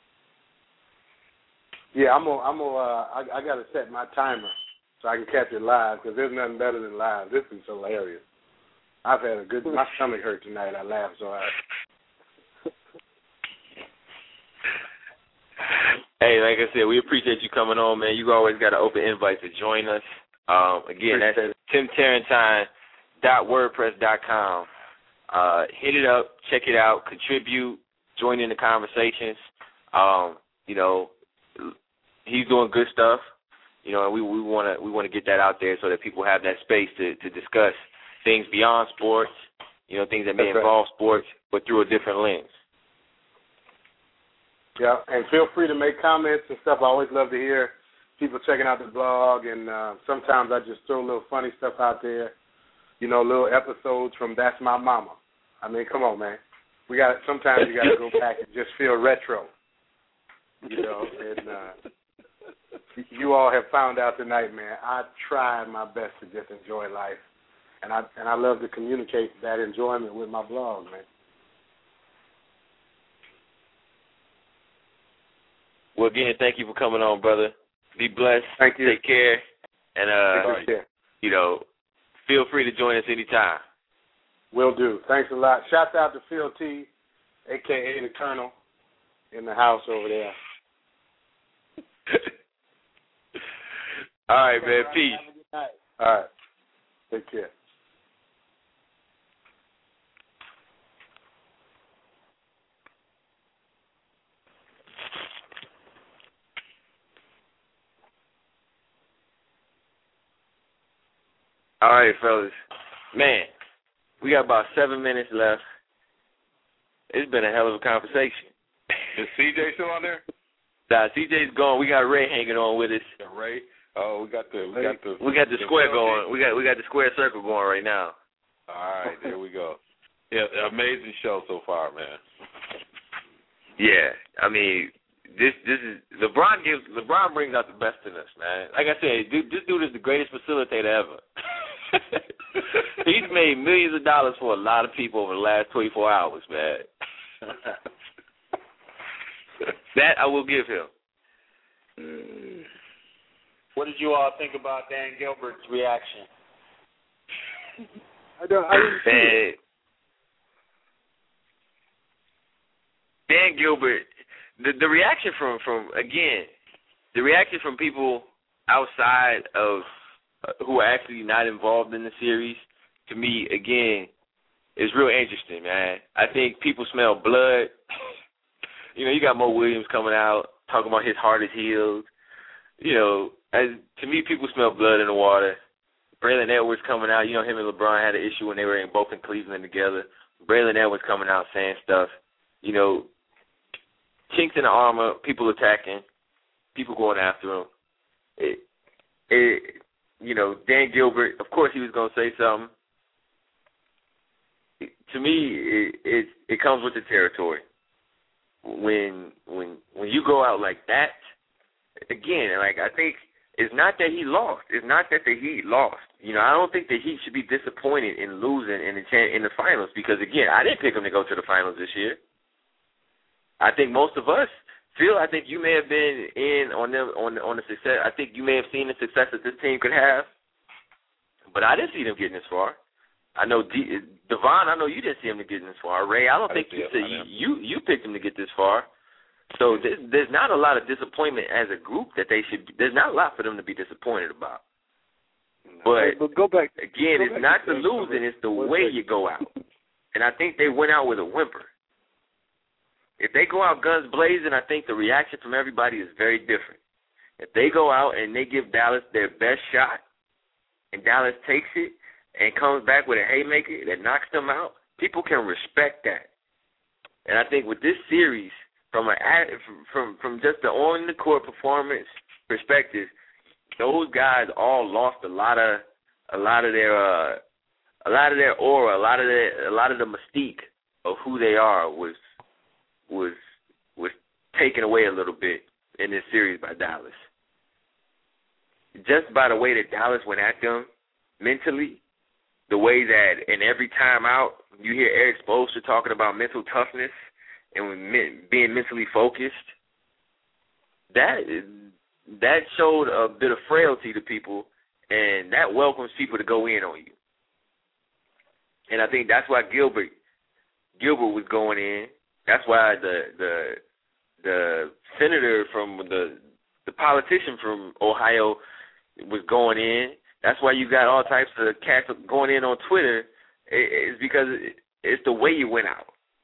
Speaker 7: Yeah, I'm gonna, I'm gonna, uh, I, I got to set my timer so I can catch it live because there's nothing better than live. This is hilarious. I've had a good. My stomach hurt tonight. I laughed so hard.
Speaker 3: Hey, like I said, we appreciate you coming on, man. You always got an open invite to join us. Um, again, that's tim tarentine dot wordpress dot com. Uh, hit it up, check it out, contribute, join in the conversations. Um, you know, he's doing good stuff. You know, and we we want to we want to get that out there so that people have that space to, to discuss things beyond sports. You know, things that may
Speaker 7: That's
Speaker 3: involve
Speaker 7: right.
Speaker 3: sports, but through a different lens.
Speaker 7: Yeah, and feel free to make comments and stuff. I always love to hear people checking out the blog, and uh, sometimes I just throw a little funny stuff out there, you know, little episodes from That's My Mama. I mean, come on, man. We got sometimes you got to go back and just feel retro, you know. And uh, you all have found out tonight, man. I tried my best to just enjoy life, and I and I love to communicate that enjoyment with my blog, man.
Speaker 3: Well, again, thank you for coming on, brother. Be blessed.
Speaker 7: Thank you.
Speaker 3: Take care. And, uh,
Speaker 7: Take care.
Speaker 3: you know, feel free to join us anytime.
Speaker 7: Will do. Thanks a lot. Shouts out to Phil T, a k a the Colonel, in the house over there.
Speaker 3: All right, man. Peace.
Speaker 7: All right. Take care.
Speaker 3: All right, fellas. Man, we got about seven minutes left. It's been a hell of a conversation.
Speaker 4: Is C J still on there?
Speaker 3: Nah, C J's gone. We got Ray hanging on with us.
Speaker 4: Yeah, Ray. Oh, we got the we got the
Speaker 3: we got the, the square going. We got we got the square circle going right now.
Speaker 4: All right, there we go. Yeah, amazing show so far, man.
Speaker 3: Yeah, I mean, this this is LeBron gives LeBron brings out the best in us, man. Like I said, dude, this dude is the greatest facilitator ever. He's made millions of dollars for a lot of people over the last twenty-four hours, man. That I will give him.
Speaker 5: What did you all think about Dan Gilbert's reaction?
Speaker 2: I don't. I didn't see
Speaker 3: it. Dan Gilbert, the the reaction from, from again, the reaction from people outside of uh, who are actually not involved in the series, to me, again, is real interesting, man. I think people smell blood. You know, you got Mo Williams coming out talking about his heart is healed. You know, as to me, people smell blood in the water. Braylon Edwards coming out. You know, him and LeBron had an issue when they were in, both in Cleveland together. Braylon Edwards coming out saying stuff. You know, chinks in the armor, people attacking, people going after him. It, it, you know, Dan Gilbert, of course he was going to say something. It, to me, it, it it comes with the territory. When when when you go out like that, again, like I think it's not that he lost. It's not that the Heat lost. You know, I don't think the Heat should be disappointed in losing in the in the finals because again, I didn't pick them to go to the finals this year. I think most of us feel. I think you may have been in on them on on the success. I think you may have seen the success that this team could have, but I didn't see them getting this far. I know D, Devon. I know you didn't see him to get this far. Ray, I don't I think you said you, you you picked him to get this far. So there's, there's not a lot of disappointment as a group that they should. There's not a lot for them to be disappointed about. But,
Speaker 2: but go back
Speaker 3: again,
Speaker 2: go
Speaker 3: it's
Speaker 2: back
Speaker 3: not the losing; it's the way you go out. and I think they went out with a whimper. If they go out guns blazing, I think the reaction from everybody is very different. If they go out and they give Dallas their best shot, and Dallas takes it and comes back with a haymaker that knocks them out, people can respect that. And I think with this series, from a from from just the on the court performance perspective, those guys all lost a lot of a lot of their uh, a lot of their aura, a lot of their a lot of the mystique of who they are was was was taken away a little bit in this series by Dallas. Just by the way that Dallas went at them mentally, the way that in every time out you hear Eric Spoelstra talking about mental toughness and being mentally focused, that that showed a bit of frailty to people, and that welcomes people to go in on you. And I think that's why Gilbert Gilbert was going in. That's why the the the senator from the the politician from Ohio was going in. That's why you got all types of cats going in on Twitter. It's because it's the way you went out.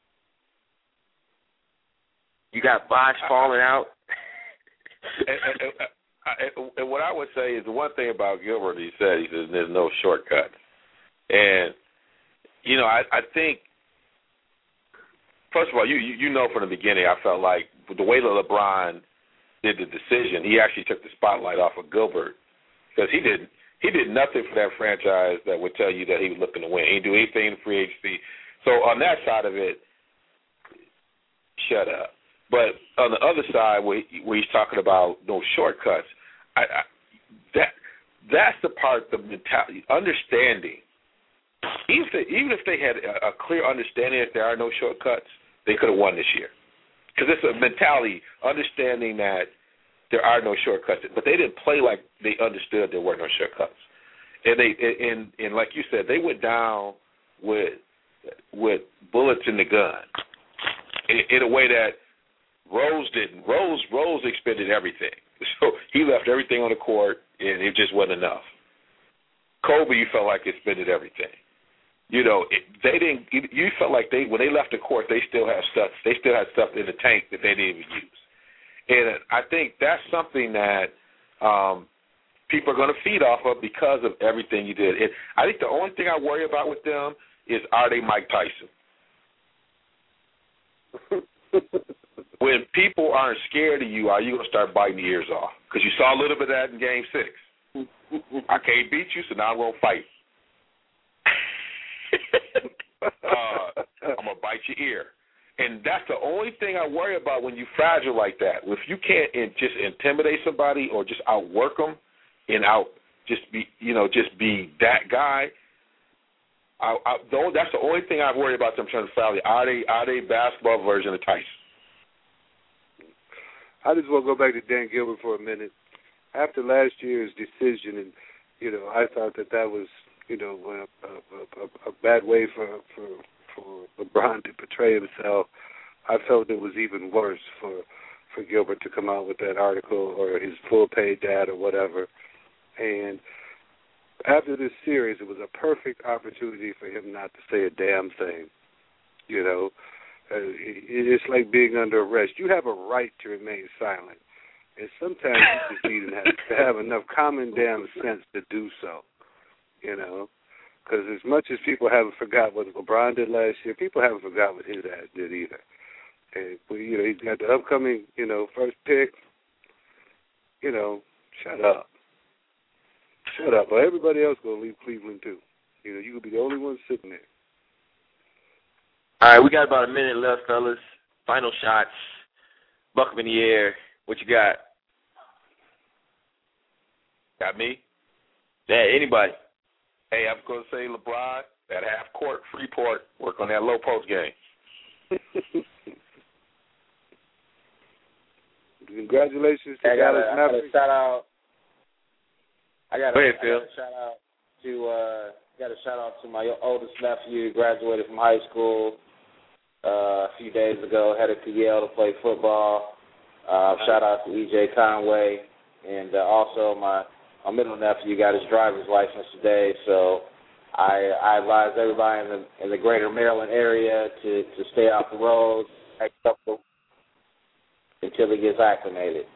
Speaker 3: You got Bosh falling out.
Speaker 4: and, and, and, and what I would say is the one thing about Gilbert, he said, he says there's no shortcuts. And, you know, I, I think, first of all, you, you you know from the beginning, I felt like the way that LeBron did the decision, he actually took the spotlight off of Gilbert because he didn't. He did nothing for that franchise that would tell you that he was looking to win. He didn't do anything in free agency. So on that side of it, shut up. But on the other side, where, he, where he's talking about no shortcuts, I, I, that that's the part, the mentality, understanding. Even if they, even if they had a, a clear understanding that there are no shortcuts, they could have won this year. Because it's a mentality, understanding that there are no shortcuts. But they didn't play like they understood there were no shortcuts. And they and, and like you said, they went down with with bullets in the gun in, in a way that Rose didn't. Rose Rose expended everything. So he left everything on the court, and it just wasn't enough. Kobe, you felt like expended everything. You know, it, they didn't. You felt like they when they left the court, they still have stuff. They still had stuff in the tank that they didn't even use. And I think that's something that um, people are going to feed off of because of everything you did. And I think the only thing I worry about with them is, are they Mike Tyson? When people aren't scared of you, are you going to start biting your ears off? Because you saw a little bit of that in Game six. I can't beat you, so now I'm going to fight. uh, I'm going to bite your ear. And that's the only thing I worry about when you fragile like that. If you can't in, just intimidate somebody or just outwork them and out just be, you know, just be that guy. I, I, though that's the only thing I worry about them trying to foul. Are they are they basketball version of Tyson?
Speaker 2: I just want to go back to Dan Gilbert for a minute. After last year's decision, and you know, I thought that that was, you know, a, a, a, a bad way for for. for LeBron to portray himself. I felt it was even worse for for Gilbert to come out with that article or his full-page ad or whatever. And after this series, it was a perfect opportunity for him not to say a damn thing. You know, uh, it, it's like being under arrest. You have a right to remain silent. And sometimes you just need to have, to have enough common damn sense to do so, you know. Because as much as people haven't forgot what LeBron did last year, people haven't forgot what his ass did either. And, you know, he's got the upcoming, you know, first pick. You know, shut up. Shut up. Or everybody else going to leave Cleveland, too. You know, you could be the only one sitting there.
Speaker 3: All right, we got about a minute left, fellas. Final shots. Buck up in the air. What you got?
Speaker 4: Got me?
Speaker 3: Yeah, anybody.
Speaker 4: Hey, I'm going to say LeBron at half court, Freeport, work on that low post game.
Speaker 2: Congratulations to
Speaker 5: I got
Speaker 2: Dallas
Speaker 5: a,
Speaker 2: Mavericks.
Speaker 5: I got a shout out. I got a,
Speaker 3: Go ahead,
Speaker 5: I
Speaker 3: Phil.
Speaker 5: got a shout out to uh, got a shout out to my oldest nephew. Graduated from high school uh, a few days ago. Headed to Yale to play football. Uh, shout out to E J Conway, and uh, also my. My middle nephew got his driver's license today, so I, I advise everybody in the in the greater Maryland area to, to stay off the roads until he gets acclimated.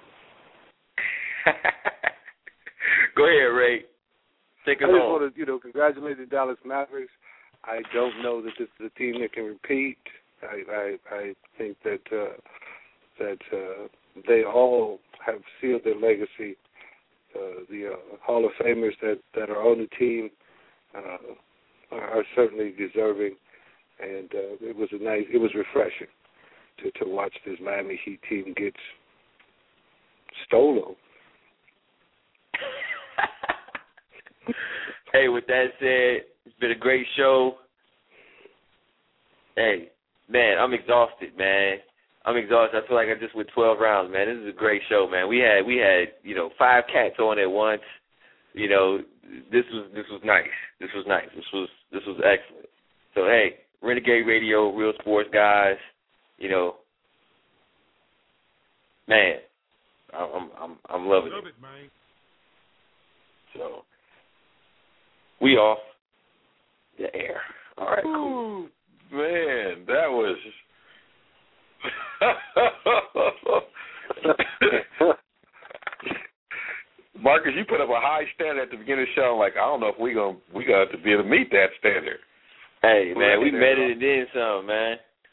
Speaker 3: Go ahead, Ray. Take us
Speaker 2: I just
Speaker 3: home.
Speaker 2: want to, you know, congratulate the Dallas Mavericks. I don't know that this is a team that can repeat. I I, I think that uh, that uh, they all have sealed their legacy. Uh, the uh, Hall of Famers that, that are on the team uh, are, are certainly deserving, and uh, it was a nice, it was refreshing to, to watch this Miami Heat team get stolen.
Speaker 3: Hey, with that said, it's been a great show. Hey, man, I'm exhausted, man. I'm exhausted. I feel like I just went twelve rounds, man. This is a great show, man. We had we had you know five cats on at once. You know, this was this was nice. This was nice. This was this was excellent. So hey, Renegade Radio, Real Sports Guys. You know, man, I'm I'm I'm loving
Speaker 8: Love
Speaker 3: it.
Speaker 8: it, man.
Speaker 3: So we off the air. All right, cool.
Speaker 4: Ooh, man, that was. Marcus, you put up a high standard at the beginning of the show. I'm like, I don't know if we gonna we gonna have to be able to meet that standard.
Speaker 3: Hey man, we met it and then some, man.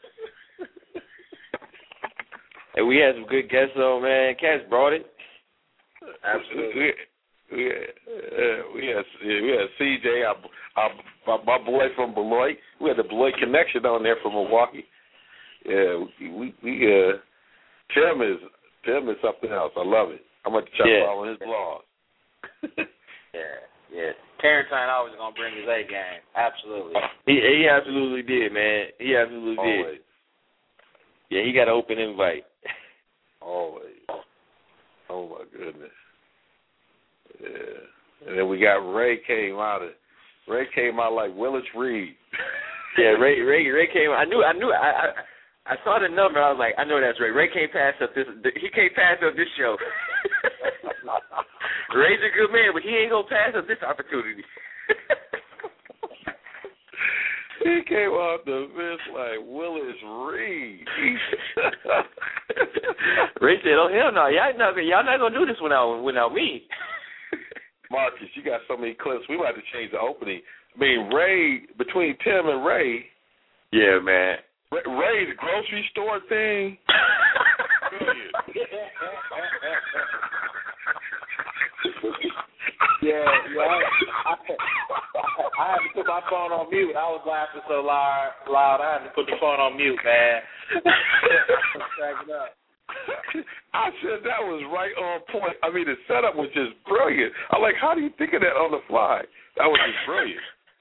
Speaker 3: And we had some good guests on, man. Cats brought it.
Speaker 4: Absolutely. We, we, uh, we had we had C J, our, our, my, my boy from Beloit. We had the Beloit connection on there from Milwaukee. Yeah, we we, we uh, Tim is Tim is something else. I love it. I'm going to check
Speaker 3: yeah.
Speaker 4: following his blog.
Speaker 5: yeah, yeah. Tarentine always gonna bring his A game. Absolutely.
Speaker 3: He he absolutely did, man. He absolutely
Speaker 4: Always.
Speaker 3: did. Yeah, he got an open invite.
Speaker 4: Always. Oh my goodness. Yeah. And then we got Ray came out of Ray came out like Willis Reed.
Speaker 3: Yeah, Ray Ray Ray came. I knew I knew I. I I saw the number. I was like, I know that's Ray. Ray can't pass up this. He can't pass up this show. Ray's a good man, but he ain't gonna pass up this opportunity.
Speaker 4: He came off the bench like Willis Reed.
Speaker 3: Ray said, "Oh hell no, y'all not y'all not gonna do this without without me."
Speaker 4: Marcus, you got so many clips. We might have to change the opening. I mean, Ray between Tim and Ray.
Speaker 3: Yeah, man.
Speaker 4: Ray, Ray the grocery store thing.
Speaker 5: yeah, yeah. I, I, I had to put my phone on mute. I was laughing so loud, loud. I had to put the phone on mute, man.
Speaker 4: I said that was right on point. I mean, the setup was just brilliant. I'm like, how do you think of that on the fly? That was just brilliant.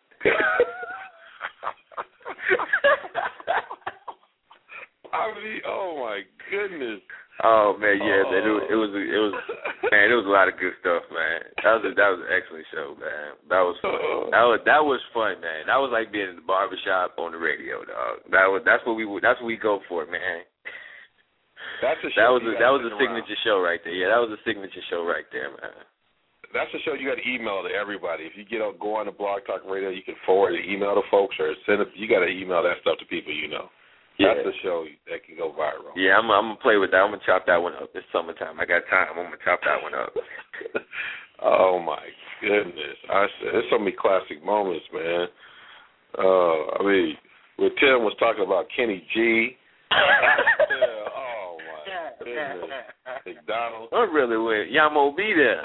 Speaker 4: I mean, oh my goodness.
Speaker 3: Oh man, yeah,
Speaker 4: oh.
Speaker 3: man, it was, it was, it was, man, it was a lot of good stuff, man. That was, a, that was an excellent show, man. That was fun. That was, that was fun, man. That was like being in the barbershop on the radio, dog. That was, that's what we, that's what we go for, man.
Speaker 4: That's a show.
Speaker 3: That was, a, that was a
Speaker 4: around.
Speaker 3: signature show right there. Yeah, that was a signature show right there, man.
Speaker 4: That's a show you got to email to everybody. If you get on, go on to Blog Talk Radio, you can forward an email to folks or send it. You got to email that stuff to people you know.
Speaker 3: Yeah.
Speaker 4: That's a show that can go viral.
Speaker 3: Yeah, I'm, I'm gonna play with that. I'm gonna chop that one up. It's summertime. I got time. I'm gonna chop that one up.
Speaker 4: Oh my goodness! I said there's so many classic moments, man. Uh, I mean, when Tim was talking about Kenny G. Yeah, oh my goodness! McDonald's.
Speaker 3: I really went. Yamo be there.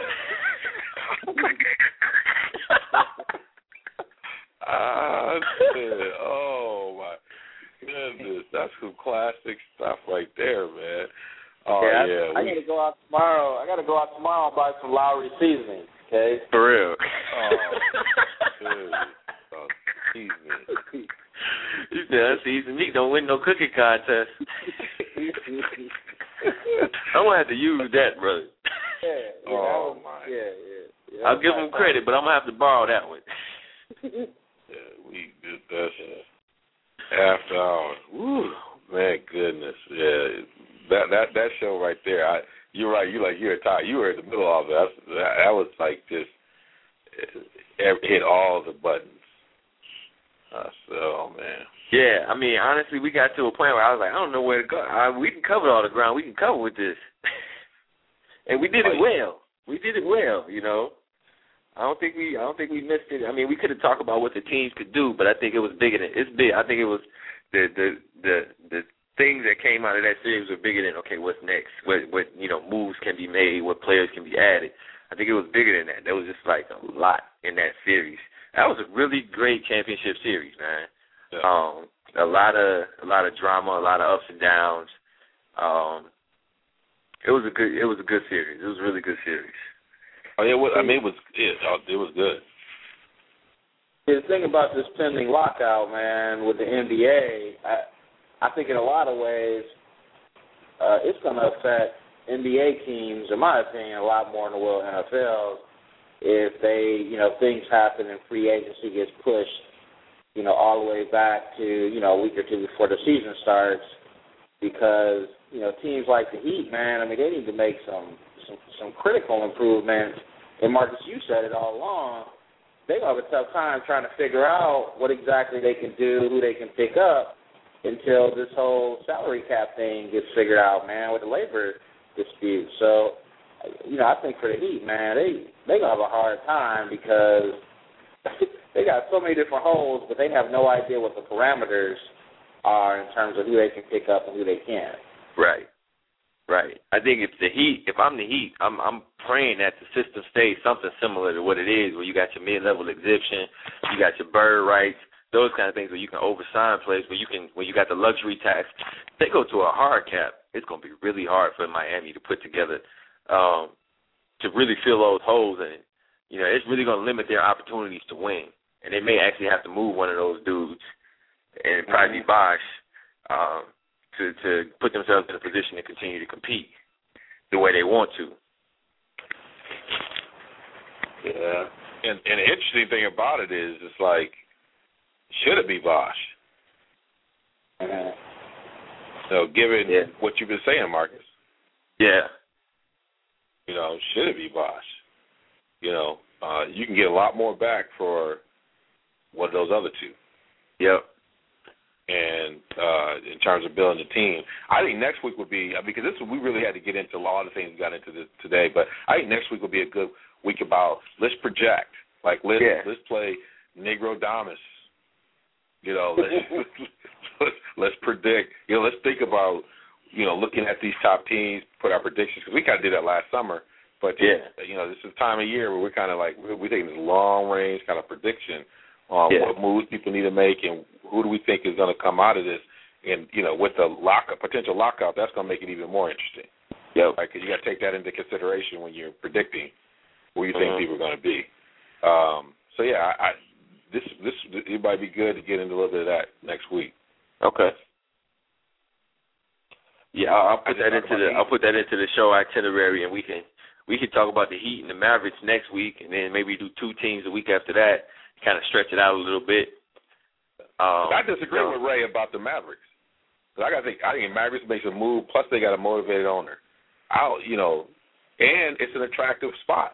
Speaker 4: I said, oh my goodness, that's some classic stuff right there, man. Oh
Speaker 5: yeah,
Speaker 4: yeah,
Speaker 5: I, I
Speaker 4: we,
Speaker 5: gotta go out tomorrow. I gotta go out tomorrow and buy some Lowry seasoning. Okay,
Speaker 3: for real.
Speaker 4: Oh, dude. Oh, seasoning.
Speaker 3: You said season meat don't win no cooking contest. I'm gonna have to use that, brother.
Speaker 5: Yeah. yeah
Speaker 4: oh
Speaker 5: was,
Speaker 4: my.
Speaker 5: Yeah, yeah. yeah
Speaker 3: I'll give him credit, but I'm gonna have to borrow that one.
Speaker 4: Yeah, we did that. After hours, woo, man, goodness, yeah, that that that show right there. I, you're right. You like you're tired. You were in the middle of it. That, that was like just it hit all the buttons. I said, oh, man.
Speaker 3: Yeah, I mean, honestly, we got to a point where I was like, I don't know where to go. I, we can cover all the ground. We can cover with this. And we did it well. We did it well, you know. I don't think we I don't think we missed it. I mean, we could have talked about what the teams could do, but I think it was bigger than it's big. I think it was the the the the things that came out of that series were bigger than, okay, what's next? What what you know, moves can be made, what players can be added. I think it was bigger than that. There was just like a lot in that series. That was a really great championship series, man.
Speaker 4: Yeah.
Speaker 3: Um, a lot of a lot of drama, a lot of ups and downs. Um, it was a good it was a good series. It was a really good series.
Speaker 4: Oh, yeah, well, I mean, it was it, it was good.
Speaker 5: The thing about this pending lockout, man, with the N B A, I, I think in a lot of ways uh, it's going to affect N B A teams, in my opinion, a lot more than the world N F L if they, you know, things happen and free agency gets pushed, you know, all the way back to, you know, a week or two before the season starts because, you know, teams like the Heat, man, I mean, they need to make some some, some critical improvements. And, Marcus, you said it all along. They have a tough time trying to figure out what exactly they can do, who they can pick up until this whole salary cap thing gets figured out, man, with the labor dispute. So, you know, I think for the Heat, man, they they gonna have a hard time because they got so many different holes, but they have no idea what the parameters are in terms of who they can pick up and who they can't.
Speaker 3: Right. Right. I think if the Heat, if I'm the Heat, I'm I'm praying that the system stays something similar to what it is, where you got your mid-level exemption, you got your bird rights, those kind of things where you can oversign players, where you can, when you got the luxury tax. If they go to a hard cap, it's going to be really hard for Miami to put together um, to really fill those holes in it. You know, it's really going to limit their opportunities to win, and they may actually have to move one of those dudes, and probably be Bosh. Um, To, to put themselves in a position to continue to compete the way they want to.
Speaker 4: Yeah. And, and the interesting thing about it is, it's like, should it be Bosh?
Speaker 5: Uh,
Speaker 4: So, given
Speaker 3: yeah.
Speaker 4: what you've been saying, Marcus.
Speaker 3: Yeah.
Speaker 4: You know, should it be Bosh? You know, uh, you can get a lot more back for one of those other two.
Speaker 3: Yep.
Speaker 4: And uh, in terms of building the team, I think next week would be, because this we really had to get into a lot of things we got into this today, but I think next week will be a good week about, let's project. Like, let's,
Speaker 3: yeah.
Speaker 4: let's play Negro Damas. You know, let's, let's, let's predict. You know, let's think about, you know, looking at these top teams, put our predictions, because we kind of did that last summer. But,
Speaker 3: yeah.
Speaker 4: you know, this is the time of year where we're kind of like, we're taking this long-range kind of prediction on
Speaker 3: yeah.
Speaker 4: what moves people need to make and who do we think is going to come out of this. And, you know, with the lockout, potential lockout, that's going to make it even more interesting.
Speaker 3: Yep.
Speaker 4: Right, because you got to take that into consideration when you're predicting where you
Speaker 3: mm-hmm.
Speaker 4: think people are going to be. Um, so, yeah, I, I, this this it might be good to get into a little bit of that next week.
Speaker 3: Okay. Yeah, I'll, I'll put that into the I'll put that into the show itinerary, and we can we can talk about the Heat and the Mavericks next week, and then maybe do two teams a week after that, kind of stretch it out a little bit. Um,
Speaker 4: I disagree
Speaker 3: you know,
Speaker 4: with Ray about the Mavericks. Cause I got to think I think Mavericks makes a move. Plus, they got a motivated owner. I you know, and it's an attractive spot.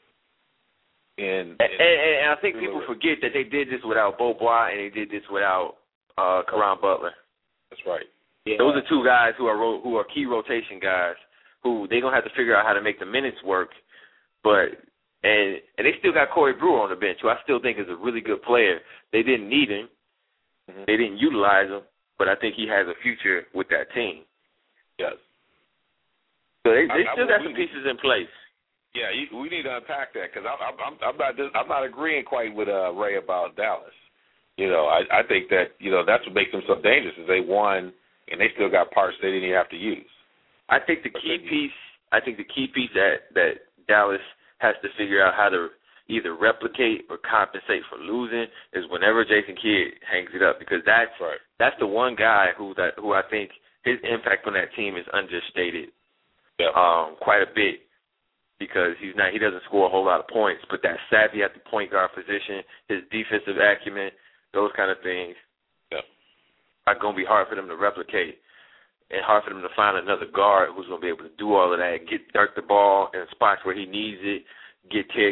Speaker 4: And,
Speaker 3: and, and, and I think people forget that they did this without Beau Bois and they did this without uh, Caron Butler.
Speaker 4: That's right.
Speaker 3: Yeah. Those are two guys who are ro- who are key rotation guys who they're gonna have to figure out how to make the minutes work. But and and they still got Corey Brewer on the bench, who I still think is a really good player. They didn't need him. Mm-hmm. They didn't utilize him, but I think he has a future with that team.
Speaker 4: Yes.
Speaker 3: So they, they
Speaker 4: I,
Speaker 3: still
Speaker 4: I,
Speaker 3: got some pieces in place.
Speaker 4: Yeah, you, we need to unpack that because I'm, I'm, I'm not just, I'm not agreeing quite with uh, Ray about Dallas. You know, I, I think that you know that's what makes them so dangerous is they won and they still got parts they didn't even have to use.
Speaker 3: I think the key piece, I think the key piece that that Dallas has to figure out how to either replicate or compensate for losing is whenever Jason Kidd hangs it up, because that's
Speaker 4: right.
Speaker 3: that's the one guy who that who I think his impact on that team is understated
Speaker 4: yeah.
Speaker 3: um, quite a bit. Because he's not, he doesn't score a whole lot of points, but that savvy at the point guard position, his defensive acumen, those kind of things,
Speaker 4: yeah.
Speaker 3: are going to be hard for them to replicate, and hard for them to find another guard who's going to be able to do all of that, get Dirk the ball in spots where he needs it, get Ted, get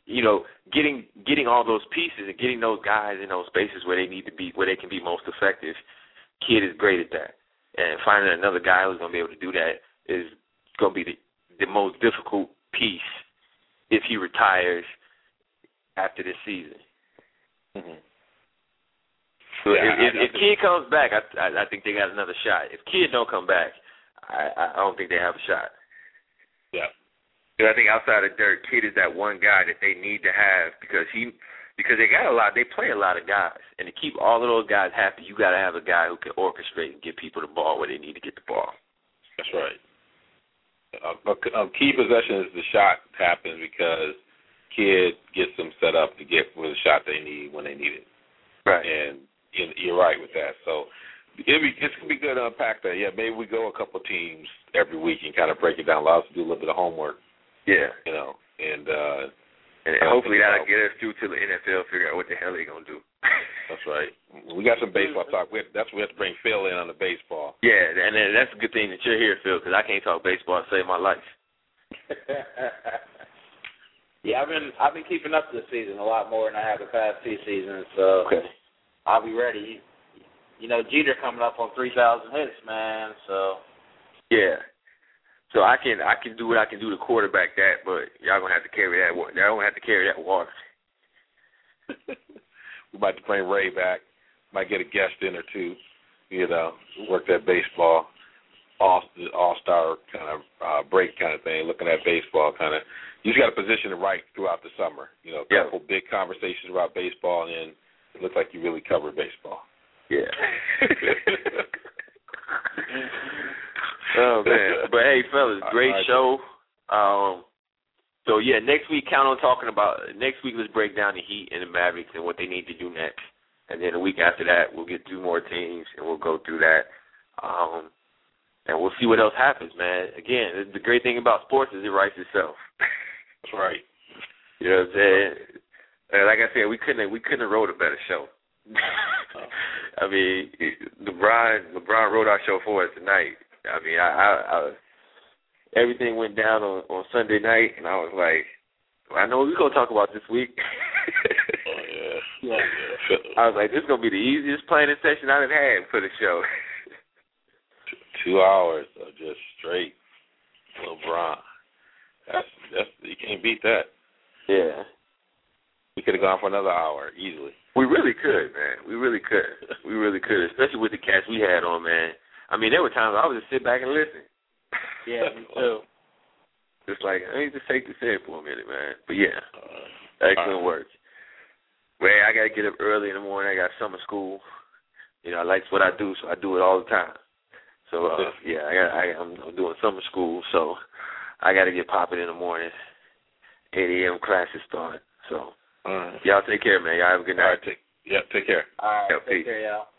Speaker 3: you know, getting getting all those pieces and getting those guys in those spaces where they need to be, where they can be most effective. Kidd is great at that, and finding another guy who's going to be able to do that is going to be the, the most difficult piece if he retires after this season.
Speaker 4: Mm-hmm.
Speaker 3: So
Speaker 4: yeah,
Speaker 3: if, if,
Speaker 4: I, I
Speaker 3: if Kidd comes back, I, I I think they got another shot. If Kidd don't come back, I, I don't think they have a shot.
Speaker 4: Yeah.
Speaker 3: Because I think outside of Dirk, Kidd is that one guy that they need to have because he because they got a lot, they play a lot of guys, and to keep all of those guys happy, you got to have a guy who can orchestrate and get people the ball where they need to get the ball.
Speaker 4: That's right. A, a, a key possession is the shot happens because Kidd gets them set up to get with the shot they need when they need it.
Speaker 3: Right.
Speaker 4: And you're right with that. So it'll be, it's going to be good to unpack that. Yeah, maybe we go a couple teams every week and kind of break it down. Allow us to do a little bit of homework.
Speaker 3: Yeah.
Speaker 4: You know, and uh,
Speaker 3: and, and hopefully that'll get us through to the N F L, figure out what the hell they're going to do.
Speaker 4: That's right. We got some baseball talk. We have, that's what we have to bring Phil in on the baseball.
Speaker 3: Yeah, and that's a good thing that you're here, Phil, because I can't talk baseball to save my life.
Speaker 5: Yeah, I've been I've been keeping up this season a lot more than I have the past two seasons, so
Speaker 3: okay.
Speaker 5: I'll be ready. You know, Jeter coming up on three thousand hits, man. So
Speaker 3: yeah, so I can I can do what I can do to quarterback that, but y'all gonna have to carry that. Y'all gonna have to carry that water.
Speaker 4: We might bring Ray back. Might get a guest in or two. You know, work that baseball all all star kind of uh, break kind of thing. Looking at baseball, kind of. You just got to position it right throughout the summer. You know, a
Speaker 3: yeah.
Speaker 4: couple big conversations about baseball, and then it looks like you really covered baseball.
Speaker 3: Yeah. Oh man, but hey, fellas, great
Speaker 4: right.
Speaker 3: show. Um, so yeah, next week count on talking about next week. Let's break down the Heat and the Mavericks and what they need to do next, and then a week after that, we'll get two more teams and we'll go through that, um, and we'll see what else happens, man. Again, the great thing about sports is it writes itself.
Speaker 4: That's right.
Speaker 3: You know what I'm saying? And like I said, we couldn't we couldn't have wrote a better show. I mean, LeBron LeBron wrote our show for us tonight. I mean, I, I, I everything went down on, on Sunday night, and I was like, well, I know what we're gonna talk about this week.
Speaker 4: Oh yeah, yeah.
Speaker 3: I was like, this is gonna be the easiest planning session I've had for the show.
Speaker 4: Two hours of just straight LeBron. That's that's you can't beat that.
Speaker 3: Yeah.
Speaker 4: We could have gone for another hour easily.
Speaker 3: We really could, man. We really could. We really could, especially with the cats we had on, man. I mean, there were times I would just sit back and listen.
Speaker 5: Yeah, me too.
Speaker 3: Just like, I need to take this in for a minute, man. But yeah, excellent work. Well, hey, I got to get up early in the morning. I got summer school. You know, I like what I do, so I do it all the time. So, uh, yeah, I got, I, I'm, I'm doing summer school, so I got to get popping in the morning. eight a.m. classes start. So,
Speaker 4: all right.
Speaker 3: Y'all take care, man. Y'all have a good night.
Speaker 4: All right, take, yeah, take care.
Speaker 5: All right,
Speaker 3: yeah,
Speaker 5: take
Speaker 3: peace.
Speaker 5: care, y'all.